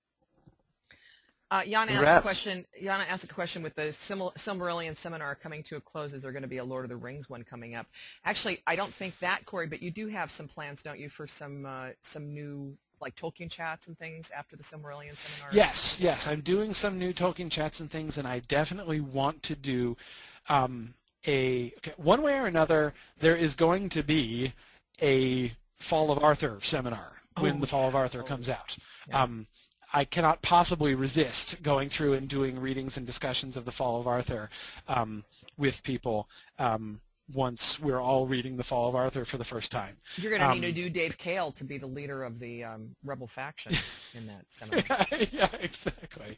Uh, Yana asked a question. Yana asked a question with the Silmarillion Seminar coming to a close. Is there going to be a Lord of the Rings one coming up? Actually, I don't think that, Corey. But you do have some plans, don't you, for some uh, some new like Tolkien chats and things after the Silmarillion Seminar? Yes, yes. I'm doing some new Tolkien chats and things, and I definitely want to do um, a okay, one way or another. There is going to be a Fall of Arthur seminar when Oh, the Fall of yeah. Arthur Oh, comes out. yeah. Um, I cannot possibly resist going through and doing readings and discussions of the Fall of Arthur um, with people um, once we're all reading the Fall of Arthur for the first time. You're going to Um, need to do Dave Cale to be the leader of the um, rebel faction in that seminar. yeah, exactly.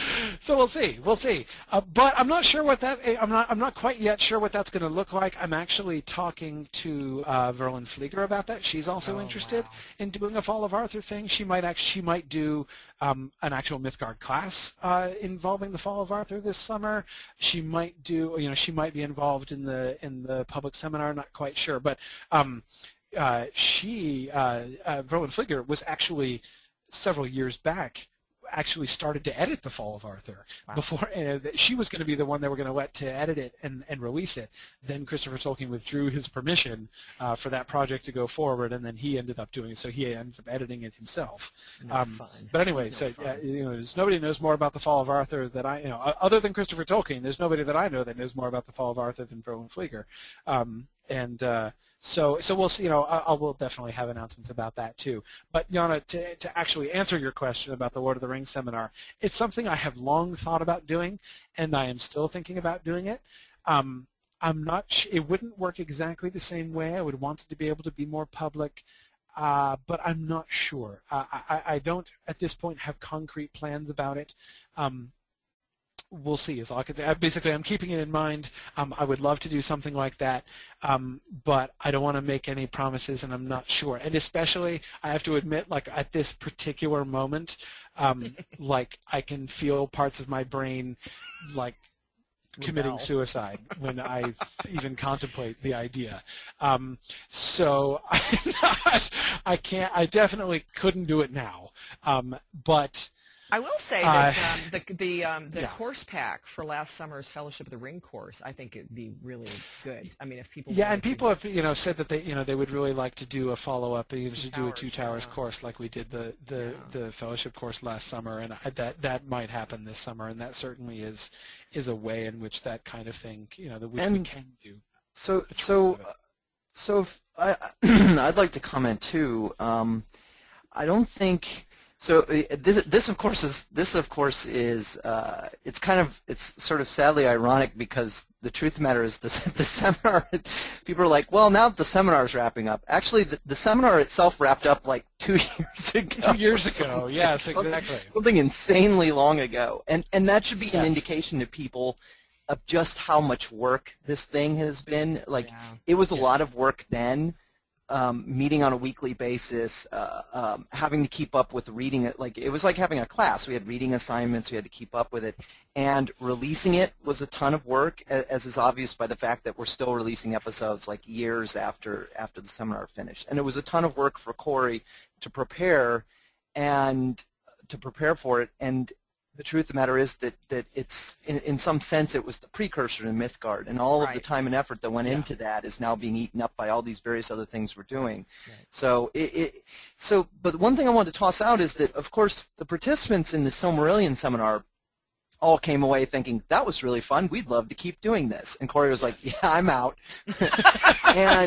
So we'll see. We'll see. Uh, but I'm not sure what that. I'm not. I'm not quite yet sure what that's going to look like. I'm actually talking to uh, Verlyn Flieger about that. She's also Oh, interested wow. in doing a Fall of Arthur thing. She might actually. She might do um, an actual Mythgard class uh, involving the Fall of Arthur this summer. She might do. You know, she might be involved in the in the public seminar. Not quite sure, but um, uh, she uh, uh, Verlyn Flieger was actually several years back. Actually started to edit the Fall of Arthur. Wow. Before uh, she was going to be the one they were going to let to edit it and, and release it. Then Christopher Tolkien withdrew his permission uh, for that project to go forward, and then he ended up doing it. So he ended up editing it himself. No um, fun. But anyway, It's so no fun. uh, you know, there's nobody knows more about the Fall of Arthur that I, you know, other than Christopher Tolkien. There's nobody that I know that knows more about the Fall of Arthur than Verlyn Flieger. Um, and uh, so, so we'll see. You know, I, I will definitely have announcements about that too. But Yana, to to actually answer your question about the Lord of the Rings seminar, it's something I have long thought about doing, and I am still thinking about doing it. Um, I'm not. Sh- it wouldn't work exactly the same way. I would want it to be able to be more public, uh, but I'm not sure. Uh, I, I don't at this point have concrete plans about it. Um, We'll see. Is all I can say. Basically, I'm keeping it in mind. Um, I would love to do something like that, um, but I don't want to make any promises, and I'm not sure. And especially, I have to admit, like at this particular moment, um, like I can feel parts of my brain, like committing Rebel. suicide when I even contemplate the idea. Um, so I'm not. I can't. I definitely couldn't do it now. Um, but. I will say that Uh, um, the the um, the yeah. course pack for last summer's Fellowship of the Ring course, I think it'd be really good. I mean, if people Yeah, wanted and to- people have you know said that they you know they would really like to do a follow up, you know, Two to do a Towers, two towers yeah. course like we did the the, Yeah. the fellowship course last summer, and I, that that might happen this summer, and that certainly is is a way in which that kind of thing you know that which we And can do. So, It's so, part of it. so if I, I'd like to comment too. Um, I don't think so. uh, This, this of course is this of course is uh, it's kind of it's sort of sadly ironic because the truth of the matter is the the seminar. People are like, well, now that the seminar is wrapping up. Actually, the, the seminar itself wrapped up like two years ago. Two years or ago, something. yes, Something- exactly. Something insanely long ago, and and that should be an Yes. indication to people of just how much work this thing has been. Like, Yeah. it was a Yeah. lot of work then, um, meeting on a weekly basis, uh, um, having to keep up with reading it. Like, it was like having a class. We had reading assignments. We had to keep up with it. And releasing it was a ton of work, a- as is obvious by the fact that we're still releasing episodes like years after after the seminar finished. And it was a ton of work for Corey to prepare and to prepare for it. And the truth of the matter is that, that it's, in, in some sense, it was the precursor to Mythgard, and all of the Right. time and effort that went Yeah. into that is now being eaten up by all these various other things we're doing. Right. So, it, it, so, but one thing I wanted to toss out is that, of course, the participants in the Silmarillion seminar all came away thinking, that was really fun, we'd love to keep doing this. And Corey was like, yeah, I'm out. and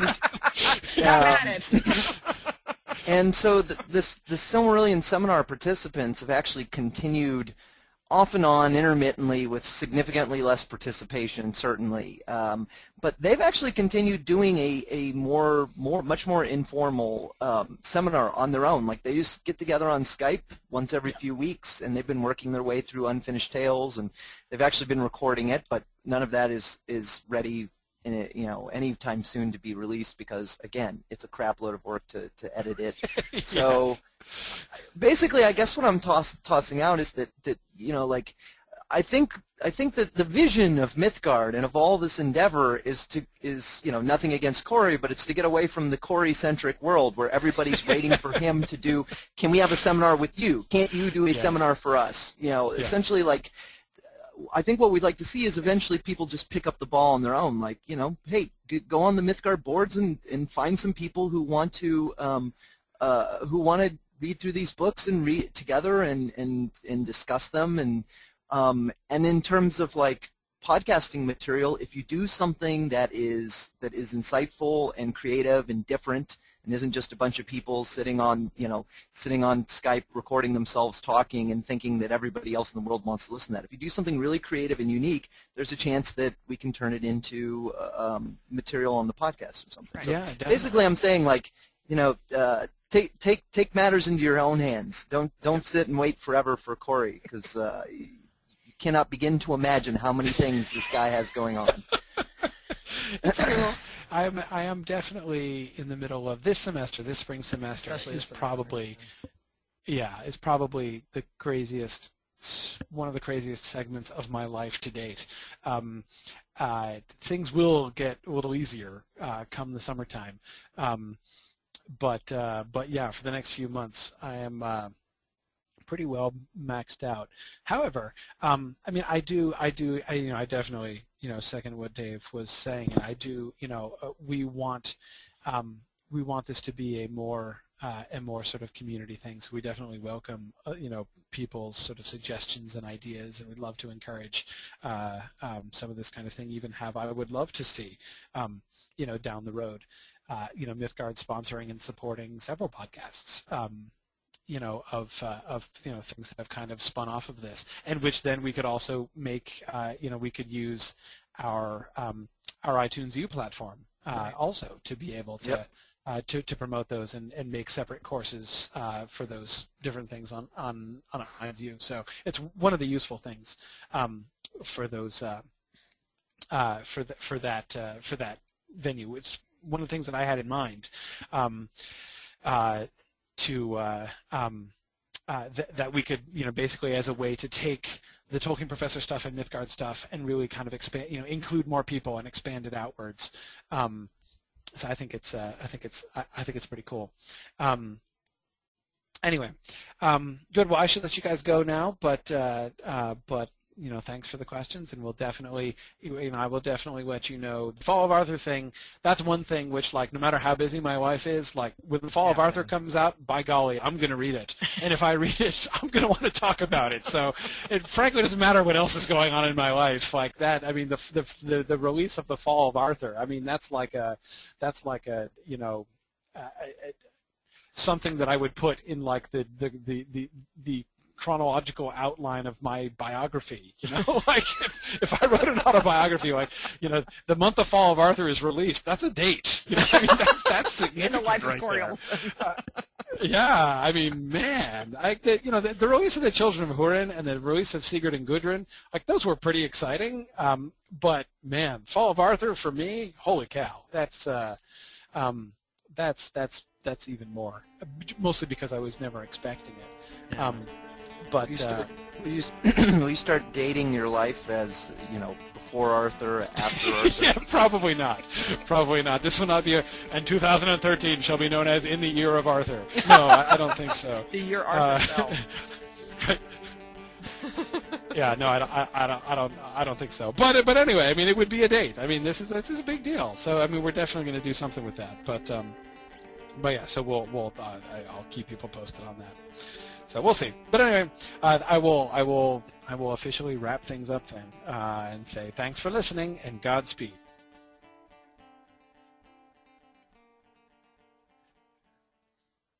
Have um, at it. and so the, this the Silmarillion seminar participants have actually continued off and on, intermittently, with significantly less participation, certainly. Um, but they've actually continued doing a, a more, more, much more informal um, seminar on their own. Like, they just get together on Skype once every few weeks, and they've been working their way through Unfinished Tales, and they've actually been recording it, but none of that is, is ready in a, you know, anytime soon to be released because, again, it's a crap load of work to, to edit it. So basically, I guess what I'm toss, tossing out is that, that, you know, like, I think I think that the vision of Mythgard and of all this endeavor is to is you know nothing against Corey, but it's to get away from the Corey-centric world where everybody's waiting for him to do. Can we have a seminar with you? Can't you do a Yes. seminar for us? You know, Yes. essentially, like, I think what we'd like to see is eventually people just pick up the ball on their own. Like, you know, hey, g- go on the Mythgard boards and, and find some people who want to um, uh, who want to read through these books and read together and, and, and discuss them. And um, and in terms of like podcasting material, if you do something that is that is insightful and creative and different and isn't just a bunch of people sitting on, you know, sitting on Skype recording themselves talking and thinking that everybody else in the world wants to listen to that. If you do something really creative and unique, there's a chance that we can turn it into uh, um, material on the podcast or something. Right. So Yeah, definitely. basically, I'm saying, like, you know, uh, take take take matters into your own hands. Don't don't sit and wait forever for Corey, because uh, you cannot begin to imagine how many things this guy has going on. I am I am definitely in the middle of this semester. This spring semester Especially is this probably, yeah, is probably the craziest, one of the craziest segments of my life to date. Um, uh, things will get a little easier uh, come the summertime, um, but uh, but yeah, for the next few months, I am uh, pretty well maxed out. However, um, I mean, I do, I do, I, you know, I definitely, you know, second what Dave was saying, and I do, you know, uh, we want, um, we want this to be a more, uh, a more sort of community thing. So we definitely welcome, uh, you know, people's sort of suggestions and ideas, and we'd love to encourage uh, um, some of this kind of thing. Even have, I would love to see, um, you know, down the road, uh, you know, Mythgard sponsoring and supporting several podcasts. Um, you know, of, uh, of, you know, things that have kind of spun off of this, and which then we could also make, uh, you know, we could use our, um, our iTunes U platform uh, right. also to be able to, yep. uh, to, to promote those and, and make separate courses uh, for those different things on, on, on iTunes U. So it's one of the useful things um, for those, uh, uh, for, the, for that, uh, for that venue. It's one of the things that I had in mind. Um, uh, to uh, um, uh, th that we could, you know, basically as a way to take the Tolkien Professor stuff and Mythgard stuff and really kind of expand, you know, include more people and expand it outwards. Um, so I think it's, uh, I think it's, I, I think it's pretty cool. Um, anyway, um, good. Well, I should let you guys go now, but uh, uh, but. You know, thanks for the questions, and we'll definitely, you know, I will definitely let you know. The Fall of Arthur thing, that's one thing which, like, no matter how busy my wife is, like, when The Fall yeah, of Arthur man. comes out, by golly, I'm going to read it. And if I read it, I'm going to want to talk about it. So it frankly doesn't matter what else is going on in my life. Like that, I mean, the, the, the, the release of The Fall of Arthur, I mean, that's like a, that's like a, you know, uh, something that I would put in, like, the, the, the, the, the chronological outline of my biography, you know, like if, if I wrote an autobiography, like, you know, the month of Fall of Arthur is released, that's a date, you know, I mean, that's, that's significant. In the life right of Corey Olsen. uh, yeah, I mean, man, I, the, you know, the, the release of the Children of Hurin and the release of Sigurd and Gudrun, like, those were pretty exciting, um, but, man, Fall of Arthur, for me, holy cow, that's, uh, um, that's, that's, that's even more, mostly because I was never expecting it. Um, But will you, uh, start, will, you, will you start dating your life as, you know, before Arthur, after Arthur? Yeah, probably not. Probably not. This will not be a, and two thousand thirteen shall be known as in the year of Arthur. No, I, I don't think so. The year Arthur uh, fell. Yeah, no, I don't, I, I don't, I don't, I don't think so. But, but anyway, I mean, it would be a date. I mean, this is this is a big deal. So, I mean, we're definitely going to do something with that. But, um, but yeah, so we'll, we'll, uh, I, I'll keep people posted on that. So we'll see. But anyway, uh, I will, I will, I will officially wrap things up then uh, and say thanks for listening and Godspeed.